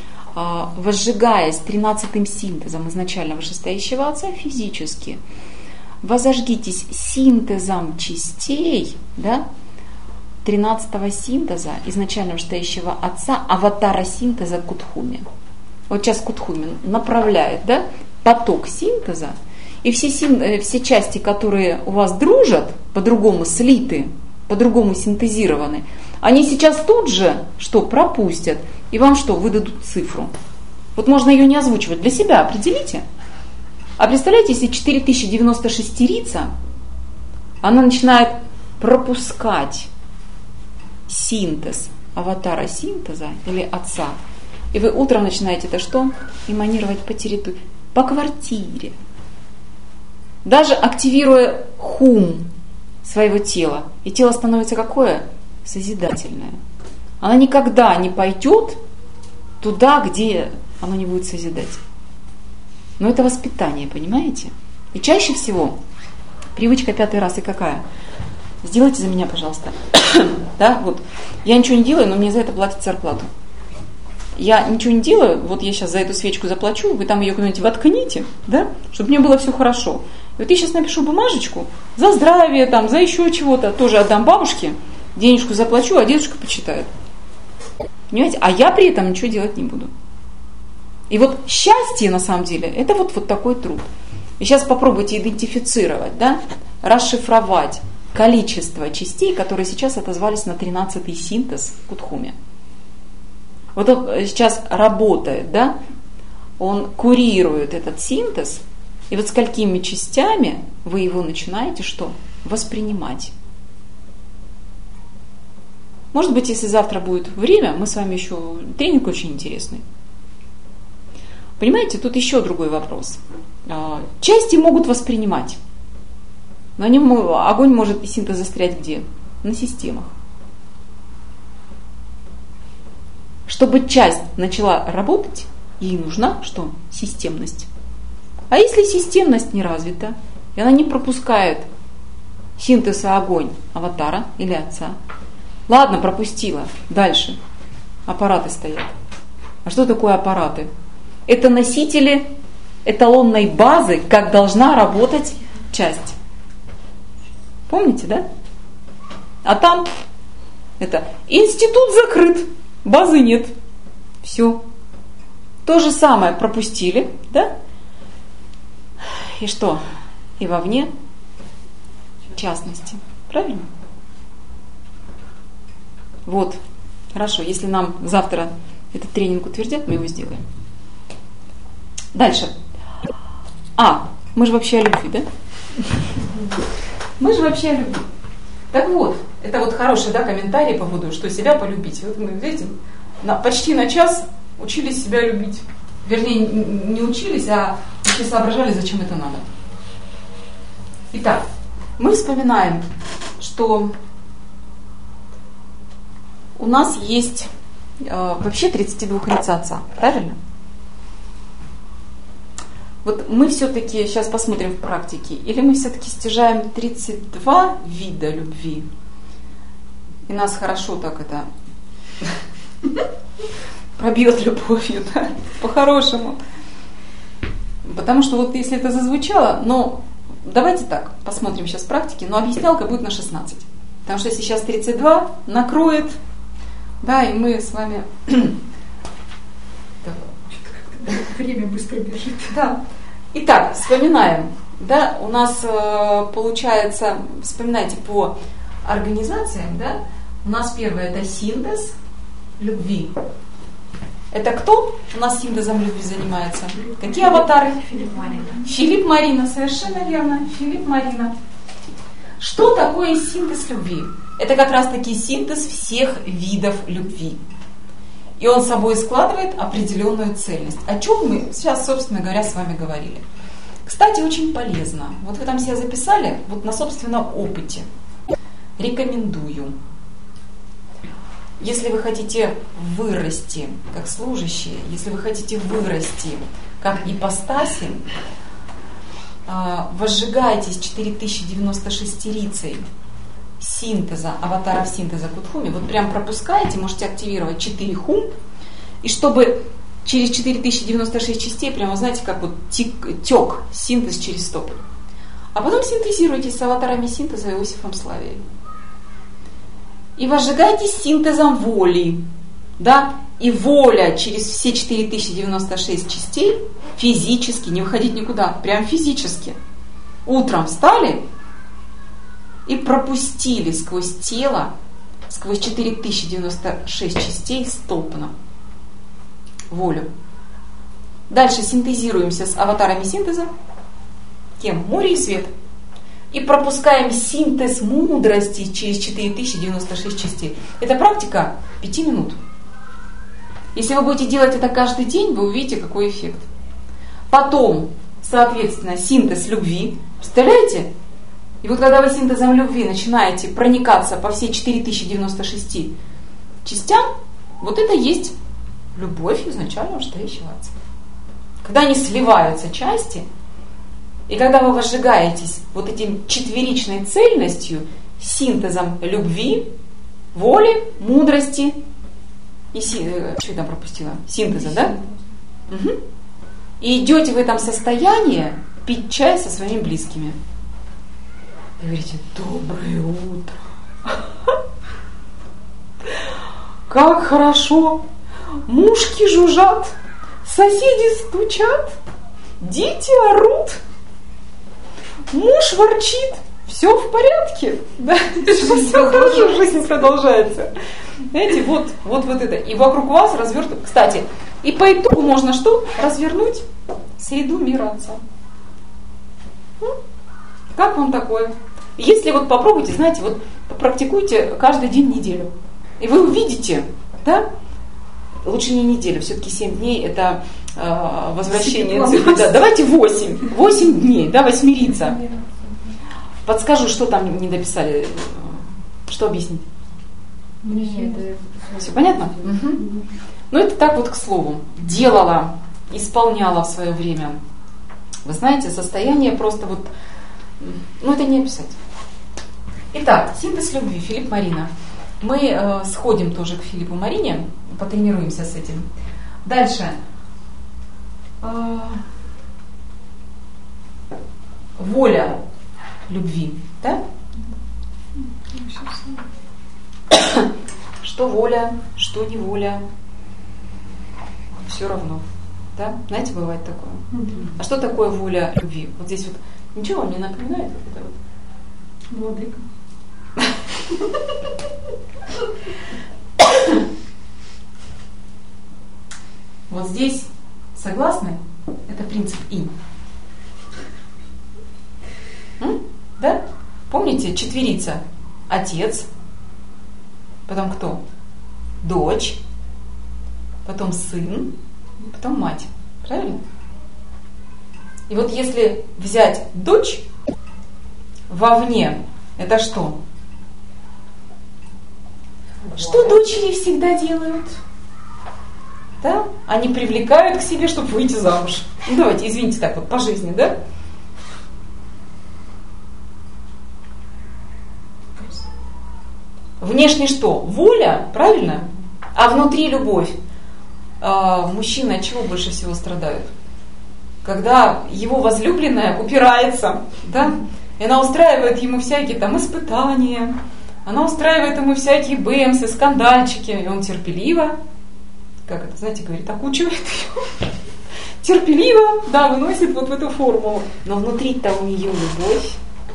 Возжигаясь тринадцатым синтезом изначально вышестоящего Отца физически, возожгитесь синтезом частей, да, тринадцатого синтеза изначально вышестоящего Отца, аватара синтеза Кутхуми. Вот сейчас Кутхуми направляет, да, поток синтеза, и все, син, все части, которые у вас дружат, по-другому слиты, по-другому синтезированы, они сейчас тут же что пропустят, и вам что, выдадут цифру. Вот можно ее не озвучивать, для себя определите. А представляете, если четыре тысячи девяносто шестерица, она начинает пропускать синтез аватара синтеза или Отца, и вы утром начинаете это что? Эманировать по территории, по квартире. Даже активируя хум своего тела. И тело становится какое? созидательное. Она никогда не пойдет туда, где оно не будет созидать. Но это воспитание, понимаете? И чаще всего привычка пятый раз и какая? Сделайте за меня, пожалуйста. Да, вот. Я ничего не делаю, но мне за это платят зарплату. Я ничего не делаю, вот я сейчас за эту свечку заплачу, вы там ее куда-нибудь воткните, да, чтобы мне было все хорошо. И вот я сейчас напишу бумажечку за здравие, там, за еще чего-то, тоже отдам бабушке, денежку заплачу, а дедушка почитает. Понимаете? А я при этом ничего делать не буду. И вот счастье, на самом деле, это вот, вот такой труд. И сейчас попробуйте идентифицировать, да, расшифровать количество частей, которые сейчас отозвались на тринадцатый синтез в Кутхуме. Вот он сейчас работает, да, он курирует этот синтез, и вот сколькими частями вы его начинаете что? Воспринимать. Может быть, если завтра будет время, мы с вами еще... Тренинг очень интересный. Понимаете, тут еще другой вопрос. Части могут воспринимать, но они, огонь может и синтез застрять где? На системах. Чтобы часть начала работать, ей нужна что? Системность. А если системность не развита, и она не пропускает синтез и огонь аватара или отца, ладно, пропустила, дальше. Аппараты стоят. А что такое аппараты? Это носители эталонной базы, как должна работать часть. Помните, да? А там это институт закрыт. Базы нет. Все. То же самое пропустили, да? И что? И вовне частности. Правильно? Вот. Хорошо. Если нам завтра этот тренинг утвердят, мы его сделаем. Дальше. А, мы же вообще о любви, да? Мы же вообще о любви. Так вот, это вот хороший, да, комментарий по поводу, что себя полюбить. Вот мы, видите, на, почти на час учились себя любить. Вернее, не учились, а вообще соображали, зачем это надо. Итак, мы вспоминаем, что у нас есть э, вообще тридцать два лица Отца, правильно? Вот мы все-таки, сейчас посмотрим в практике, или мы все-таки стяжаем тридцать два вида любви, и нас хорошо так это пробьет любовью, да, по-хорошему. Потому что вот если это зазвучало, но давайте так, посмотрим сейчас в практике, но объяснялка будет на шестнадцать. Потому что если сейчас тридцать два, накроет, да, и мы с вами... Время быстро бежит. Да. Итак, вспоминаем. Да, у нас э, получается, вспоминайте по организациям, да, у нас первое это синтез любви. Это кто у нас синтезом любви занимается? Какие аватары? Филипп Марина. Филипп Марина, совершенно верно. Филипп Марина. Что такое синтез любви? Это как раз таки синтез всех видов любви. И он собой складывает определенную цельность. О чем мы сейчас, собственно говоря, с вами говорили. Кстати, очень полезно. Вот вы там себя записали, вот на собственном опыте. Рекомендую. Если вы хотите вырасти как служащие, если вы хотите вырасти как ипостаси, возжигайтесь четыре тысячи девяносто шестерицей синтеза, аватаров синтеза Кутхуми, вот прям пропускаете, можете активировать четыре хум, и чтобы через четыре тысячи девяносто шесть частей, прямо знаете, как вот тек, тек синтез через стопы. А потом синтезируйтесь с аватарами синтеза Иосифом Славией. И возжигайтесь синтезом воли, да, и воля через все четыре тысячи девяносто шесть частей физически, не выходить никуда, прям физически. Утром встали и пропустили сквозь тело, сквозь четыре тысячи девяносто шесть частей столпно волю. Дальше синтезируемся с аватарами синтеза. Кем? Море и свет. И пропускаем синтез мудрости через четыре тысячи девяносто шесть частей. Это практика пяти минут. Если вы будете делать это каждый день, вы увидите, какой эффект. Потом, соответственно, синтез любви. Представляете? И вот когда вы синтезом любви начинаете проникаться по всей четыре тысячи девяносто шести частям, вот это есть любовь изначально настоящего Отца. Когда они сливаются части, и когда вы возжигаетесь вот этим четверичной цельностью, синтезом любви, воли, мудрости и си... что я там пропустила? Синтеза, да? Угу. И идете в этом состоянии пить чай со своими близкими. И говорите: доброе утро. Как хорошо. Мушки жужжат, соседи стучат, дети орут, муж ворчит. Все в порядке, да? Все хорошо, жизнь продолжается. Знаете, вот, вот, вот это. И вокруг вас развернут. Кстати, и по итогу можно что? Развернуть среду мира Отца. Как вам такое? Если вот попробуйте, знаете, вот практикуйте каждый день неделю. И вы увидите, да? Лучше не неделю, все-таки семь дней это э, возвращение цикла. Да, давайте восемь. восемь дней, да, восьмерица. Подскажу, что там не дописали. Что объяснить? Нет, все понятно? Угу. Ну, это так вот к слову. Делала, исполняла в свое время. Вы знаете, состояние просто вот... Ну, это не описать. Итак, синтез любви. Филипп, Марина. Мы э, сходим тоже к Филиппу, Марине, потренируемся с этим. Дальше. Э, воля любви, да? Что воля, что не воля, все равно, да? Знаете, бывает такое. А что такое воля любви? Вот здесь вот ничего вам не напоминает вот это вот? Бодрик. Вот здесь, согласны? Это принцип И. М? Да? Помните, четверица. Отец, потом кто? Дочь, потом сын, потом мать. Правильно? И вот если взять дочь вовне, это что? Что дочери всегда делают? Да? Они привлекают к себе, чтобы выйти замуж. Ну давайте, извините, так вот по жизни, да? Внешне что? Воля, правильно? А внутри любовь. А мужчины от чего больше всего страдают? Когда его возлюбленная упирается, да? И она устраивает ему всякие там испытания, она устраивает ему всякие бэмсы, скандальчики, и он терпеливо, как это, знаете, говорит, окучивает ее, терпеливо, да, выносит вот в эту формулу. Но внутри-то у нее любовь.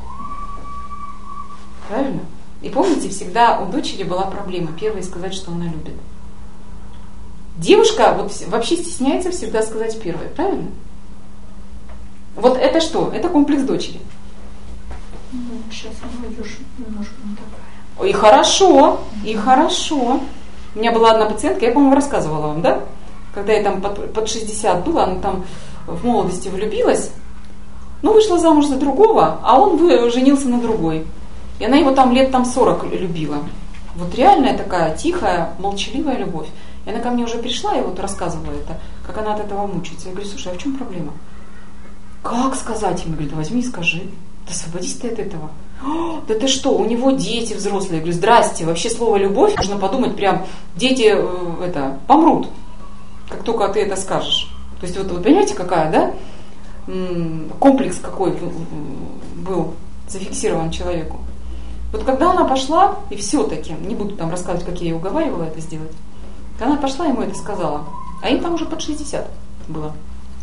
Правильно? И помните, всегда у дочери была проблема. Первое сказать, что она любит. Девушка вот вообще стесняется всегда сказать первое, правильно? Вот это что? Это комплекс дочери. Ну, сейчас молодежь немножко не такая. И хорошо, и хорошо. У меня была одна пациентка, я, по-моему, рассказывала вам, да? Когда я там под, под шестьдесят была, она там в молодости влюбилась, ну, вышла замуж за другого, а он женился на другой. И она его там лет там сорок любила. Вот реальная такая тихая, молчаливая любовь. И она ко мне уже пришла и вот рассказывала это, как она от этого мучается. Я говорю: слушай, а в чем проблема? Как сказать ему? Говорит: возьми и скажи. Да освободись ты от этого. О, да ты что, у него дети взрослые. Я говорю: здрасте, вообще слово любовь, можно подумать, прям дети э, это, помрут, как только ты это скажешь. То есть вот вы понимаете, какая, да, комплекс какой был зафиксирован человеку. Вот когда она пошла, и все-таки, не буду там рассказывать, как я ее уговаривала это сделать, когда она пошла, ему это сказала, а им там уже под шестьдесят было.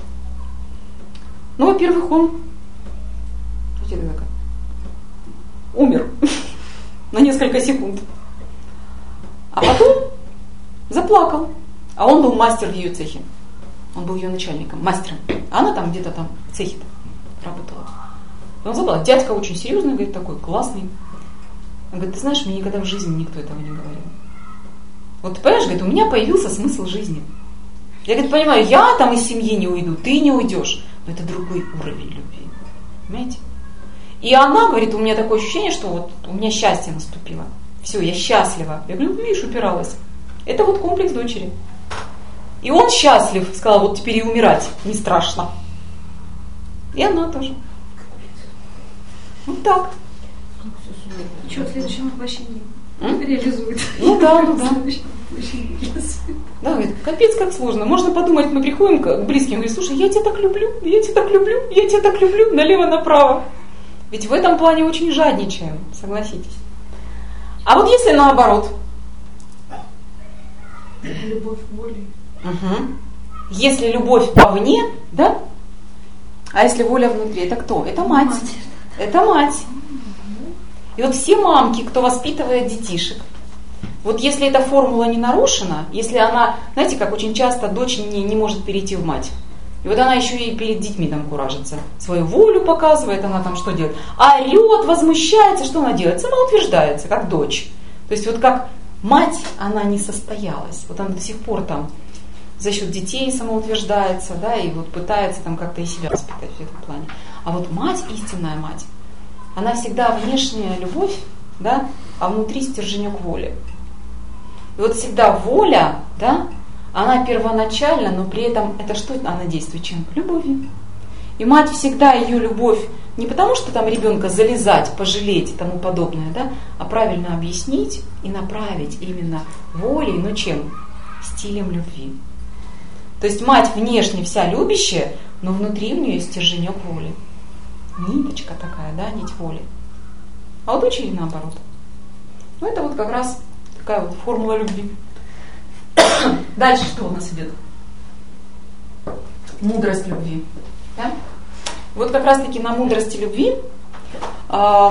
Ну, во-первых, он умер на несколько секунд. А потом заплакал. А он был мастер в ее цехе. Он был ее начальником, мастером. А она там где-то там в цехе работала. Он забыл. Дядька очень серьезный, говорит, такой классный. Он говорит: ты знаешь, мне никогда в жизни никто этого не говорил. Вот ты понимаешь, говорит, у меня появился смысл жизни. Я, говорит, понимаю, я там из семьи не уйду, ты не уйдешь. Но это другой уровень любви. Понимаете? И она говорит, у меня такое ощущение, что вот у меня счастье наступило. Все, я счастлива. Я говорю, ну, видишь, упиралась. Это вот комплекс дочери. И он счастлив, сказал, вот теперь и умирать не страшно. И она тоже. Вот так. Что, в следующем воплощении М? реализует? Ну да, ну да. Да, говорит, капец, как сложно. Можно подумать, мы приходим к близким, говорит, слушай, я тебя так люблю, я тебя так люблю, я тебя так люблю, налево-направо. Ведь в этом плане очень жадничаем, согласитесь. А вот если наоборот? Любовь воли. Угу. Если любовь вовне, да? А если воля внутри, это кто? Это мать. Мать. Это мать. И вот все мамки, кто воспитывает детишек, вот если эта формула не нарушена, если она, знаете, как очень часто дочь не, не может перейти в мать. И вот она еще и перед детьми там куражится. Свою волю показывает, она там что делает? Орет, возмущается, что она делает? Самоутверждается, как дочь. То есть вот как мать, она не состоялась. Вот она до сих пор там за счет детей самоутверждается, да, и вот пытается там как-то и себя воспитать в этом плане. А вот мать, истинная мать, она всегда внешняя любовь, да, а внутри стерженек воли. И вот всегда воля, да, она первоначальна, но при этом это что она действует чем? Любовью. И мать всегда ее любовь не потому, что там ребенка залезать, пожалеть и тому подобное, да, а правильно объяснить и направить именно волей, но чем? Стилем любви. То есть мать внешне вся любящая, но внутри у нее стерженек воли. Ниточка такая, да, нить воли. А у дочери наоборот. Ну это вот как раз такая вот формула любви. Дальше что у нас идет? Мудрость любви. Да? Вот как раз таки на мудрости любви э,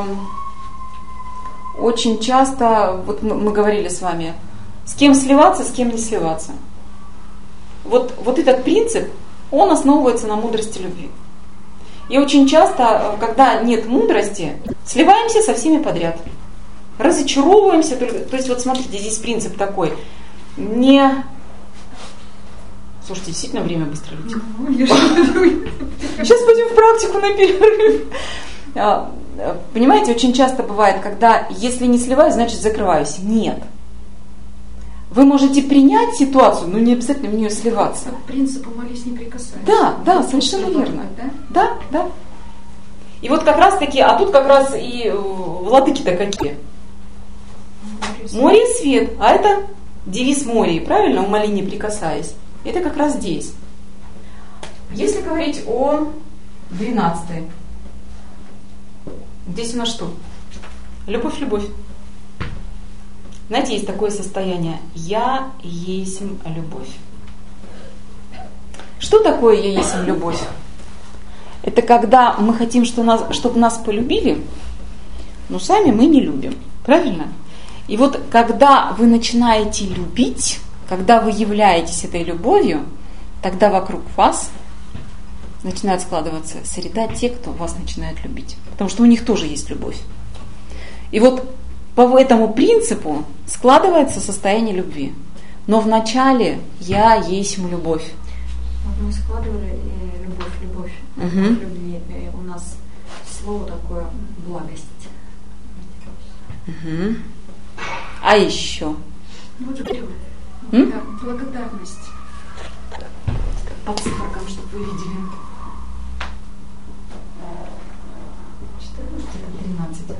очень часто, вот мы, мы говорили с вами, с кем сливаться, с кем не сливаться. Вот, вот этот принцип, он основывается на мудрости любви. И очень часто, когда нет мудрости, сливаемся со всеми подряд. Разочаровываемся. То есть вот смотрите, здесь принцип такой. Не... Слушайте, действительно время быстро летит. Сейчас пойдем в практику на перерыв. Понимаете, очень часто бывает, когда если не сливаюсь, значит закрываюсь. Нет. Вы можете принять ситуацию, но не обязательно в нее сливаться. По принципу молись, не прикасайся. Да, да, совершенно верно. Да, да. И вот как раз таки, а тут как раз и владыки-то какие? Море и свет. А это девиз моря, правильно? Умоли, не прикасаясь. Это как раз здесь. Если говорить о двенадцатой, здесь у нас что? Любовь, любовь. Знаете, есть такое состояние «я есть любовь». Что такое «я есть любовь»? Это когда мы хотим, чтобы нас, чтобы нас полюбили, но сами мы не любим. Правильно? И вот когда вы начинаете любить, когда вы являетесь этой любовью, тогда вокруг вас начинает складываться среда тех, кто вас начинает любить. Потому что у них тоже есть любовь. И вот по этому принципу складывается состояние любви. Но вначале я есть любовь. Вот мы складывали э, любовь, любовь, Угу. любовь, любви. Э, у нас слово такое благость. Угу. А еще? Благодарю. М? Да, благодарность. По цифрам, чтобы вы видели. тринадцать.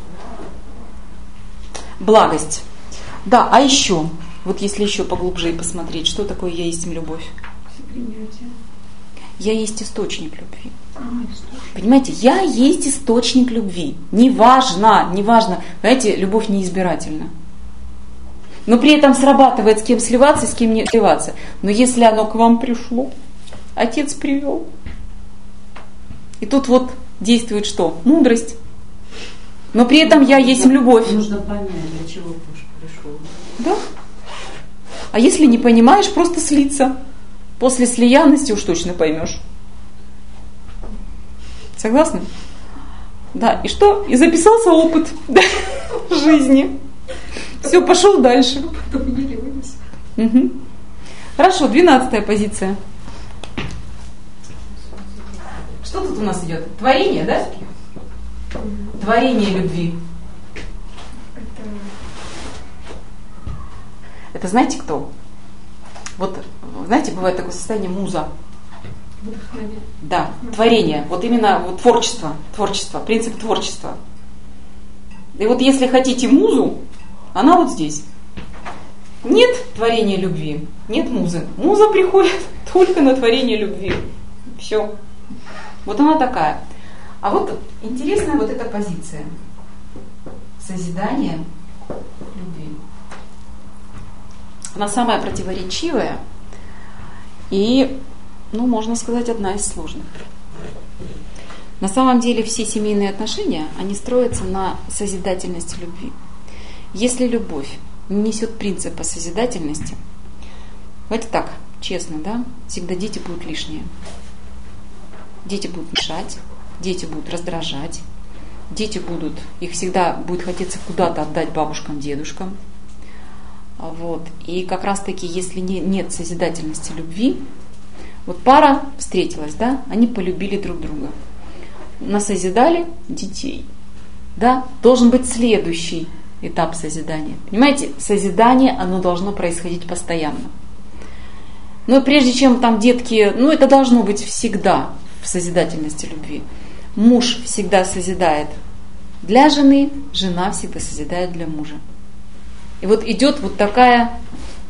Благость. Да, а еще, вот если еще поглубже и посмотреть, что такое я есть любовь? Всепринятие. Я есть источник любви. А, источник. Понимаете, я есть источник любви. Неважно, неважно. Знаете, любовь неизбирательна. Но при этом срабатывает, с кем сливаться, с кем не сливаться. Но если оно к вам пришло, отец привел. И тут вот действует что? Мудрость. Но при этом я есть любовь. Нужно понять, для чего муж пришел. Да. А если не понимаешь, просто слиться. После слиянности уж точно поймешь. Согласны? Да. И что? И записался опыт жизни. Все, пошел дальше. Потом еле вынес. Угу. Хорошо, двенадцатая позиция. Что тут у нас идет? Творение, да? творение любви. Это... Это знаете кто? Вот, знаете, бывает такое состояние муза. Вдохновение. Да, творение. Вот именно вот творчество, творчество, принцип творчества. И вот если хотите музу, она вот здесь. Нет творения любви, нет музы. Муза приходит только на творение любви. Все. Вот она такая. А вот интересная вот эта позиция. Созидание любви. Она самая противоречивая и, ну, можно сказать, одна из сложных. На самом деле все семейные отношения, они строятся на созидательности любви. Если любовь не несет принципа созидательности, давайте так, честно, да, всегда дети будут лишние. Дети будут мешать, дети будут раздражать, дети будут, их всегда будет хотеться куда-то отдать бабушкам, дедушкам. Вот. И как раз таки, если не, нет созидательности любви, вот пара встретилась, да, они полюбили друг друга, насозидали детей, да, должен быть следующий этап созидания. Понимаете, созидание, оно должно происходить постоянно. Но прежде чем там детки, ну это должно быть всегда в созидательности любви. Муж всегда созидает для жены, жена всегда созидает для мужа. И вот идет вот такая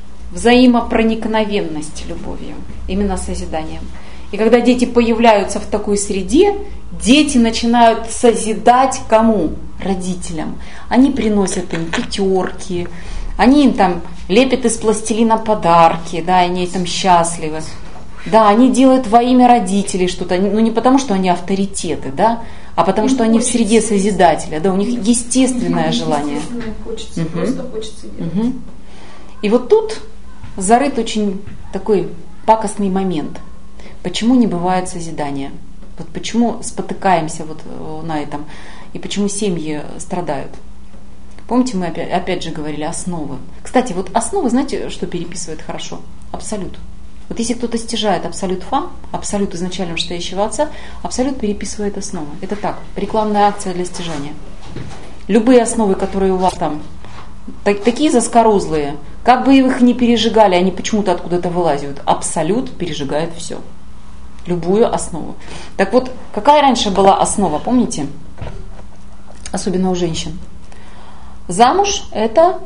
взаимопроникновенность любовью, именно созиданием. И когда дети появляются в такой среде, дети начинают созидать кому? Родителям. Они приносят им пятерки, они им там лепят из пластилина подарки, да, они там счастливы. Да, они делают во имя родителей что-то, ну не потому, что они авторитеты, да, а потому, им что они в среде созидателя, да, у них естественное желание. Естественное хочется, угу. просто хочется делать. Угу. И вот тут зарыт очень такой пакостный момент. Почему не бывает созидания? Вот почему спотыкаемся вот на этом, и почему семьи страдают? Помните, мы опять, опять же говорили основы. Кстати, вот основы, знаете, что переписывает хорошо? Абсолют. Вот если кто-то стяжает абсолют фам, абсолют изначально вышестоящего отца, абсолют переписывает основы. Это так, рекламная акция для стяжания. Любые основы, которые у вас там, так, такие заскорузлые, как бы их ни пережигали, они почему-то откуда-то вылазят. Абсолют пережигает все. Любую основу. Так вот, какая раньше была основа, помните? Особенно у женщин. Замуж – это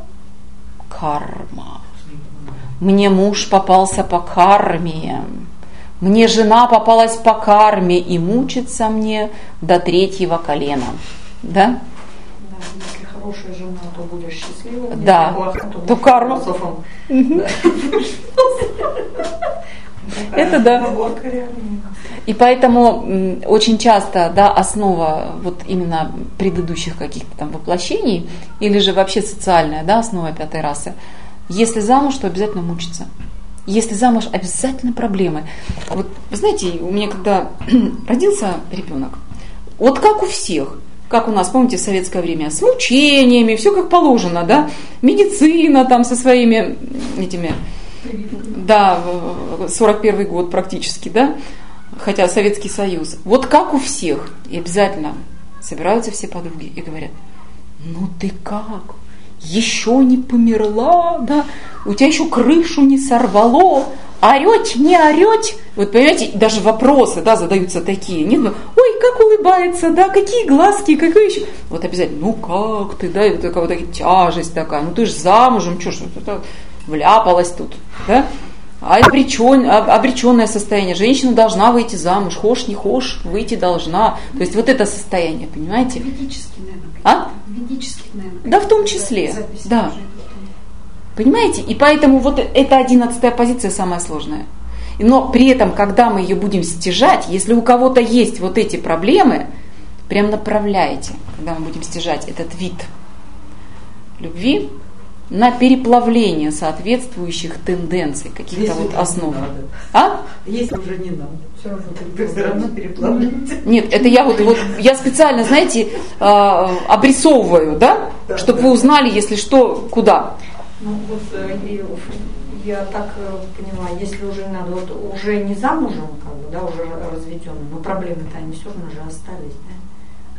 карма. Мне муж попался по карме. Мне жена попалась по карме, и мучится мне до третьего колена. Да? Да, если хорошая жена, то будешь счастлива. Да, если плохая, то, то карма. Это да. И поэтому м, очень часто, да, основа вот именно предыдущих каких-то там воплощений, или же вообще социальная, да, основа пятой расы, если замуж, то обязательно мучиться. Если замуж, обязательно проблемы. Вот, вы знаете, у меня когда родился ребенок, вот как у всех, как у нас, помните, в советское время, с мучениями, все как положено, да, медицина там со своими этими, да, сорок первый год практически, да, хотя Советский Союз. Вот как у всех. И обязательно собираются все подруги и говорят: ну ты как? Еще не померла, да? У тебя еще крышу не сорвало, орете, не орете. Вот понимаете, даже вопросы, да, задаются такие. Нет, ой, как улыбается, да, какие глазки, какие еще. Вот обязательно, ну как ты, да, и вот такая вот тяжесть такая, ну ты же замужем, что ж, это вляпалась тут, да? А обречен, обреченное состояние. Женщина должна выйти замуж, хошь, не хошь, выйти должна. То есть вот это состояние, понимаете? Ведический, наверное. А? Ведический, наверное. Да, в том числе. Запись Да. Понимаете? И поэтому вот эта одиннадцатая позиция самая сложная. Но при этом, когда мы ее будем стяжать, если у кого-то есть вот эти проблемы, прям направляйте, когда мы будем стяжать этот вид любви, на переплавление соответствующих тенденций, каких-то вот основ. А? Если уже не надо. Все равно ты все равно переплавляете. Нет, это я вот, вот я специально, знаете, обрисовываю, да, да, чтобы да. вы узнали, если что, куда. Ну вот я так понимаю, если уже не надо, вот уже не замужем, как бы, да, уже разведенным, но проблемы-то они все равно же остались, да?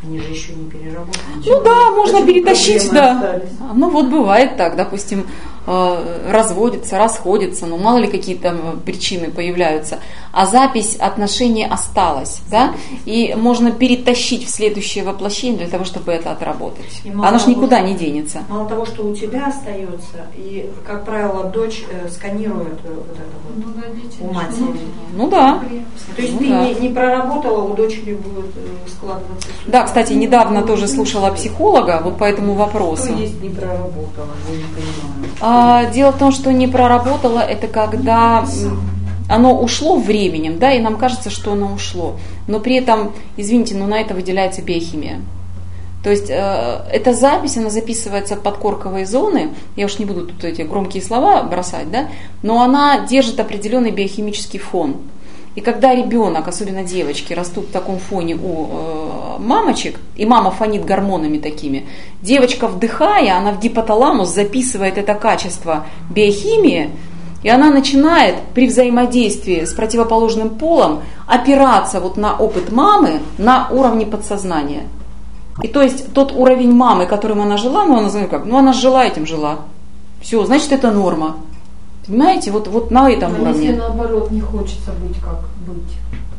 Они же еще не переработаны. Ну да, можно Почему перетащить, проблемы да. остались? Ну вот бывает так, допустим, э, разводятся, расходятся, ну мало ли какие там причины появляются, а запись отношений осталась, да, и можно перетащить в следующее воплощение для того, чтобы это отработать. Оно же никуда не денется. Мало того, что у тебя остается, и, как правило, дочь э, сканирует э, вот это вот Ну, да, дети у начнут. матери. Ну да. То есть Ну ты да. не, не проработала, у дочери будет э, складываться судьба. Да, кстати, недавно тоже слушала психолога вот по этому вопросу. Что есть не проработала, я не понимаю. А, дело в том, что не проработала, это когда м, оно ушло временем, да, и нам кажется, что оно ушло. Но при этом, извините, но на это выделяется биохимия. То есть э, эта запись, она записывается под подкорковые зоны, я уж не буду тут эти громкие слова бросать, да, но она держит определенный биохимический фон. И когда ребенок, особенно девочки, растут в таком фоне у э, мамочек, и мама фонит гормонами такими, девочка, вдыхая, она в гипоталамус записывает это качество биохимии, и она начинает при взаимодействии с противоположным полом опираться вот на опыт мамы на уровне подсознания. И то есть тот уровень мамы, которым она жила, ну она знает как, ну она жила этим жила. Все, значит это норма. Понимаете, вот, вот на этом а уровне. если наоборот не хочется быть как быть?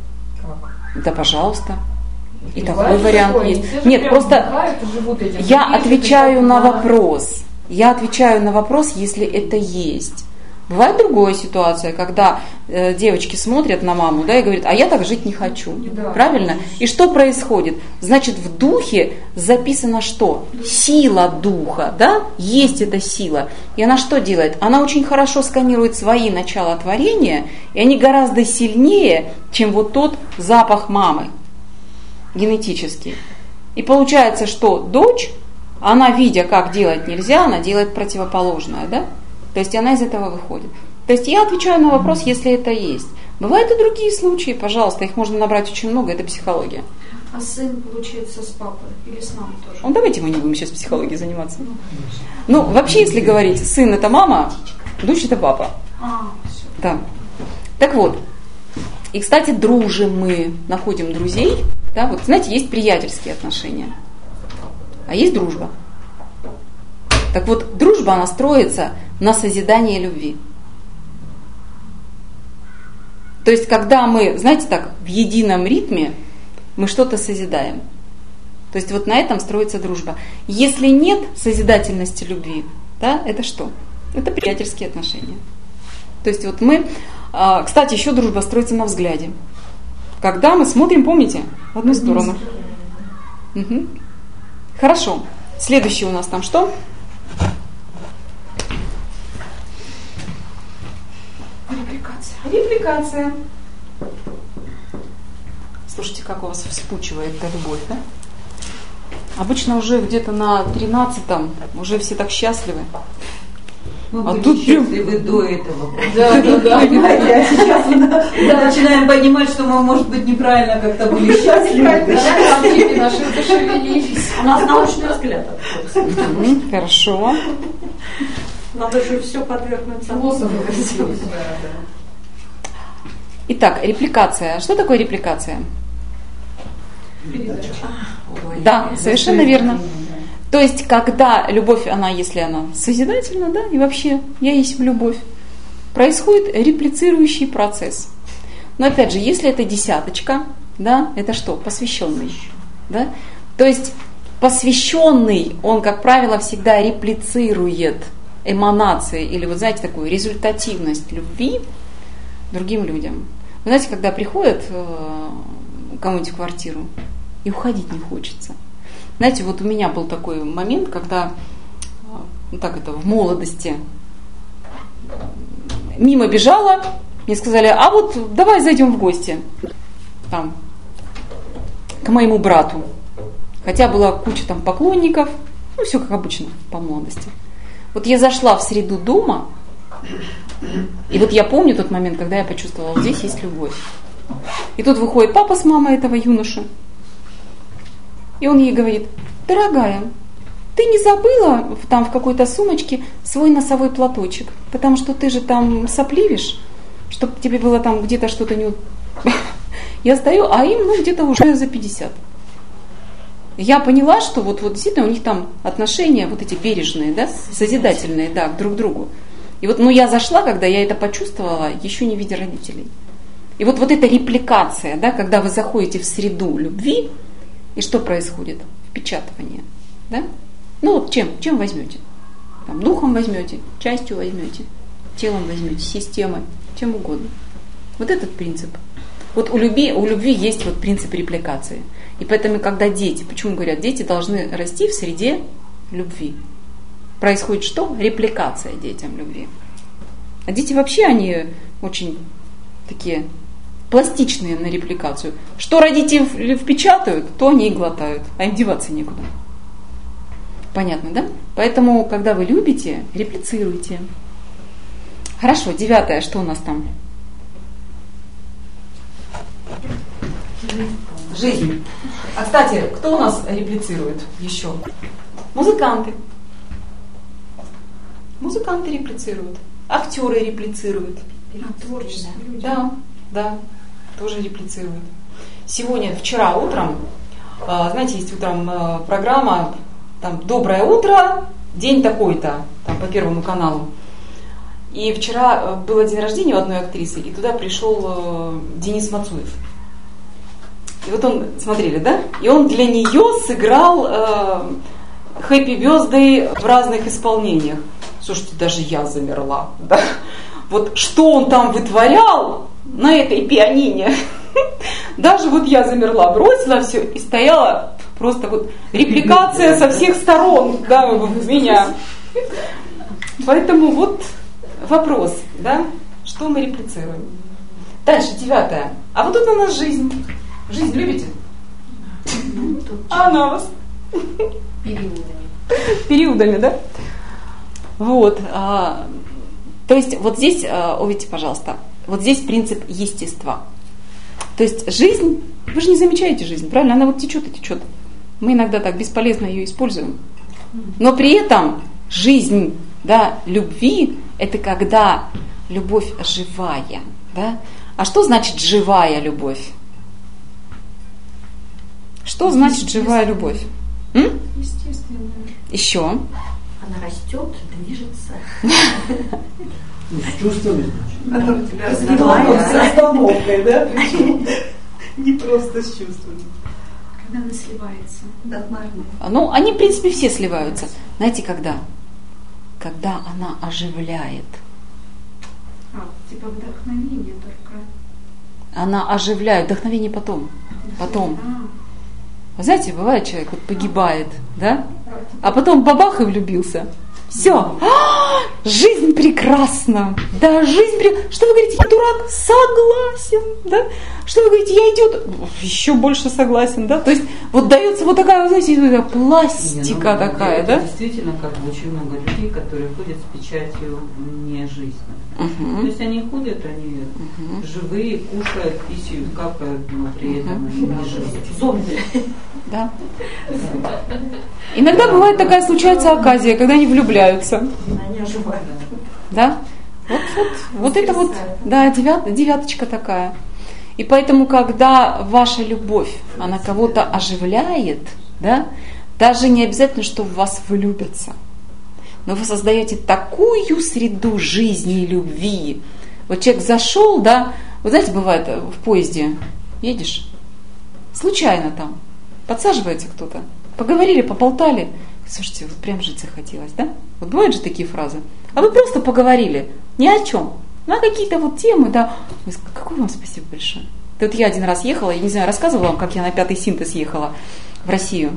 Как? Да, пожалуйста. И Бывает такой вариант такое? есть. Все же Нет, прям просто вдыхают и живут этим. я Есть отвечаю это на как-то вопрос. Я отвечаю на вопрос, если это есть. Бывает другая ситуация, когда э, девочки смотрят на маму, да, и говорят, а я так жить не хочу. Да. Правильно? И что происходит? Значит, в духе записано что? Сила духа, да? Есть эта сила. И она что делает? Она очень хорошо сканирует свои начала творения, и они гораздо сильнее, чем вот тот запах мамы генетический. И получается, что дочь, она, видя, как делать нельзя, она делает противоположное, да? То есть она из этого выходит. То есть я отвечаю на вопрос, если это есть. Бывают и другие случаи, пожалуйста, их можно набрать очень много, это психология. А сын, получается, с папой или с мамой тоже? Ну, давайте мы не будем сейчас психологией заниматься. Ну, вообще, если говорить, сын это мама, дочь это папа. А, все. Да. Так вот, и, кстати, дружим мы, находим друзей, да, вот, знаете, есть приятельские отношения, а есть дружба. Так вот, дружба, она строится на созидании любви. То есть, когда мы, знаете так, в едином ритме, мы что-то созидаем. То есть, вот на этом строится дружба. Если нет созидательности любви, да, это что? Это приятельские отношения. То есть, вот мы, кстати, еще дружба строится на взгляде. Когда мы смотрим, помните, в одну сторону. Угу. Хорошо. Следующее у нас там что? Репликация. Репликация. Слушайте, как у вас вспучивает эта любовь, да? Обычно уже где-то на тринадцатом уже все так счастливы. Мы А были тут счастливы до этого. Да, да, да. Понимаете, а сейчас мы да, начинаем понимать, что мы, может быть, неправильно как-то были счастливы. Да, рамки наши зашевелились. У нас научный взгляд откроется. М, Хорошо. Надо же все подвергнуть Философы самому. красивые. Итак, репликация. Что такое репликация? Передача. Да, совершенно верно. То есть, когда любовь, она, если она созидательна, да, и вообще я есть в любовь, происходит реплицирующий процесс. Но опять же, если это десяточка, да, это что? Посвященный. Да? То есть посвященный, он, как правило, всегда реплицирует эманации или, вот знаете, такую результативность любви другим людям. Вы знаете, когда приходят э, кому-нибудь в квартиру, и уходить не хочется. Знаете, вот у меня был такой момент, когда, ну так это, в молодости, мимо бежала, мне сказали, а вот давай зайдем в гости там, к моему брату. Хотя была куча там поклонников, ну все как обычно по молодости. Вот я зашла в среду дома, и вот я помню тот момент, когда я почувствовала, здесь есть любовь. И тут выходит папа с мамой этого юноши, и он ей говорит, дорогая, ты не забыла там в какой-то сумочке свой носовой платочек, потому что ты же там сопливишь, чтобы тебе было там где-то что-то не... Я стою, а им ну где-то уже за пятьдесят. я поняла, что вот, вот действительно у них там отношения вот эти бережные, да, созидательные, да, друг к другу. И вот, ну, я зашла, когда я это почувствовала, еще не видя родителей. И вот, вот эта репликация, да, когда вы заходите в среду любви, и что происходит? Впечатывание, да? Ну вот чем? Чем возьмете? Там, духом возьмете, частью возьмете, телом возьмете, системой, чем угодно. Вот этот принцип. Вот у любви, у любви есть вот принцип репликации. И поэтому, когда дети, почему говорят, дети должны расти в среде любви. Происходит что? Репликация детям любви. А дети вообще, они очень такие пластичные на репликацию. Что родители впечатают, то они и глотают, а им деваться некуда. Понятно, да? Поэтому, когда вы любите, реплицируйте. Хорошо, девятое, что у нас там? Жизнь. А, кстати, кто у нас реплицирует еще? Музыканты. Музыканты реплицируют. Актеры реплицируют. А, творческие люди. Да, да, тоже реплицируют. Сегодня, вчера утром, знаете, есть утром программа там «Доброе утро, день такой-то», там по Первому каналу. И вчера было день рождения у одной актрисы, и туда пришел Денис Мацуев. И вот он, смотрели, да? И он для нее сыграл э, Happy Birthday в разных исполнениях. Слушайте, даже я замерла, да? Вот что он там вытворял на этой пианине, даже вот я замерла, бросила все и стояла просто вот репликация со всех сторон, да, в меня. Поэтому вот вопрос, да, что мы реплицируем. Дальше, девятое. А вот тут у нас жизнь. Жизнь любите? А она вас? Периодами. Периодами, да? Вот. А, то есть вот здесь, а, увидите, пожалуйста, вот здесь принцип естества. То есть жизнь, вы же не замечаете жизнь, правильно? Она вот течет и течет. Мы иногда так бесполезно ее используем. Но при этом жизнь, да, любви, это когда любовь живая, да? А что значит живая любовь? Что значит живая любовь? М? Естественно. Еще. Она растет, движется. С чувствами, Она у тебя С развивается. остановкой, да? Не просто с чувствами. Когда она сливается. Нормально. Ну, они, в принципе, все сливаются. Знаете, когда? Когда она оживляет. А, типа вдохновение только. Она оживляет. Вдохновение потом. Потом. А, Вы знаете, бывает, человек вот погибает, да? А потом бабах и влюбился. Все. Жизнь прекрасна. Да, жизнь прекрасна. Что вы говорите, я дурак? Согласен. Да? Что вы говорите, я идиот? Еще больше согласен. Да? То есть вот дается вот такая, знаете, пластика Не, ну, такая, это да? Действительно, как бы очень много людей, которые ходят с печатью не жизни. Угу. То есть они ходят, они Угу. живые, кушают, писают, какают, но при этом Угу. они не живые. Зомби. Да. Иногда бывает такая случается оказия, когда они влюбляются. Они оживают. Да? Вот, вот, вот это вот, да, девят, девяточка такая. И поэтому, когда ваша любовь, она кого-то оживляет, да, даже не обязательно, что в вас влюбятся, но вы создаете такую среду жизни и любви. Вот человек зашел, да, вот знаете, бывает в поезде, едешь, случайно там, подсаживается кто-то, поговорили, поболтали, слушайте, вот прям жить захотелось, да? Вот бывают же такие фразы. А вы просто поговорили, ни о чем, на какие-то вот темы, да. Какое вам спасибо большое. Вот я один раз ехала, я не знаю, рассказывала вам, как я на пятый синтез ехала в Россию.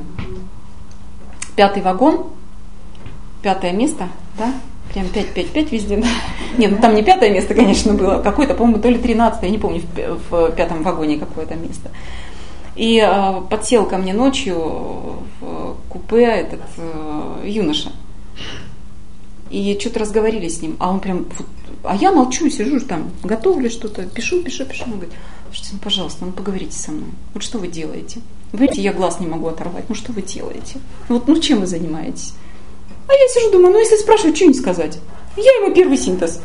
Пятый вагон, пятое место, да? Прям пять пять пять везде. Да? Не, ну там не пятое место, конечно, было, какое-то, по-моему, то ли тринадцатое, я не помню, в, в пятом вагоне какое-то место. И э, подсел ко мне ночью в купе этот э, юноша. И что-то разговорили с ним, а он прям, вот, а я молчу, сижу там, готовлю что-то, пишу, пишу, пишу. Он говорит, слушайте, ну пожалуйста, ну поговорите со мной. Вот что вы делаете? Вы видите, я глаз не могу оторвать, ну что вы делаете? Ну, вот, ну чем вы занимаетесь? А я сижу, думаю, ну если спрашивают, что не сказать? Я ему первый синтез.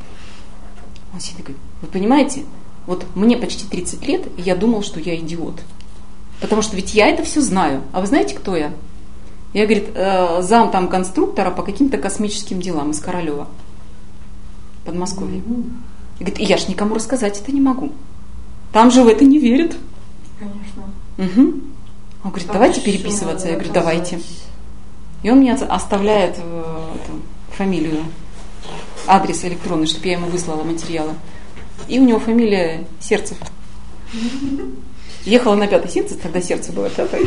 Он сидит и говорит, вы понимаете, вот мне почти тридцать лет, и я думал, что я идиот. Потому что ведь я это все знаю. А вы знаете, кто я? Я, говорит, э, зам там конструктора по каким-то космическим делам из Королева, Подмосковье. И говорит, и я ж никому рассказать это не могу. Там же в это не верят. Конечно. Угу. Он говорит, давайте переписываться. Я говорю, давайте. И он мне оставляет э, эту, фамилию, адрес электронный, чтобы я ему выслала материалы. И у него фамилия Сердцев. Ехала на пятый Синцес, тогда сердце было пятое.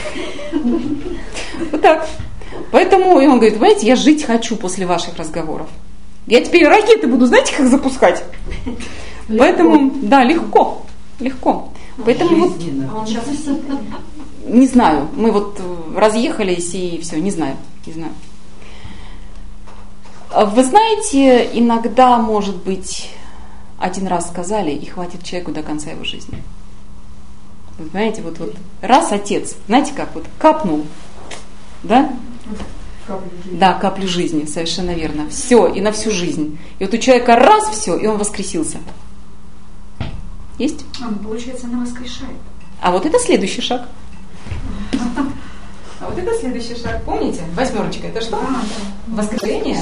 Вот так. Поэтому и он говорит, знаете, я жить хочу после ваших разговоров. Я теперь ракеты буду, знаете, как запускать? Легко. Поэтому, да, легко. Легко. Поэтому вот, а он сейчас не знаю, мы вот разъехались и все, не знаю, не знаю. Вы знаете, иногда, может быть, один раз сказали, и хватит человеку до конца его жизни. Вы знаете, вот, вот раз отец, знаете как, вот капнул, да? Каплю жизни. Да, каплю жизни, совершенно верно. Все, и на всю жизнь. И вот у человека раз все, и он воскресился. Есть? А, ну, получается, она воскрешает. А вот это следующий шаг. А вот это следующий шаг. Помните? Восьмерочка, это что? Воскрешение.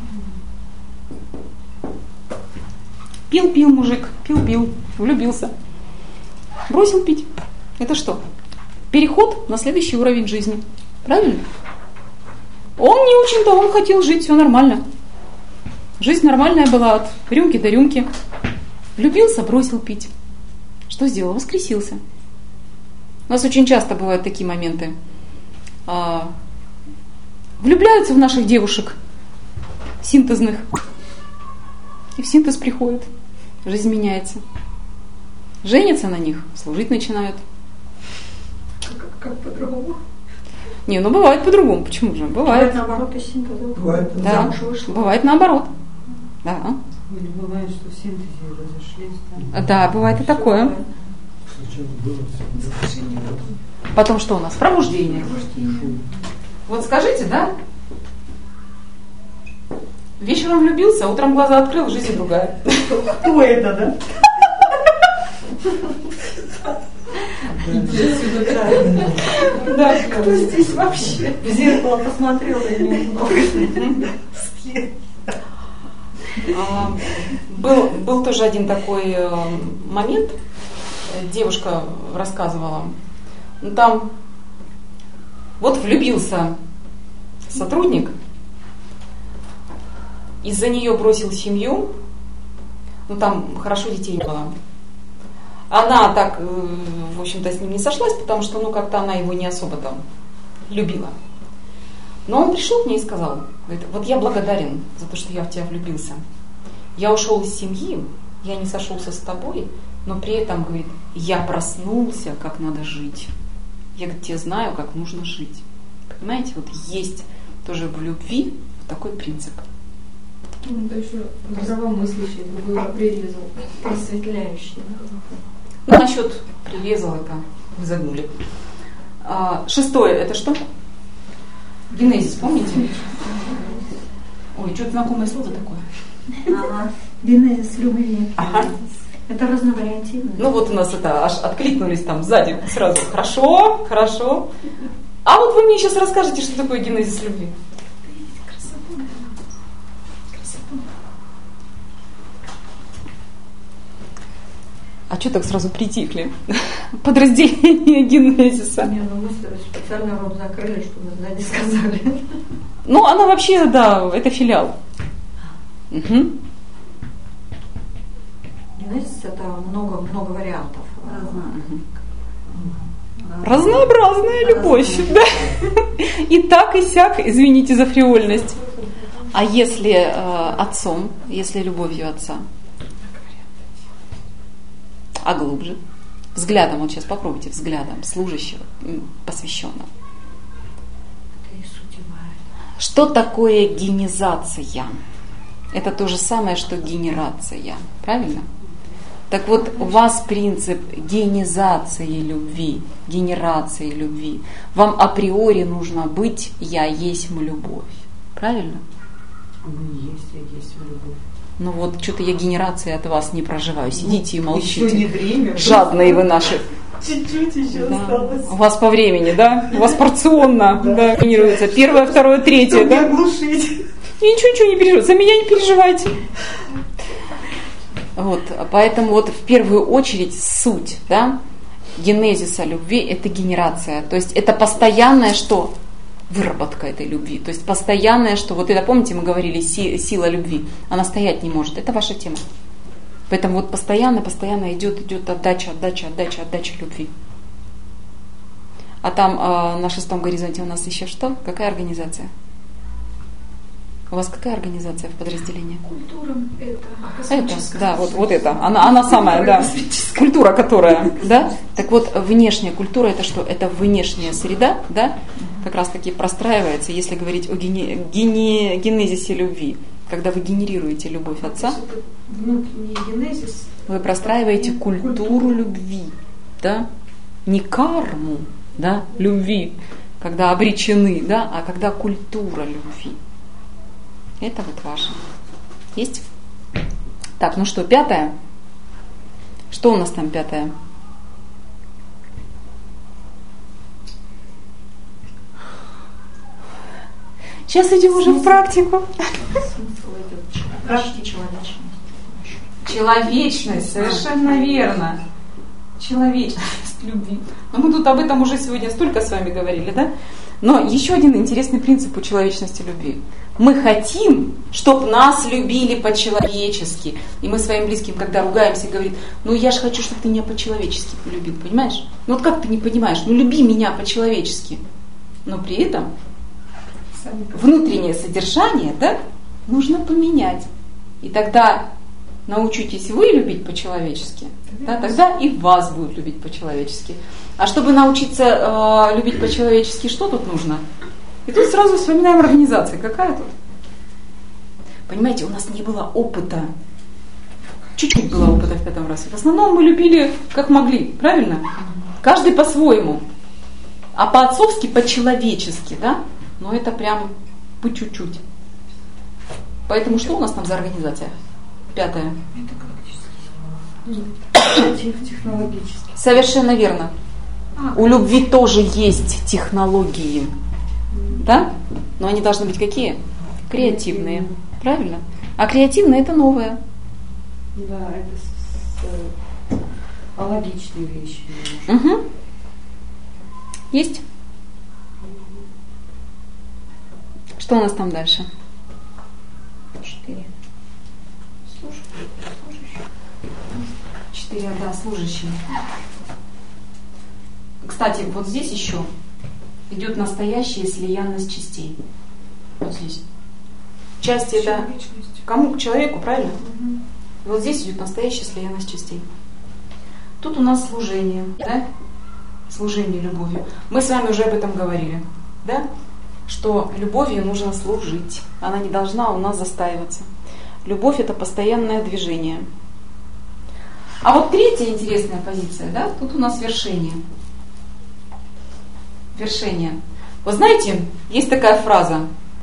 Пил-пил мужик, пил-пил, влюбился. Бросил пить. Это что? Переход на следующий уровень жизни. Правильно? Он не очень-то, он хотел жить, все нормально. Жизнь нормальная была от рюмки до рюмки. Влюбился, бросил пить. Что сделал? Воскресился. У нас очень часто бывают такие моменты. А, влюбляются в наших девушек синтезных. И в синтез приходит. Жизнь меняется. Женятся на них, служить начинают. Как, как по-другому? Не, ну бывает по-другому. Почему же? Бывает. Бывает наоборот из синтеза. Бывает. Да, бывает наоборот. Да. Или бывает, что в синтезе разошлись. Да, бывает и такое. Потом что у нас? Пробуждение. Вот скажите, да? Вечером влюбился, утром глаза открыл, жизнь другая. Кто это, да? Да, Кто здесь вообще? В зеркало посмотрел и немного. Был, был тоже один такой момент, девушка рассказывала, ну, там вот влюбился сотрудник, из-за нее бросил семью, ну там хорошо детей не было. Она так, в общем-то, с ним не сошлась, потому что, ну, как-то она его не особо там любила. Но он пришел к ней и сказал, говорит, вот я благодарен за то, что я в тебя влюбился. Я ушел из семьи, я не сошелся с тобой, но при этом, говорит, я проснулся, как надо жить. Я, говорит, тебе знаю, как нужно жить. Понимаете, вот есть тоже в любви такой принцип. Ну, это еще здравомыслящий, другой прирезал. Просветляющий. Ну, насчет прирезал это вы загнули. А, шестое, это что? Генезис, помните? Ой, что-то знакомое слово такое. Ага. Генезис любви. Ага. Это разновариантивно. Ну вот у нас это аж откликнулись там сзади сразу. Хорошо, хорошо. А вот вы мне сейчас расскажете, что такое генезис любви. Красоту. Красоту. А что так сразу притихли? Подразделение генезиса. Не, ну мы специально рот закрыли, чтобы сзади сказали. Ну, она вообще, да, это филиал. Угу. Генезис это много-много вариантов. Разнообразная любовь, да. И так, и сяк, извините за фривольность. А если э, отцом, если любовью отца? А глубже? Взглядом, вот сейчас попробуйте, взглядом служащего, посвященного. Что такое генизация? Это то же самое, что генерация, правильно? Так вот, у вас принцип генизации любви, генерации любви. Вам априори нужно быть «я есть любовь». Правильно? Мы есть, я есть любовь. Ну вот, что-то я генерации от вас не проживаю. Сидите и молчите. Еще не время. Жадные вы наши Чуть-чуть еще Да. осталось. У вас по времени, да? У вас порционно да. Планируется. Первое, второе, третье, да? Оглушить. И ничего, ничего не переживайте. За меня не переживайте. Вот, поэтому вот в первую очередь суть, да, генезиса любви – это генерация. То есть это постоянное что? Выработка этой любви. То есть постоянное, что, вот это помните, мы говорили, си, сила любви, она стоять не может. Это ваша тема. Поэтому вот постоянно, постоянно идет, идет отдача, отдача, отдача, отдача любви. А там э, на шестом горизонте у нас еще что? Какая организация? У вас какая организация в подразделении? Культура это. Это, да, вот, вот это. Она, она самая, да. Культура, которая, да. Так вот, внешняя культура это что? Это внешняя среда, да, как раз таки простраивается, если говорить о гене, гене, генезисе любви. Когда вы генерируете любовь Отца, Внутренний генезис. вы простраиваете культуру любви, да, не карму, да, любви, когда обречены, да, а когда культура любви. Это вот ваше. Есть? Так, ну что, пятое? Что у нас там пятое? Сейчас идем уже в практику. Смысл идет. Практика человечности. Человечность, совершенно верно. Человечность любви. Но мы тут об этом уже сегодня столько с вами говорили, да? Но еще один интересный принцип у человечности любви. Мы хотим, чтобы нас любили по-человечески. И мы своим близким, когда ругаемся, говорим, ну я же хочу, чтобы ты меня по-человечески полюбил, понимаешь? Ну вот как ты не понимаешь? Ну люби меня по-человечески. Но при этом внутреннее содержание, да, нужно поменять. И тогда научитесь вы любить по-человечески, да, тогда и вас будут любить по-человечески. А чтобы научиться э, любить по-человечески, что тут нужно? И тут сразу вспоминаем организация. Какая тут? Понимаете, у нас не было опыта. Чуть-чуть было опыта в пятом разе. В основном мы любили как могли, правильно? Каждый по-своему. А по-отцовски, по-человечески, да? Но это прям по чуть-чуть. Поэтому что у нас там за организация? Пятая. Технологически. Совершенно верно. У любви тоже есть технологии. Да? Но они должны быть какие? Креативные. Правильно? А креативные это новое. Да, это с, с, алогичные вещи. Угу. Есть? Что у нас там дальше? Четыре. Четыре, да, служащие. Кстати, вот здесь еще идет настоящая слиянность частей. Вот здесь. Части это кому? К человеку, правильно? Угу. Вот здесь идет настоящая слиянность частей. Тут у нас служение, да? Служение любовью. Мы с вами уже об этом говорили, да? Что любовью нужно служить. Она не должна у нас застаиваться. Любовь это постоянное движение. А вот третья интересная позиция, да? Тут у нас вершение. Вершение. Вы знаете, есть такая фраза.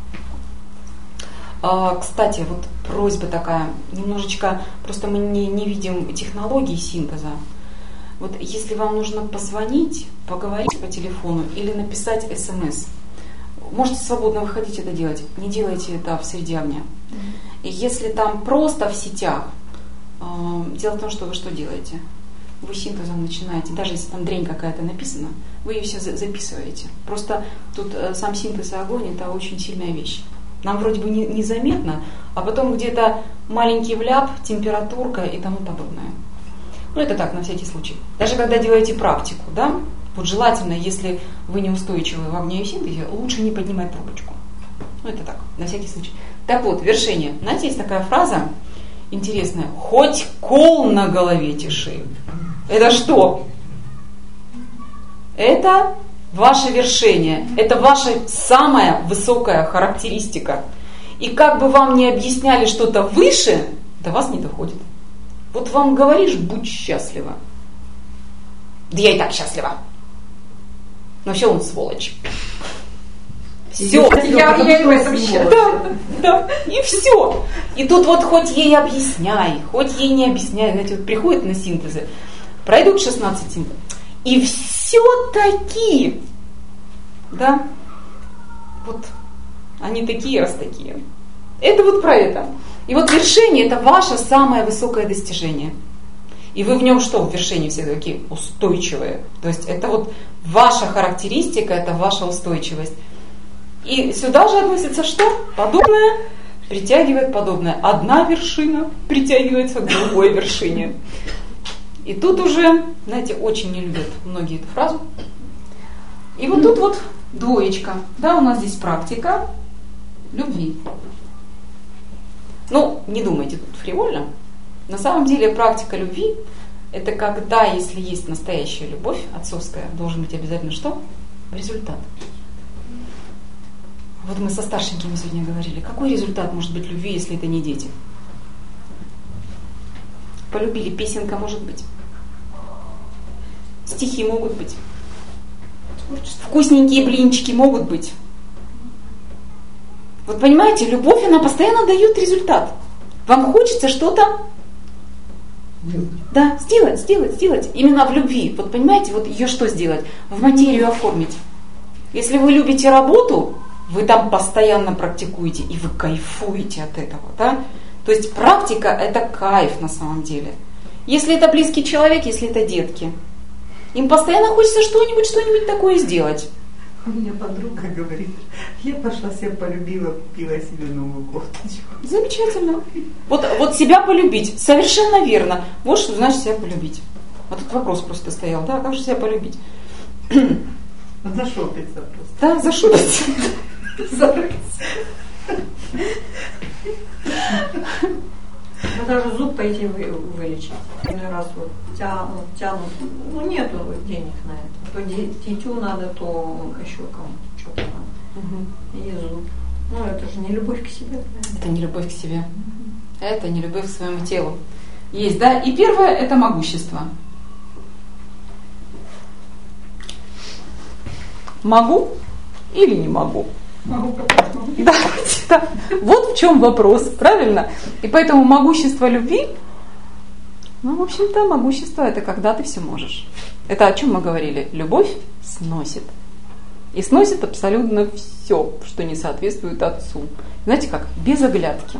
Кстати, вот просьба такая, немножечко, просто мы не, не видим технологии синтеза. Вот если вам нужно позвонить, поговорить по телефону или написать смс, можете свободно выходить это делать, не делайте это в среде огня. И если там просто в сетях, дело в том, что вы что делаете? Вы синтезом начинаете, даже если там дрянь какая-то написана, вы ее все записываете. Просто тут сам синтез и огонь это очень сильная вещь. Нам вроде бы не, незаметно, а потом где-то маленький вляп, температурка и тому подобное. Ну это так, на всякий случай. Даже когда делаете практику, да, вот желательно, если вы неустойчивы в огне и синтезе, лучше не поднимать трубочку. Ну это так, на всякий случай. Так вот, вершение. Знаете, есть такая фраза интересная. Хоть кол на голове тиши. Это что? Это ваше вершение. Это ваша самая высокая характеристика. И как бы вам ни объясняли что-то выше, до вас не доходит. Вот вам говоришь, будь счастлива. Да я и так счастлива. Но все, он сволочь. Все, я, я и в этом счастлива. Да, да, и все. И тут вот хоть ей объясняй, хоть ей не объясняй, знаете, вот приходит на синтезы, пройдут шестнадцать синтезов. И все-таки, да, вот они такие, раз такие. Это вот про это. И вот вершение – это ваше самое высокое достижение. И вы в нем что? В вершине все такие устойчивые. То есть это вот ваша характеристика, это ваша устойчивость. И сюда же относится что? Подобное притягивает подобное. Одна вершина притягивается к другой вершине. И тут уже, знаете, очень не любят многие эту фразу. И вот тут вот двоечка. Да, у нас здесь практика любви. Ну, не думайте тут фривольно. На самом деле практика любви – это когда, если есть настоящая любовь, отцовская, должен быть обязательно что? Результат. Вот мы со старшенькими сегодня говорили, какой результат может быть любви, если это не дети? Полюбили, песенка может быть. Стихи могут быть. Вкусненькие блинчики могут быть. Вот понимаете, любовь, она постоянно дает результат. Вам хочется что-то да, сделать, сделать, сделать. Именно в любви. Вот понимаете, вот ее что сделать? В материю оформить. Если вы любите работу, вы там постоянно практикуете, и вы кайфуете от этого. Да? То есть практика – это кайф на самом деле. Если это близкий человек, если это детки, им постоянно хочется что-нибудь, что-нибудь такое сделать. У меня подруга говорит, я пошла себя полюбила, купила себе новую кофточку. Замечательно. Вот, вот себя полюбить, совершенно верно. Вот что значит себя полюбить. Вот тут вопрос просто стоял, да, как же себя полюбить? Зашопиться просто. Да, зашопиться. Зарыться. Ну, даже зуб пойти вы, вылечить. Один раз вот тянут, тянут, ну нету денег на это. То дитю надо, то еще кому-то что-то надо. Угу. И зуб. Ну это же не любовь к себе. Правильно? Это не любовь к себе. Это не любовь к своему телу. Есть, да? И первое – это могущество. Могу или не могу? Могу, могу. Да, да. Вот в чем вопрос, правильно? И поэтому могущество любви, ну, в общем-то, могущество – это когда ты все можешь. Это о чем мы говорили? Любовь сносит. И сносит абсолютно все, что не соответствует отцу. Знаете как? Без оглядки.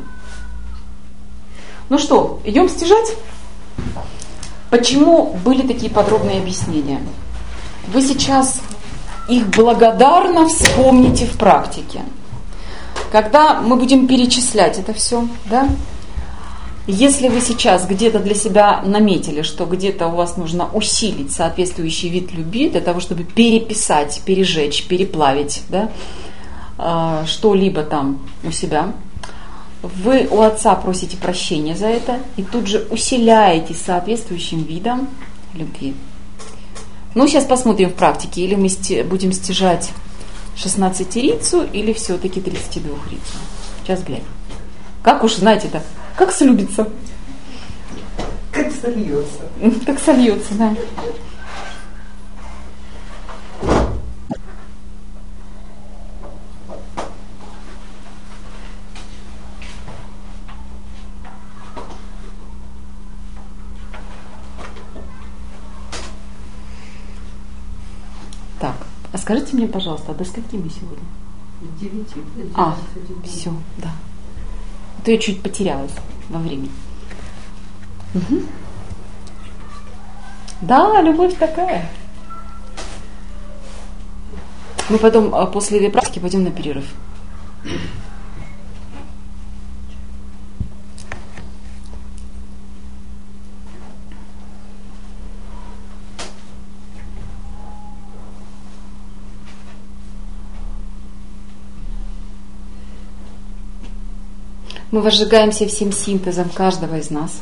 Ну что, идем стяжать? Почему были такие подробные объяснения? Вы сейчас их благодарно вспомните в практике. Когда мы будем перечислять это все, да, если вы сейчас где-то для себя наметили, что где-то у вас нужно усилить соответствующий вид любви для того, чтобы переписать, пережечь, переплавить, да, э, что-либо там у себя, вы у отца просите прощения за это и тут же усиляете соответствующим видом любви. Ну, сейчас посмотрим в практике, или мы будем стяжать шестнадцатирицу, или все-таки тридцатидвухрицу. Сейчас глянем. Как уж, знаете-то, как слюбится. Как сольется. Как сольется, да. Так, а скажите мне, пожалуйста, а до скольки мы сегодня? С девяти. А, все, да. А то я чуть потерялась во времени. Угу. Да, любовь такая. Мы потом, после этой практики, пойдем на перерыв. Мы возжигаемся всем синтезом каждого из нас.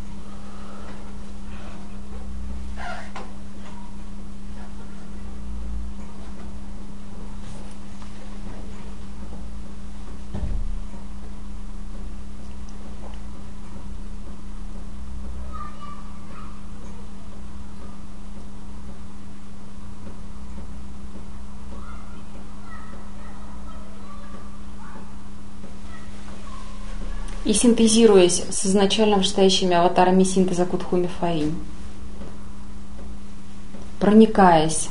И синтезируясь с изначально вышестоящими аватарами синтеза Кутхуми Фаинь. проникаясь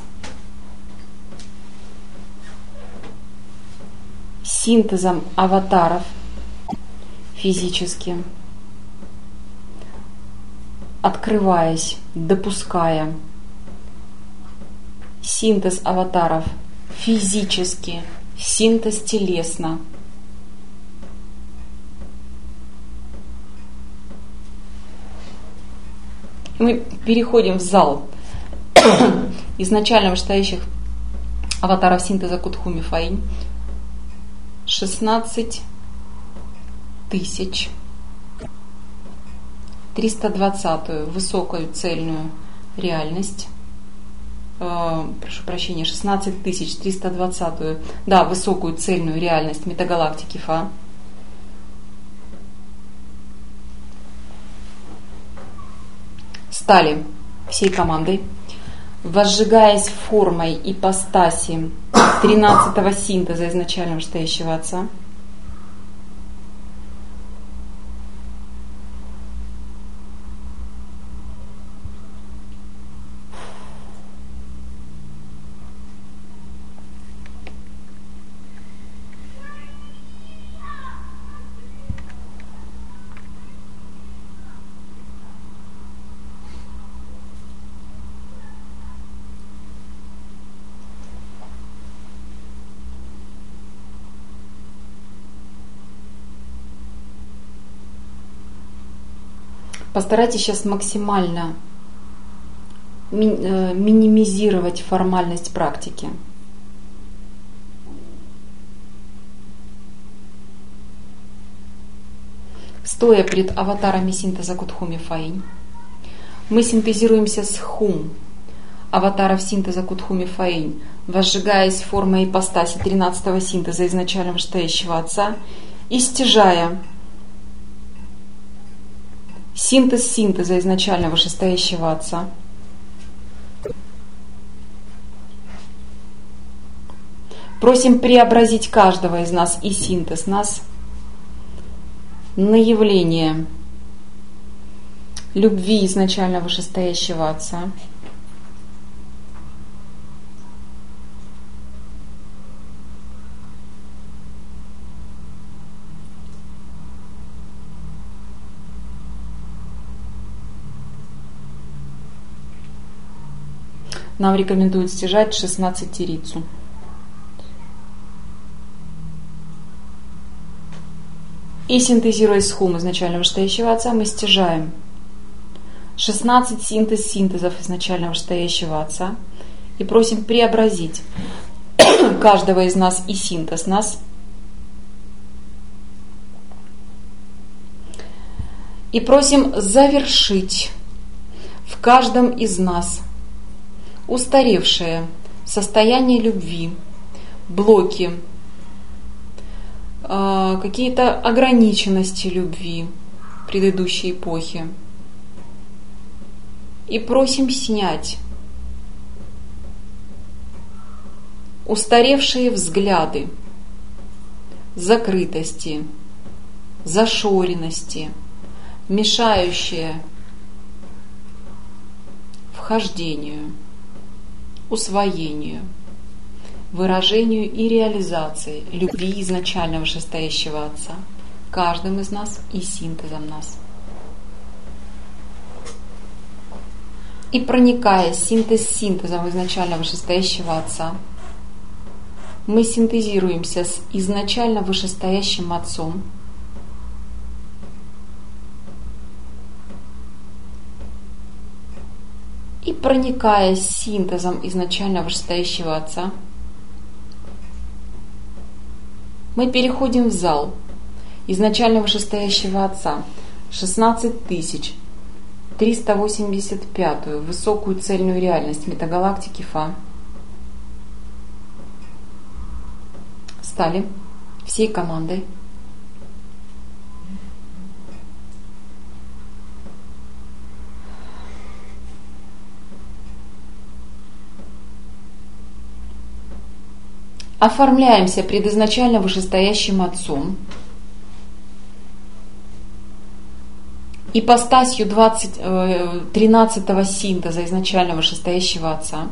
синтезом аватаров физически, открываясь, допуская синтез аватаров физически, синтез телесно, мы переходим в зал изначально вышестоящих аватаров синтеза Кутхуми Фаинь. шестнадцать тысяч триста двадцатую высокую цельную реальность. Э, прошу прощения, шестнадцать тысяч триста двадцатую, да, высокую цельную реальность метагалактики Фа. Стали всей командой, возжигаясь формой ипостаси тринадцатого синтеза изначального вышестоящего Отца. Постарайтесь сейчас максимально ми- э, минимизировать формальность практики. Стоя пред аватарами синтеза Кутхуми Фаинь, мы синтезируемся с Хум, аватаров синтеза Кутхуми Фаинь, возжигаясь формой ипостаси тринадцатого синтеза изначального вышестоящего Отца и стяжая синтез синтеза изначального вышестоящего Отца. Просим преобразить каждого из нас и синтез нас на явление любви изначального вышестоящего Отца. Нам рекомендуют стяжать шестнадцатирицу. И синтезируясь с Хум изначального вышестоящего Отца, мы стяжаем шестнадцать синтез синтезов изначального вышестоящего Отца и просим преобразить каждого из нас и синтез нас и просим завершить в каждом из нас устаревшее состояние любви, блоки, какие-то ограниченности любви предыдущей эпохи. И просим снять устаревшие взгляды, закрытости, зашоренности, мешающие вхождению, усвоению, выражению и реализации любви изначального вышестоящего Отца каждым из нас и синтезом нас. И проникая синтез синтезом изначально вышестоящего Отца, мы синтезируемся с изначально вышестоящим Отцом, и проникая синтезом изначально вышестоящего Отца, мы переходим в зал изначально вышестоящего Отца, шестнадцать тысяч триста восемьдесят пятую высокую цельную реальность метагалактики Фа. Стали всей командой. Оформляемся пред изначально вышестоящим Отцом ипостасью двадцать, тринадцатого синтеза изначального вышестоящего Отца.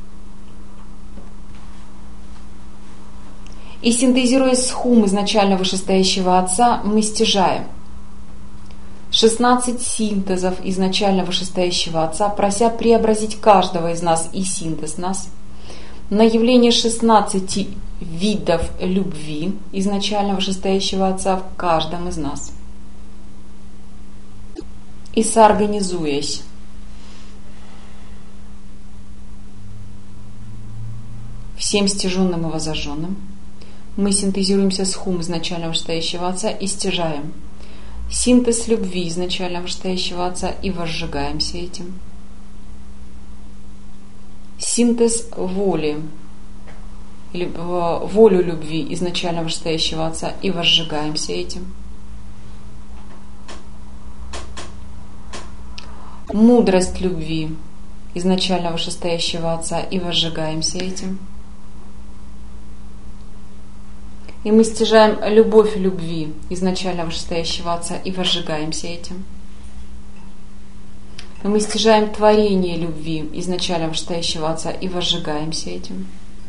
И синтезируя схум изначально вышестоящего Отца, мы стяжаем шестнадцать синтезов изначально вышестоящего Отца, прося преобразить каждого из нас и синтез нас на явление шестнадцати видов любви изначально вышестоящего Отца в каждом из нас. И соорганизуясь всем стяженным и возожженным, мы синтезируемся с хум изначально вышестоящего Отца и стяжаем синтез любви изначально вышестоящего Отца и возжигаемся этим. Синтез воли, или волю любви изначально вышестоящего Отца и возжигаемся этим. Мудрость любви изначально вышестоящего Отца и возжигаемся этим. И мы стяжаем любовь любви изначально вышестоящего Отца и возжигаемся этим. И мы стяжаем творение любви изначально вышестоящего Отца и возжигаемся этим.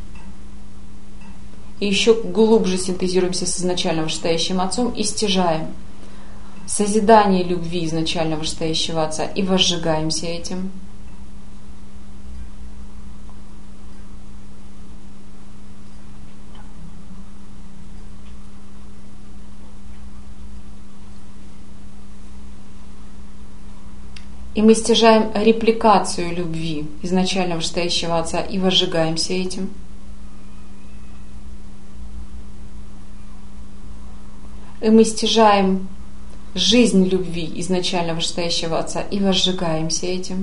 И еще глубже синтезируемся с изначально вышестоящим Отцом и стяжаем созидание любви изначально вышестоящего Отца и возжигаемся этим. И мы стяжаем репликацию любви изначально вышестоящего Отца и возжигаемся этим. И мы стяжаем жизнь любви изначально вышестоящего Отца и возжигаемся этим.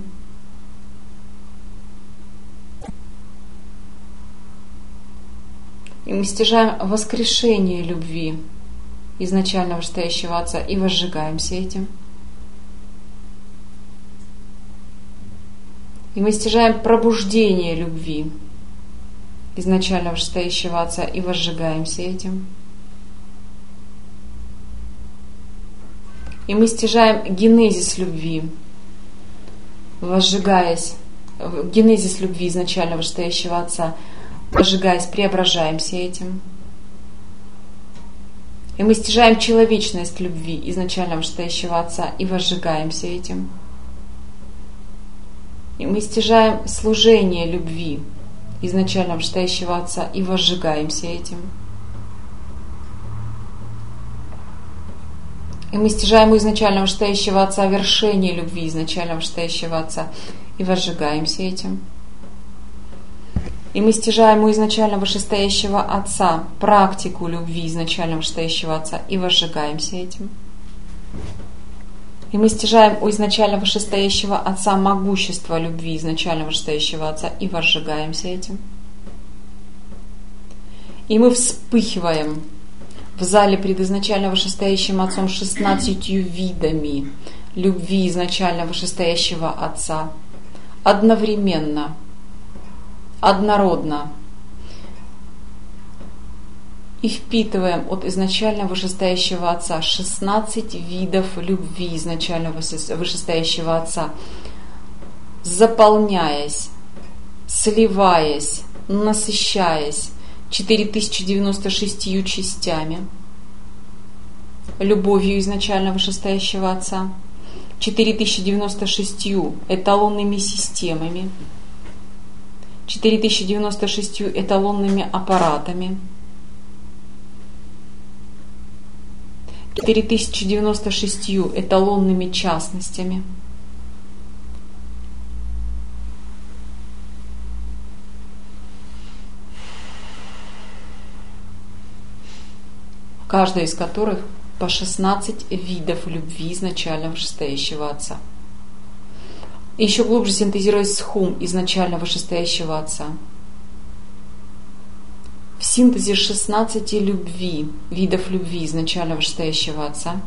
И мы стяжаем воскрешение любви изначально вышестоящего Отца и возжигаемся этим. И мы стяжаем пробуждение любви изначально вышестоящего Отца и возжигаемся этим. И мы стяжаем генезис любви, возжигаясь, генезис любви изначально вышестоящего Отца, возжигаясь, преображаемся этим. И мы стяжаем человечность любви изначально вышестоящего Отца и возжигаемся этим. И мы стяжаем служение любви изначально вышестоящего Отца и возжигаемся этим. И мы стяжаем у изначально вышестоящего Отца вершение любви изначально вышестоящего Отца и возжигаемся этим. И мы стяжаем у изначально вышестоящего Отца практику любви изначально вышестоящего Отца и возжигаемся этим. И мы стяжаем у изначально вышестоящего Отца могущество любви изначально вышестоящего Отца и возжигаемся этим. И мы вспыхиваем в зале пред изначально вышестоящим Отцом шестнадцатью видами любви изначально вышестоящего Отца одновременно, однородно. И впитываем от изначально вышестоящего Отца шестнадцать видов любви изначально вышестоящего Отца, заполняясь, сливаясь, насыщаясь четыре тысячи девяносто шестью частями, любовью изначально вышестоящего Отца, четыре тысячи девяносто шестью эталонными системами, четыре тысячи девяносто шестью эталонными аппаратами, четыре тысячи девяносто шестью эталонными частностями, каждая из которых по шестнадцать видов любви изначально вышестоящего Отца. И еще глубже синтезируясь с хум изначально вышестоящего Отца. В синтезе шестнадцати любви, видов любви изначально вышестоящего Отца,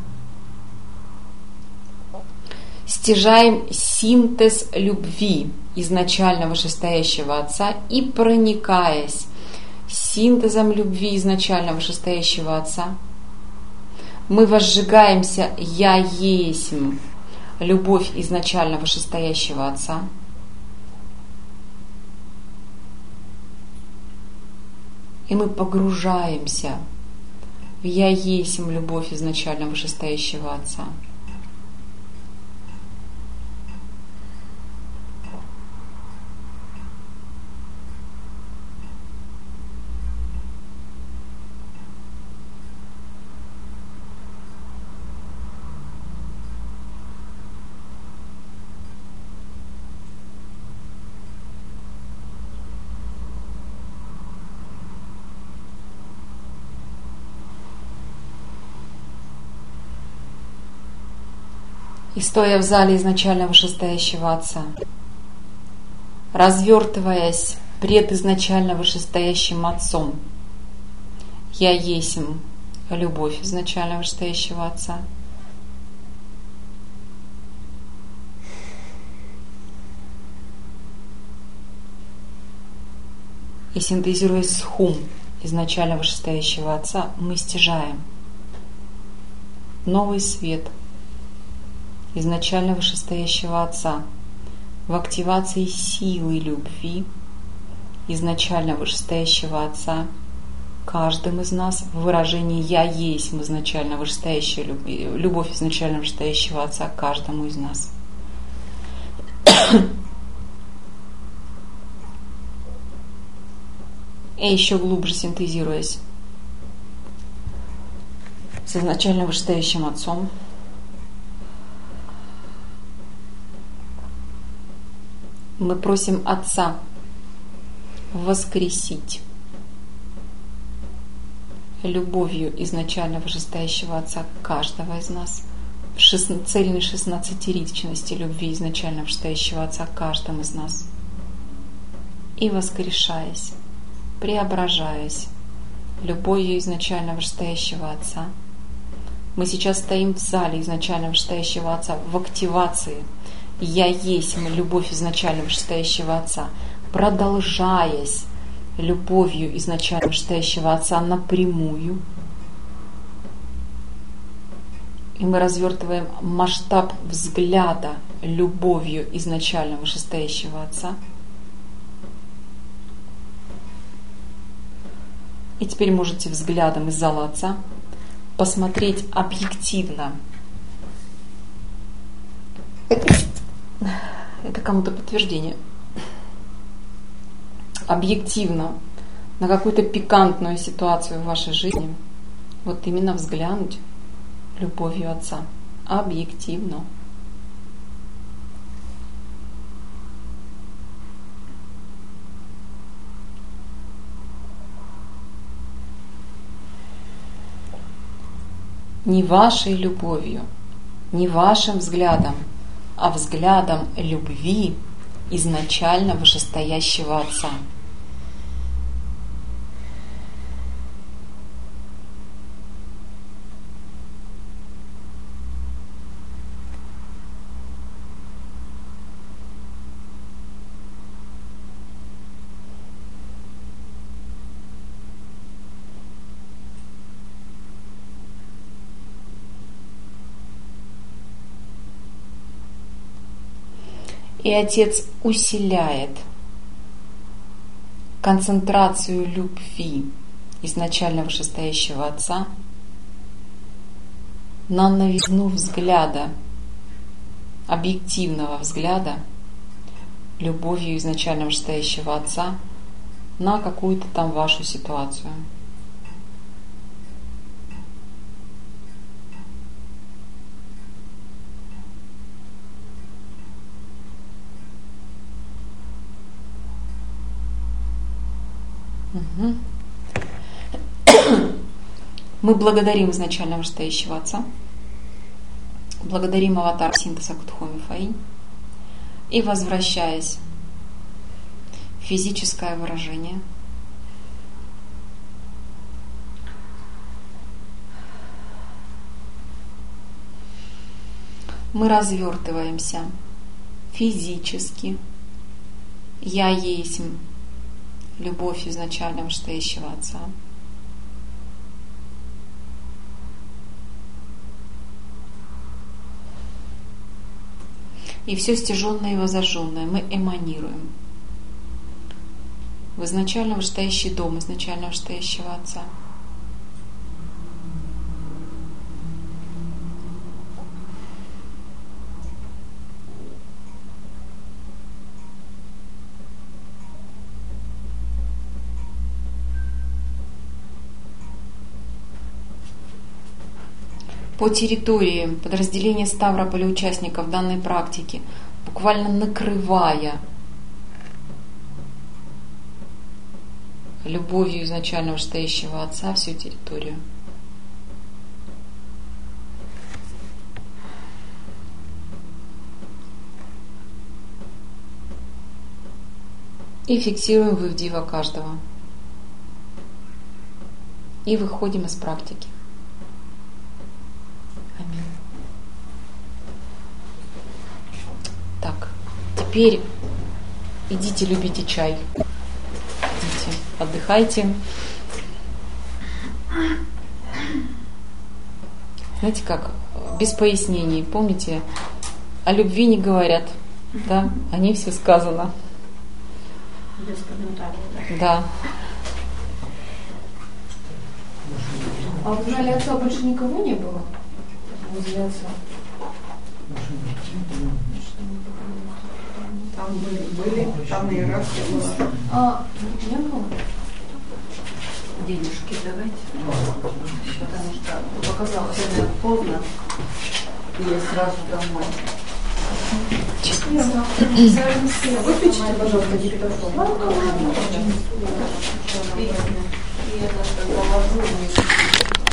стяжаем синтез любви изначально вышестоящего Отца и, проникаясь синтезом любви изначально вышестоящего Отца, мы возжигаемся «Я есмь» любовь изначально вышестоящего Отца. И мы погружаемся в «Я есмь любовь изначально вышестоящего Отца». И стоя в зале изначально вышестоящего Отца, развертываясь пред изначально вышестоящим Отцом, я есмь любовь изначально вышестоящего Отца, и синтезируя схум изначально вышестоящего Отца, мы стяжаем новый свет изначально вышестоящего Отца в активации силы любви изначально вышестоящего Отца каждым из нас в выражении «Я есть» изначально вышестоящая любви, любовь изначально вышестоящего Отца каждому из нас. И еще глубже синтезируясь с изначально вышестоящим Отцом, мы просим Отца воскресить любовью изначально вышестоящего Отца каждого из нас в шест... цельной шестнадцатиричности любви изначально вышестоящего Отца каждому из нас. И воскрешаясь, преображаясь любовью изначально вышестоящего Отца, мы сейчас стоим в зале изначально вышестоящего Отца в активации «Я есть» любовь изначально вышестоящего Отца, продолжаясь любовью изначально вышестоящего Отца напрямую. И мы развертываем масштаб взгляда любовью изначально вышестоящего Отца. И теперь можете взглядом из зала Отца посмотреть объективно. Это кому-то подтверждение. Объективно на какую-то пикантную ситуацию в вашей жизни. Вот именно взглянуть любовью Отца. Объективно. Не вашей любовью, не вашим взглядом, а взглядом любви изначально вышестоящего Отца. И Отец усиляет концентрацию любви изначально вышестоящего Отца на новизну взгляда, объективного взгляда, любовью изначально вышестоящего Отца на какую-то там вашу ситуацию. Угу. Мы благодарим изначально вышестоящего Отца, благодарим аватар синтеза Кутхоми Фаи и, возвращаясь в физическое выражение, мы развертываемся физически. Я есть любовь изначально вышестоящего Отца. И все стяженное и возожженное мы эманируем в изначально вышестоящий дом, изначально вышестоящего Отца. По территории подразделения Ставрополя участников данной практики, буквально накрывая любовью изначально вышестоящего Отца всю территорию. И фиксируем вывдива каждого. И выходим из практики. Аминь. Так, теперь идите, любите чай. Идите, отдыхайте. Знаете как, без пояснений. Помните, о любви не говорят. Да, о ней все сказано. Без комментариев. Да. А в зале Отца больше никого не было? Возле Отца? Там были, были там иерархия была. А, не было? Денежки давайте. Потому что показалось это поздно. И я сразу домой. Выключите, пожалуйста, диктофон. И я даже когда ложу,